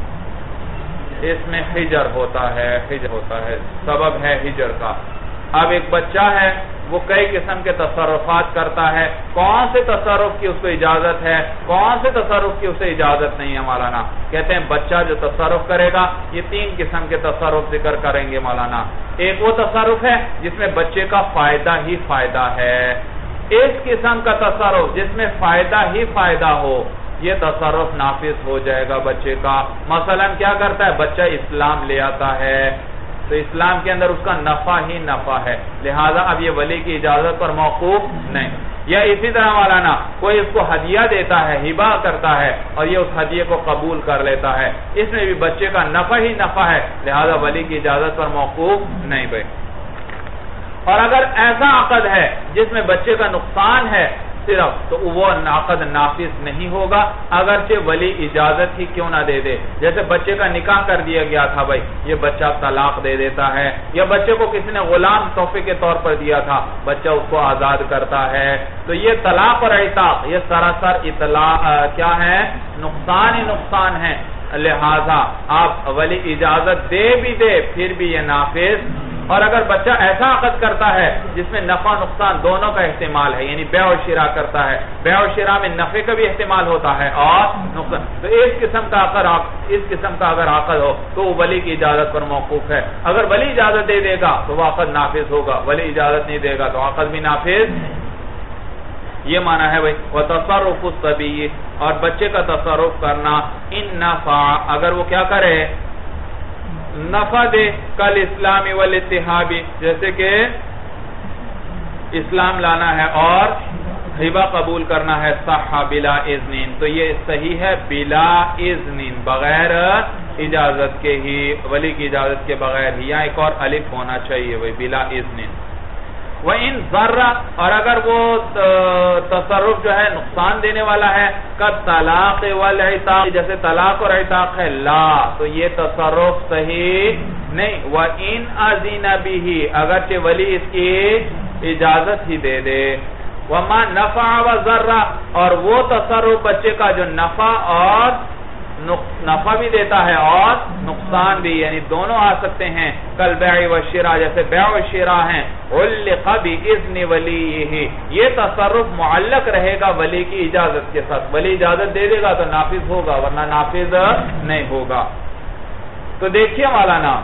اس میں حجر ہوتا ہے، حجر ہوتا ہے، سبب ہے حجر کا. اب ایک بچہ ہے وہ کئی قسم کے تصرفات کرتا ہے. کون سے تصرف کی اس کو اجازت ہے، کون سے تصرف کی اسے اجازت نہیں ہے مولانا؟ کہتے ہیں بچہ جو تصرف کرے گا یہ تین قسم کے تصرف ذکر کریں گے مولانا. ایک وہ تصرف ہے جس میں بچے کا فائدہ ہی فائدہ ہے. اس قسم کا تصرف جس میں فائدہ ہی فائدہ ہو، یہ تصرف نافذ ہو جائے گا بچے کا. مثلا کیا کرتا ہے بچہ؟ اسلام لے آتا ہے تو اسلام کے اندر اس کا نفع ہی نفع ہے، لہذا اب یہ ولی کی اجازت پر موقوف نہیں. یا اسی طرح مولانا کوئی اس کو ہدیہ دیتا ہے، ہبہ کرتا ہے، اور یہ اس ہدیے کو قبول کر لیتا ہے، اس میں بھی بچے کا نفع ہی نفع ہے، لہذا ولی کی اجازت پر موقوف نہیں بھائی. اور اگر ایسا عقد ہے جس میں بچے کا نقصان ہے صرف، تو وہ عقد نافذ نہیں ہوگا اگرچہ ولی اجازت ہی کیوں نہ دے دے. جیسے بچے کا نکاح کر دیا گیا تھا بھائی، یہ بچہ طلاق دے دیتا ہے، یا بچے کو کسی نے غلام تحفے کے طور پر دیا تھا، بچہ اس کو آزاد کرتا ہے، تو یہ طلاق اور عتاق یہ سراسر اطلاق کیا ہے؟ نقصان ہی نقصان ہے. لہذا آپ ولی اجازت دے بھی دے پھر بھی یہ نافذ. اور اگر بچہ ایسا عقد کرتا ہے جس میں نفع نقصان دونوں کا احتمال ہے، یعنی بیع و شراء کرتا ہے، بیع و شراء میں نفع کا بھی احتمال ہوتا ہے اور نقصان، تو اس قسم کا اگر اس قسم کا اگر عقد ہو تو وہ ولی کی اجازت پر موقوف ہے. اگر ولی اجازت دے دے گا تو وہ عقد نافذ ہوگا، ولی اجازت نہیں دے گا تو عقد بھی نافذ. یہ معنی ہے بھائی وتصرف الصبی، اور بچے کا تصرف کرنا ان نفع، اگر وہ کیا کرے؟ نفع دے، کل اسلامی والاتحابی، جیسے کہ اسلام لانا ہے اور ہبہ قبول کرنا ہے، صح بلا اذن، تو یہ صحیح ہے بلا اذن، بغیر اجازت کے ہی، ولی کی اجازت کے بغیر ہی. یہاں ایک اور الف ہونا چاہیے بھائی، بلا اذن. وَإِن ضَرَّ، اور اگر وہ تصرف جو ہے نقصان دینے والا ہے، كالطلاق والعتاق، جیسے طلاق اور عتاق ہے، لا، تو یہ تصرف صحیح نہیں. وَإِنْ أَذِنَ بِهِ، اگرچہ ولی اس کی اجازت ہی دے دے. وَمَا نَفَعَ وَضَرَّ، اور وہ تصرف بچے کا جو نفع اور نفع بھی دیتا ہے اور نقصان بھی، یعنی دونوں آ سکتے ہیں. کل بیع و شراء، جیسے بیع و شراء ہیں. علق باذن ولیہ، یہ تصرف معلق رہے گا ولی کی اجازت کے ساتھ، ولی اجازت دے دے گا تو نافذ ہوگا ورنہ نافذ نہیں ہوگا. تو دیکھیے مولانا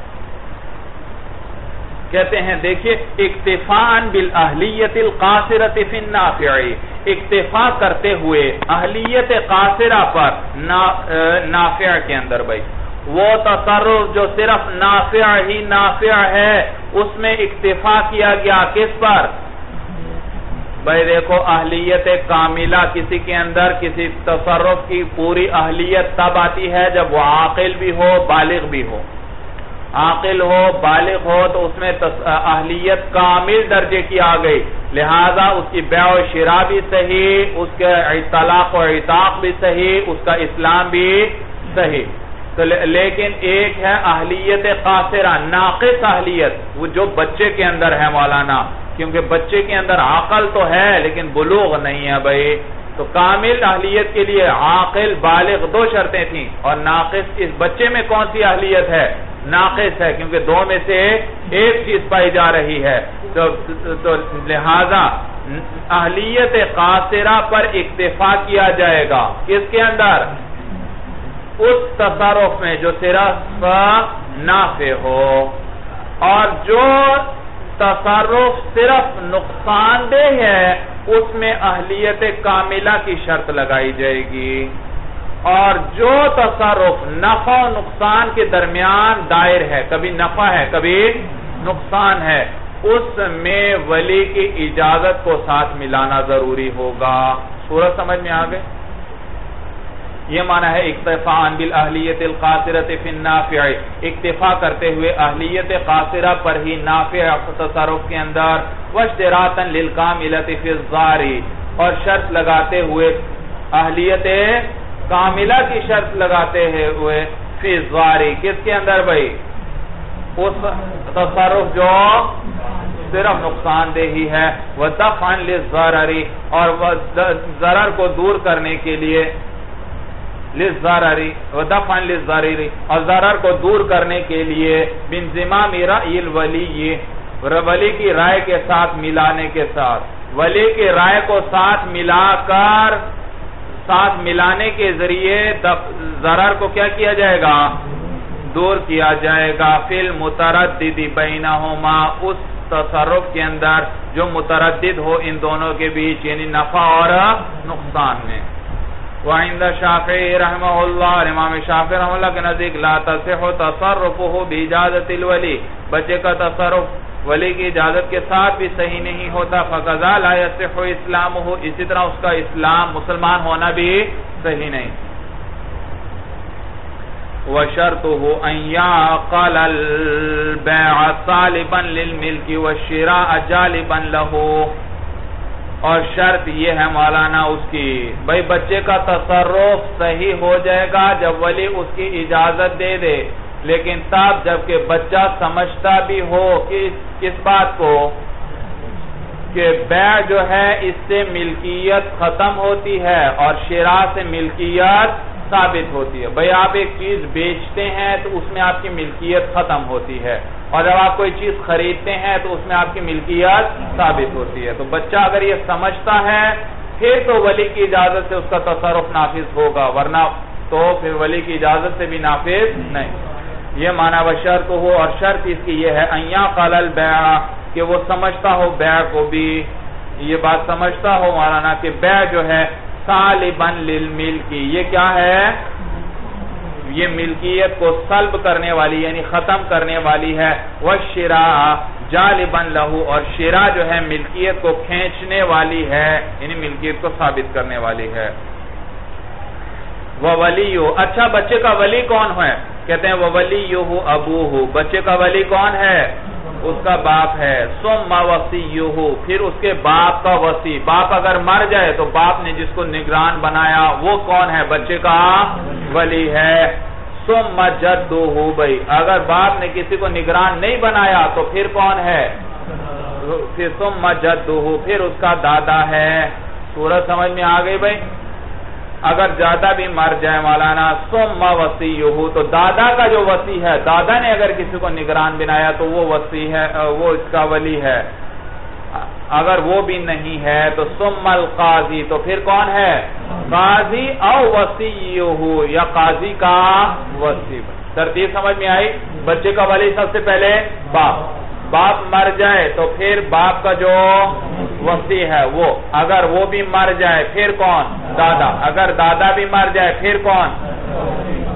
کہتے ہیں، دیکھیے اکتفاء بالاہلیت القاصرۃ فی النافع، اکتفا کرتے ہوئے اہلیت قاصرہ پر نافع کے اندر بھائی. وہ تصرف جو صرف نافع ہی نافع ہے اس میں اکتفا کیا گیا کس پر؟ بھائی دیکھو اہلیت کاملہ کسی کے اندر کسی تصرف کی پوری اہلیت تب آتی ہے جب وہ عاقل بھی ہو بالغ بھی ہو. عاقل ہو بالغ ہو تو اس میں اہلیت کامل درجے کی آ گئی, لہذا اس کی بیع و شراء بھی صحیح, اس کے طلاق و عتاق بھی صحیح, اس کا اسلام بھی صحیح. تو لیکن ایک ہے اہلیت قاصرہ ناقص اہلیت, وہ جو بچے کے اندر ہے مولانا, کیونکہ بچے کے اندر عقل تو ہے لیکن بلوغ نہیں ہے بھائی. تو کامل اہلیت کے لیے عاقل بالغ دو شرطیں تھیں, اور ناقص اس بچے میں کون سی اہلیت ہے؟ ناقص ہے, کیونکہ دو میں سے ایک چیز پائی جا رہی ہے. تو, تو لہذا اہلیت قاصرہ پر اکتفا کیا جائے گا کس کے اندر؟ اس تصرف میں جو صرف نافع ہو, اور جو تصرف صرف نقصان دہ ہے اس میں اہلیت کاملہ کی شرط لگائی جائے گی, اور جو تصرف نفع و نقصان کے درمیان دائر ہے, کبھی نفع ہے کبھی نقصان ہے, اس میں ولی کی اجازت کو ساتھ ملانا ضروری ہوگا. صورت سمجھ میں آ گئے؟ یہ معنی ہے اکتفاء بالاہلیت القاصرۃ فی النافع, اکتفا کرتے ہوئے اہلیت قاصرہ پر ہی نافع تصرف کے اندر, واشتراطا للکاملۃ فی الضار, اور شرط لگاتے ہوئے اہلیت کاملہ کی شرط لگاتے ہوئے فی الضار, کس کے اندر بھائی؟ اس تصرف جو صرف نقصان دہ ہی ہے, ودفعا للضرر, اور ضرر کو دور کرنے کے لیے, للضرر ودفعا للضرر, اور ضرر کو دور کرنے کے لیے, بانضمام رأی الولی, ولی کی رائے کے ساتھ ملانے کے ساتھ, ولی کی رائے کو ساتھ ملا کر ساتھ ملانے کے ذریعے ضرر کو کیا کیا جائے گا؟ دور کیا جائے گا. فی المتردد بینہما, اس تصرف کے اندر جو متردد ہو ان دونوں کے بیچ, یعنی نفع اور نقصان میں. وعند شافعی رحمہ اللہ, امام شافعی رحمہ اللہ کے نزدیک لا تصح تصرفہ باجازت الولی, بچے کا تصرف ولی کی اجازت کے ساتھ بھی صحیح نہیں ہوتا. فقضا لا یصح اسلامہ, اسی طرح اس کا اسلام مسلمان ہونا بھی صحیح نہیں. وشرطه ان يعقل البيع طالبا للملك والشراء جالبا له, اور شرط یہ ہے مولانا اس کی, بھئی بچے کا تصرف صحیح ہو جائے گا جب ولی اس کی اجازت دے دے, لیکن تب جبکہ بچہ سمجھتا بھی ہو کہ کس بات کو, کہ بیع جو ہے اس سے ملکیت ختم ہوتی ہے اور شراء سے ملکیت ثابت ہوتی ہے. بھئی آپ ایک چیز بیچتے ہیں تو اس میں آپ کی ملکیت ختم ہوتی ہے, اور جب آپ کوئی چیز خریدتے ہیں تو اس میں آپ کی ملکیت ثابت ہوتی ہے. تو بچہ اگر یہ سمجھتا ہے پھر تو ولی کی اجازت سے اس کا تصرف نافذ ہوگا, ورنہ تو پھر ولی کی اجازت سے بھی نافذ نہیں. یہ معنی وشرط ہو, اور شرط اس کی یہ ہے ان يعقل البيع, کہ وہ سمجھتا ہو بیع کو بھی, یہ بات سمجھتا ہو مولانا کہ بیع جو ہے سالبا للملک, یہ کیا ہے؟ یہ ملکیت کو سلب کرنے والی یعنی ختم کرنے والی ہے. والشراء جالبا له, اور شراء جو ہے ملکیت کو کھینچنے والی ہے, یعنی ملکیت کو ثابت کرنے والی ہے. وولیہ, اچھا بچے کا ولی کون ہے؟ کہتے ہیں وولیہ ابوہ, بچے کا ولی کون ہے؟ اس کا باپ ہے. ثم وصیہ, پھر اس کے باپ کا وصی, باپ اگر مر جائے تو باپ نے جس کو نگران بنایا وہ کون ہے؟ بچے کا ولی ہے. ثم جدہ, بھئی اگر باپ نے کسی کو نگران نہیں بنایا تو پھر کون ہے؟ پھر ثم جدہ, پھر اس کا دادا ہے. سورت سمجھ میں آ گئی بھئی؟ اگر دادا بھی مر جائے مولانا, ثم وصیہ, تو دادا کا جو وصی ہے, دادا نے اگر کسی کو نگران بنایا تو وہ وصی ہے, وہ اس کا ولی ہے. اگر وہ بھی نہیں ہے تو ثم القاضی, تو پھر کون ہے؟ قاضی او وصیہ, یا قاضی کا وصی. ترتیب سمجھ میں آئی؟ بچے کا ولی سب سے پہلے باپ, باپ مر جائے تو پھر باپ کا جو وصی ہے وہ, اگر وہ بھی مر جائے پھر کون؟ دادا, اگر دادا بھی مر جائے پھر کون؟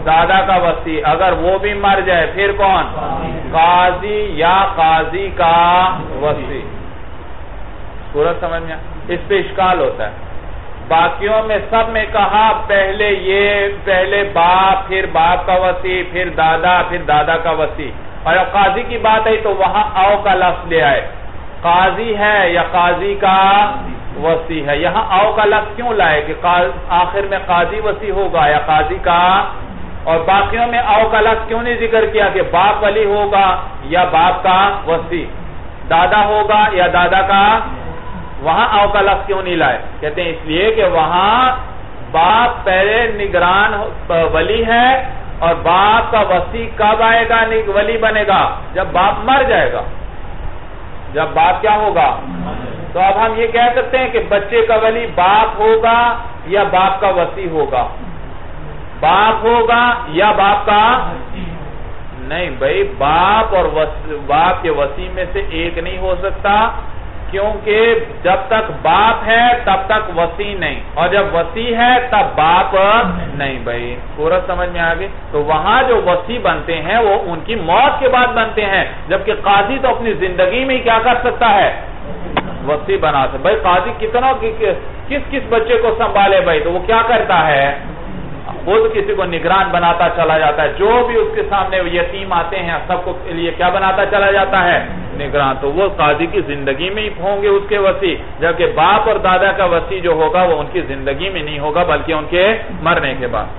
دادا کا وصی، اگر وہ بھی مر جائے پھر کون؟ قاضی یا قاضی کا وصی۔ صورت سمجھ میں؟ اس پہ اشکال ہوتا ہے۔ باقیوں میں سب میں کہا پہلے یہ پہلے باپ، پھر باپ کا وصی، پھر دادا، پھر دادا کا وصی، اور جب قاضی کی بات آئی تو وہاں او کا لفظ لے آئے، قاضی ہے یا قاضی کا وصی ہے۔ یہاں او کا لفظ کیوں لائے کہ آخر میں قاضی وصی ہوگا یا قاضی کا، اور باقیوں میں او کا لفظ کیوں نہیں ذکر کیا کہ باپ ولی ہوگا یا باپ کا وصی، دادا ہوگا یا دادا کا، وہاں او کا لفظ کیوں نہیں لائے؟ کہتے ہیں اس لیے کہ وہاں باپ پہلے نگران ولی ہے، اور باپ کا وصی کب آئے گا ولی بنے گا؟ جب باپ مر جائے گا، جب باپ کیا ہوگا؟ تو اب ہم یہ کہہ سکتے ہیں کہ بچے کا ولی باپ ہوگا یا باپ کا وصی ہوگا؟ باپ ہوگا یا باپ کا؟ نہیں بھائی، باپ اور باپ کے وصی میں سے ایک نہیں ہو سکتا، کیونکہ جب تک باپ ہے تب تک وصی نہیں، اور جب وصی ہے تب باپ نہیں۔ بھائی صورت سمجھ میں آگئی؟ تو وہاں جو وصی بنتے ہیں وہ ان کی موت کے بعد بنتے ہیں، جبکہ قاضی تو اپنی زندگی میں ہی کیا کر سکتا ہے؟ وصی بنا سکتا۔ بھائی قاضی کتنا کس کس بچے کو سنبھالے؟ بھائی تو وہ کیا کرتا ہے؟ خود کسی کو نگران بناتا چلا جاتا ہے، جو بھی اس کے سامنے یتیم آتے ہیں سب کو لیے کیا بناتا چلا جاتا ہے؟ نگران۔ تو وہ قاضی کی زندگی میں ہی ہوں گے اس کے وصی، جبکہ باپ اور دادا کا وصی جو ہوگا وہ ان کی زندگی میں نہیں ہوگا بلکہ ان کے مرنے کے بعد۔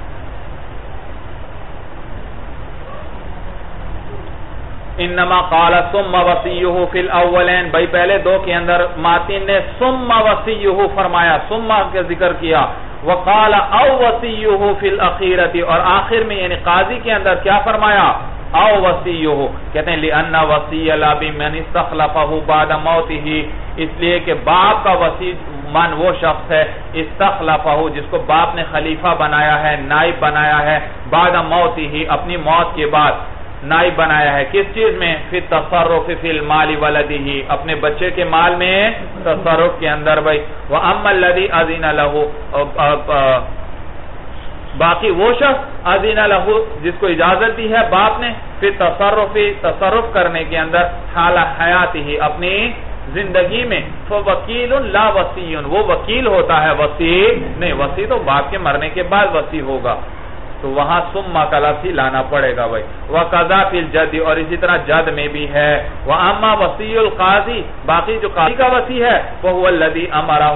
انما قال ثم وصیہ فی الاولین، بھائی پہلے دو کے اندر ماتن نے ثم وصیہ فرمایا، ثم کا ذکر کیا، وقال او وصیہ فی الاخیرۃ، اور آخر میں یعنی قاضی کے اندر کیا فرمایا؟ او وصیہ، کہتے ہیں لأن وصی الاب من استخلفہ بعد موتہ، اس لیے کہ باپ کا وصی من وہ شخص ہے استخلفہ جس کو باپ نے خلیفہ بنایا ہے، نائب بنایا ہے، بعد موتہ اپنی موت کے بعد نائب بنایا ہے، کس چیز میں؟ فی التصرف فی المال ولدہ، اپنے بچے کے مال میں تصرف کے اندر۔ بھائی وَأَمَّا الَّذِي أَذِنَ لَهُ، باقی وہ شخص اذن لہو جس کو اجازت دی ہے باپ نے پھر تصرف تصرف کرنے کے اندر حال حیات ہی اپنی زندگی میں، فوکیل لا وصی، وہ وکیل ہوتا ہے، وصی نہیں، وصی تو باپ کے مرنے کے بعد وصی ہوگا، تو وہاں ثم کا لفظ ہی لانا پڑے گا۔ بھائی وقضا فی الجد، اور اسی طرح جد میں بھی ہے، واما وصی القاضی، باقی جو قاضی کا وصی ہے وہ الذی امرہ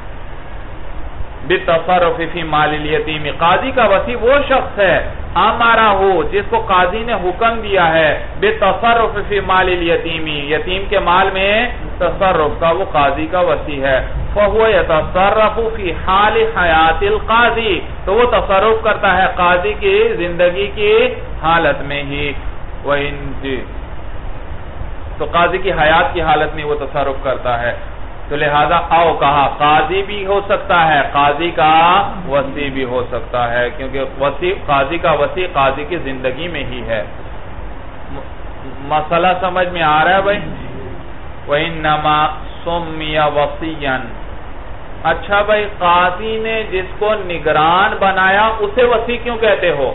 بالتصرف فی مال الیتیم، قاضی کا وصی وہ شخص ہے امرہ ہو جس کو قاضی نے حکم دیا ہے بالتصرف فی مال الیتیم، یتیم کے مال میں تصرف کا، وہ قاضی کا وصی ہے۔ فَهُوَ يَتَصَرَّفُ فِي حَالِ حَيَاتِ الْقَاضِي، تو وہ تصرف کرتا ہے قاضی کی زندگی کی حالت میں ہی، وَإِنْ، تو قاضی کی حیات کی حالت میں وہ تصرف کرتا ہے، تو لہذا او کہا قاضی بھی ہو سکتا ہے، قاضی کا وصی بھی ہو سکتا ہے، کیونکہ وصی قاضی کا وصی قاضی کی زندگی میں ہی ہے۔ مسئلہ سمجھ میں آ رہا ہے بھائی؟ وَإِنَّمَا سُمِّيَ وَصِيًّا، اچھا بھائی قاضی نے جس کو نگران بنایا اسے وصی کیوں کہتے ہو؟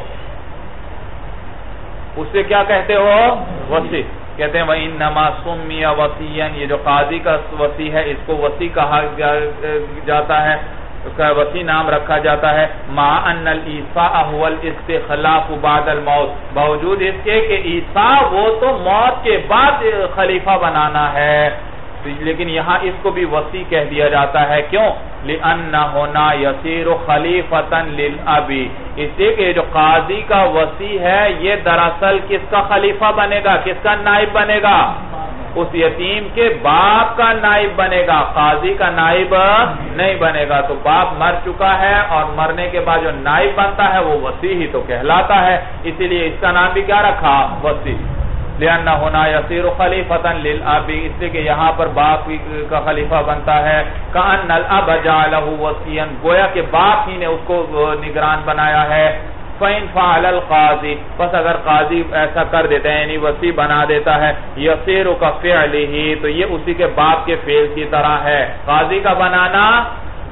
اسے کیا کہتے ہو؟ وصی کہتے ہیں۔ وَإِنَّمَا سُمِّيَ وَصِيًّا، یہ جو قاضی کا وصی ہے اس کو وصی کہا جاتا ہے، اس کا وصی نام رکھا جاتا ہے، مَعَ أَنَّ الْإِيصَاءَ هُوَ الْإِسْتِخْلَافُ بَعْدَ الْمَوْتِ، باوجود اس کے کہ ایصاء وہ تو موت کے بعد خلیفہ بنانا ہے، لیکن یہاں اس کو بھی وصی کہہ دیا جاتا ہے، کیوں؟ لِأَنَّ هُنَا يَصِيرُ خَلِيفَةً لِلْأَبِ، اس لیے کہ جو قاضی کا وصی ہے یہ دراصل کس کا خلیفہ بنے گا، کس کا نائب بنے گا؟ اس یتیم کے باپ کا نائب بنے گا، قاضی کا نائب نہیں بنے گا، تو باپ مر چکا ہے اور مرنے کے بعد جو نائب بنتا ہے وہ وصی ہی تو کہلاتا ہے، اسی لیے اس کا نام بھی کیا رکھا؟ وصی۔ لِأَنَّ هُنَا يَصِيرُ خَلِيفَةً لِلْأَبِ، اس لیے کہ یہاں پر باپ کا خلیفہ بنتا ہے، كَأَنَّ الْأَبَ جَعَلَهُ وَصِيًّا، گویا کہ باپ ہی نے اس کو نگران بنایا ہے۔ فَإِنْ فَعَلَ الْقَاضِي، بس اگر قاضی ایسا کر دیتا ہے یعنی وصی بنا دیتا ہے، يَصِيرُ كَفِعْلِهِ، تو یہ اسی کے باپ کے فعل کی طرح ہے، قاضی کا بنانا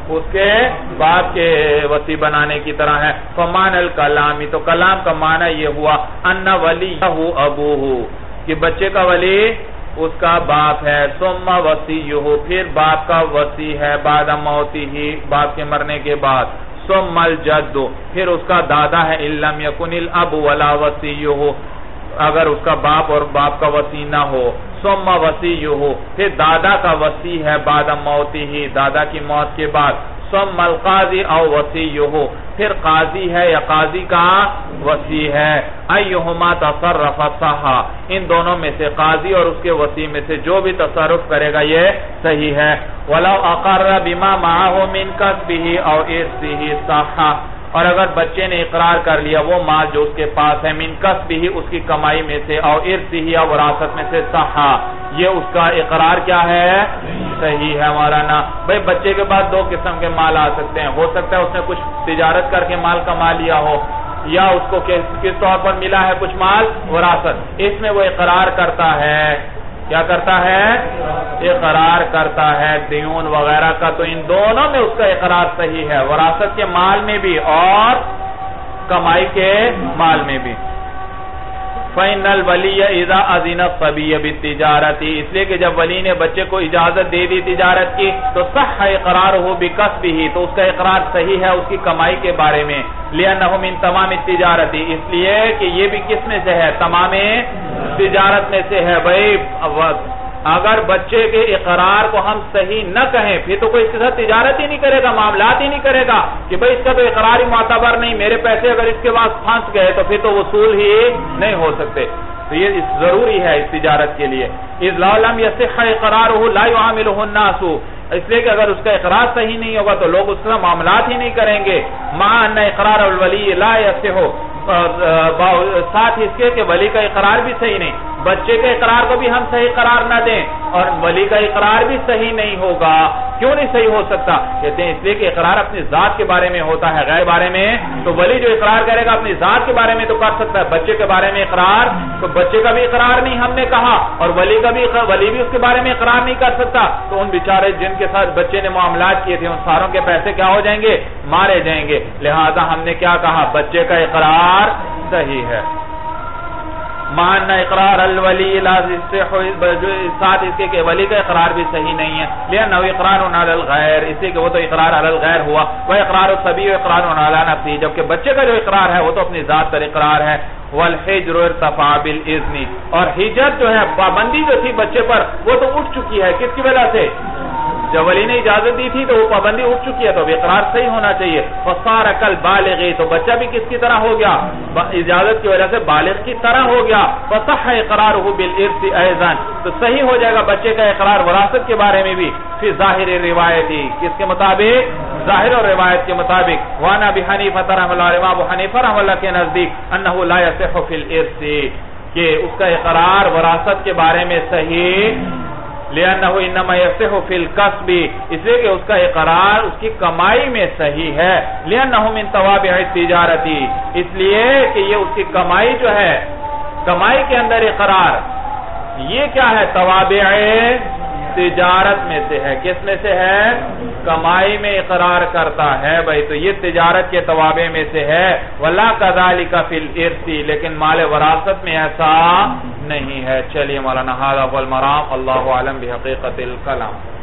اس کے باپ کے وصی بنانے کی طرح ہے. فمان الکلامی تو کلام کا معنی یہ ہوا ان ولیہ ابوہ کہ بچے کا ولی اس کا باپ ہے. ثم وصیہ پھر باپ کا وصی ہے بعد موتہ باپ کے مرنے کے بعد. ثم الجد پھر اس کا دادا ہے ان لم یکن الاب ولا وصیہ اگر اس کا باپ اور باپ کا وصی نہ ہو. ثم وصیہ پھر دادا کا وصی ہے بعد موتہ دادا کی موت کے بعد. ثم القاضی او وصیہ پھر قاضی ہے یا قاضی کا وصی ہے. ایہما تصرف صح ان دونوں میں سے قاضی اور اس کے وصی میں سے جو بھی تصرف کرے گا یہ صحیح ہے. ولو اقر بما معه من کسبه او ارثه صح اور اگر بچے نے اقرار کر لیا وہ مال جو اس کے پاس ہے من کسبه اس کی کمائی میں سے او ارثه یا وراثت میں سے صح یہ اس کا اقرار کیا ہے صحیح ہے. مولانا بھئی بچے کے بعد دو قسم کے مال آ سکتے ہیں. ہو سکتا ہے اس نے کچھ تجارت کر کے مال کما لیا ہو یا اس کو کس طور پر ملا ہے کچھ مال وراثت. اس میں وہ اقرار کرتا ہے کیا کرتا ہے اقرار کرتا ہے دیون وغیرہ کا تو ان دونوں میں اس کا اقرار صحیح ہے وراثت کے مال میں بھی اور کمائی کے مال میں بھی. فَإِنَّ الْوَلِيَّ إِذَا أَذِنَ الصَّبِيَّ بِالتِّجَارَةِ اس لیے کہ جب ولی نے بچے کو اجازت دے دی تجارت کی تو صح اقرارہ بِكَسْبِهِ تو اس کا اقرار صحیح ہے اس کی کمائی کے بارے میں. لِأَنَّهُ مِن تَمَامِ التِّجَارَةِ اس لیے کہ یہ بھی کس میں سے ہے تمام تجارت میں سے ہے. بھئی اگر بچے کے اقرار کو ہم صحیح نہ کہیں پھر تو کوئی اس کے ساتھ تجارت ہی نہیں کرے گا معاملات ہی نہیں کرے گا کہ بھئی اس کا تو اقرار ہی معتبر نہیں میرے پیسے اگر اس کے پاس پھنس گئے تو پھر تو وصول ہی نہیں ہو سکتے. تو یہ ضروری ہے اس تجارت کے لیے. اذ لا لم يصح اقرارہ لا يعاملہ الناس اس لیے کہ اگر اس کا اقرار صحیح نہیں ہوگا تو لوگ اس سے معاملات ہی نہیں کریں گے. مع ان اقرار الولی لا يصح ساتھ اس کے کہ ولی کا اقرار بھی صحیح نہیں بچے کے اقرار کو بھی ہم صحیح قرار نہ دیں اور ولی کا اقرار بھی صحیح نہیں ہوگا. کیوں نہیں صحیح ہو سکتا کہتے ہیں اس لیے کہ اقرار اپنی ذات کے بارے میں ہوتا ہے غیر بارے میں. تو ولی جو اقرار کرے گا اپنی ذات کے بارے میں تو کر سکتا ہے بچے کے بارے میں اقرار تو بچے کا بھی اقرار نہیں ہم نے کہا اور ولی کا بھی ولی بھی اس کے بارے میں اقرار نہیں کر سکتا. تو ان بیچارے جن کے ساتھ بچے نے معاملات کیے تھے ان ساروں کے پیسے کیا ہو جائیں گے مارے جائیں گے. لہذا ہم نے کیا کہا بچے کا اقرار صحیح ہے. مان اقرار الولی ساتھ اس کے کہ ولی کا اقرار بھی صحیح نہیں ہے. لأنه اقرار علی الغیر اس لیے کہ وہ تو اقرار علی الغیر ہوا. وہ اقرار الصبی اقرار علی نفسه جبکہ بچے کا جو اقرار ہے وہ تو اپنی ذات پر اقرار ہے. والحجر ارتفع بالاذن اور حجر جو ہے پابندی جو تھی بچے پر وہ تو اٹھ چکی ہے کس کی وجہ سے جب ولی نے اجازت دی تھی تو وہ پابندی اٹھ چکی ہے تو اب اقرار صحیح ہونا چاہیے. فصار کالبالغ تو بچہ بھی کس کی طرح ہو گیا اجازت کی وجہ سے بالغ کی طرح ہو گیا. فصح اقرارہ بالارث ایضا تو صحیح ہو جائے گا بچے کا اقرار وراثت کے بارے میں بھی. فی ظاہر روایتی کس کے مطابق ظاہر اور روایت کے مطابق. وانا ابی حنیفہ رحمہ اللہ امام ابو حنیفہ رحمہ اللہ کے نزدیک انہ لا یصح فی الارث کہ اس کا اقرار وراثت کے بارے میں صحیح لأنه انما يصح في الكسب اس لیے کہ اس کا اقرار اس کی کمائی میں صحیح ہے. لأنه من توابع التجارت اس لیے کہ یہ اس کی کمائی جو ہے کمائی کے اندر اقرار یہ کیا ہے توابع تجارت میں سے ہے. کس میں سے ہے کمائی میں اقرار کرتا ہے بھائی تو یہ تجارت کے توابع میں سے ہے. ولا كذلك في الارث لیکن مال وراثت میں ایسا نہیں ہے. چلیے مولانا ھذا هو المرام اللہ اعلم بحقیقت الکلام.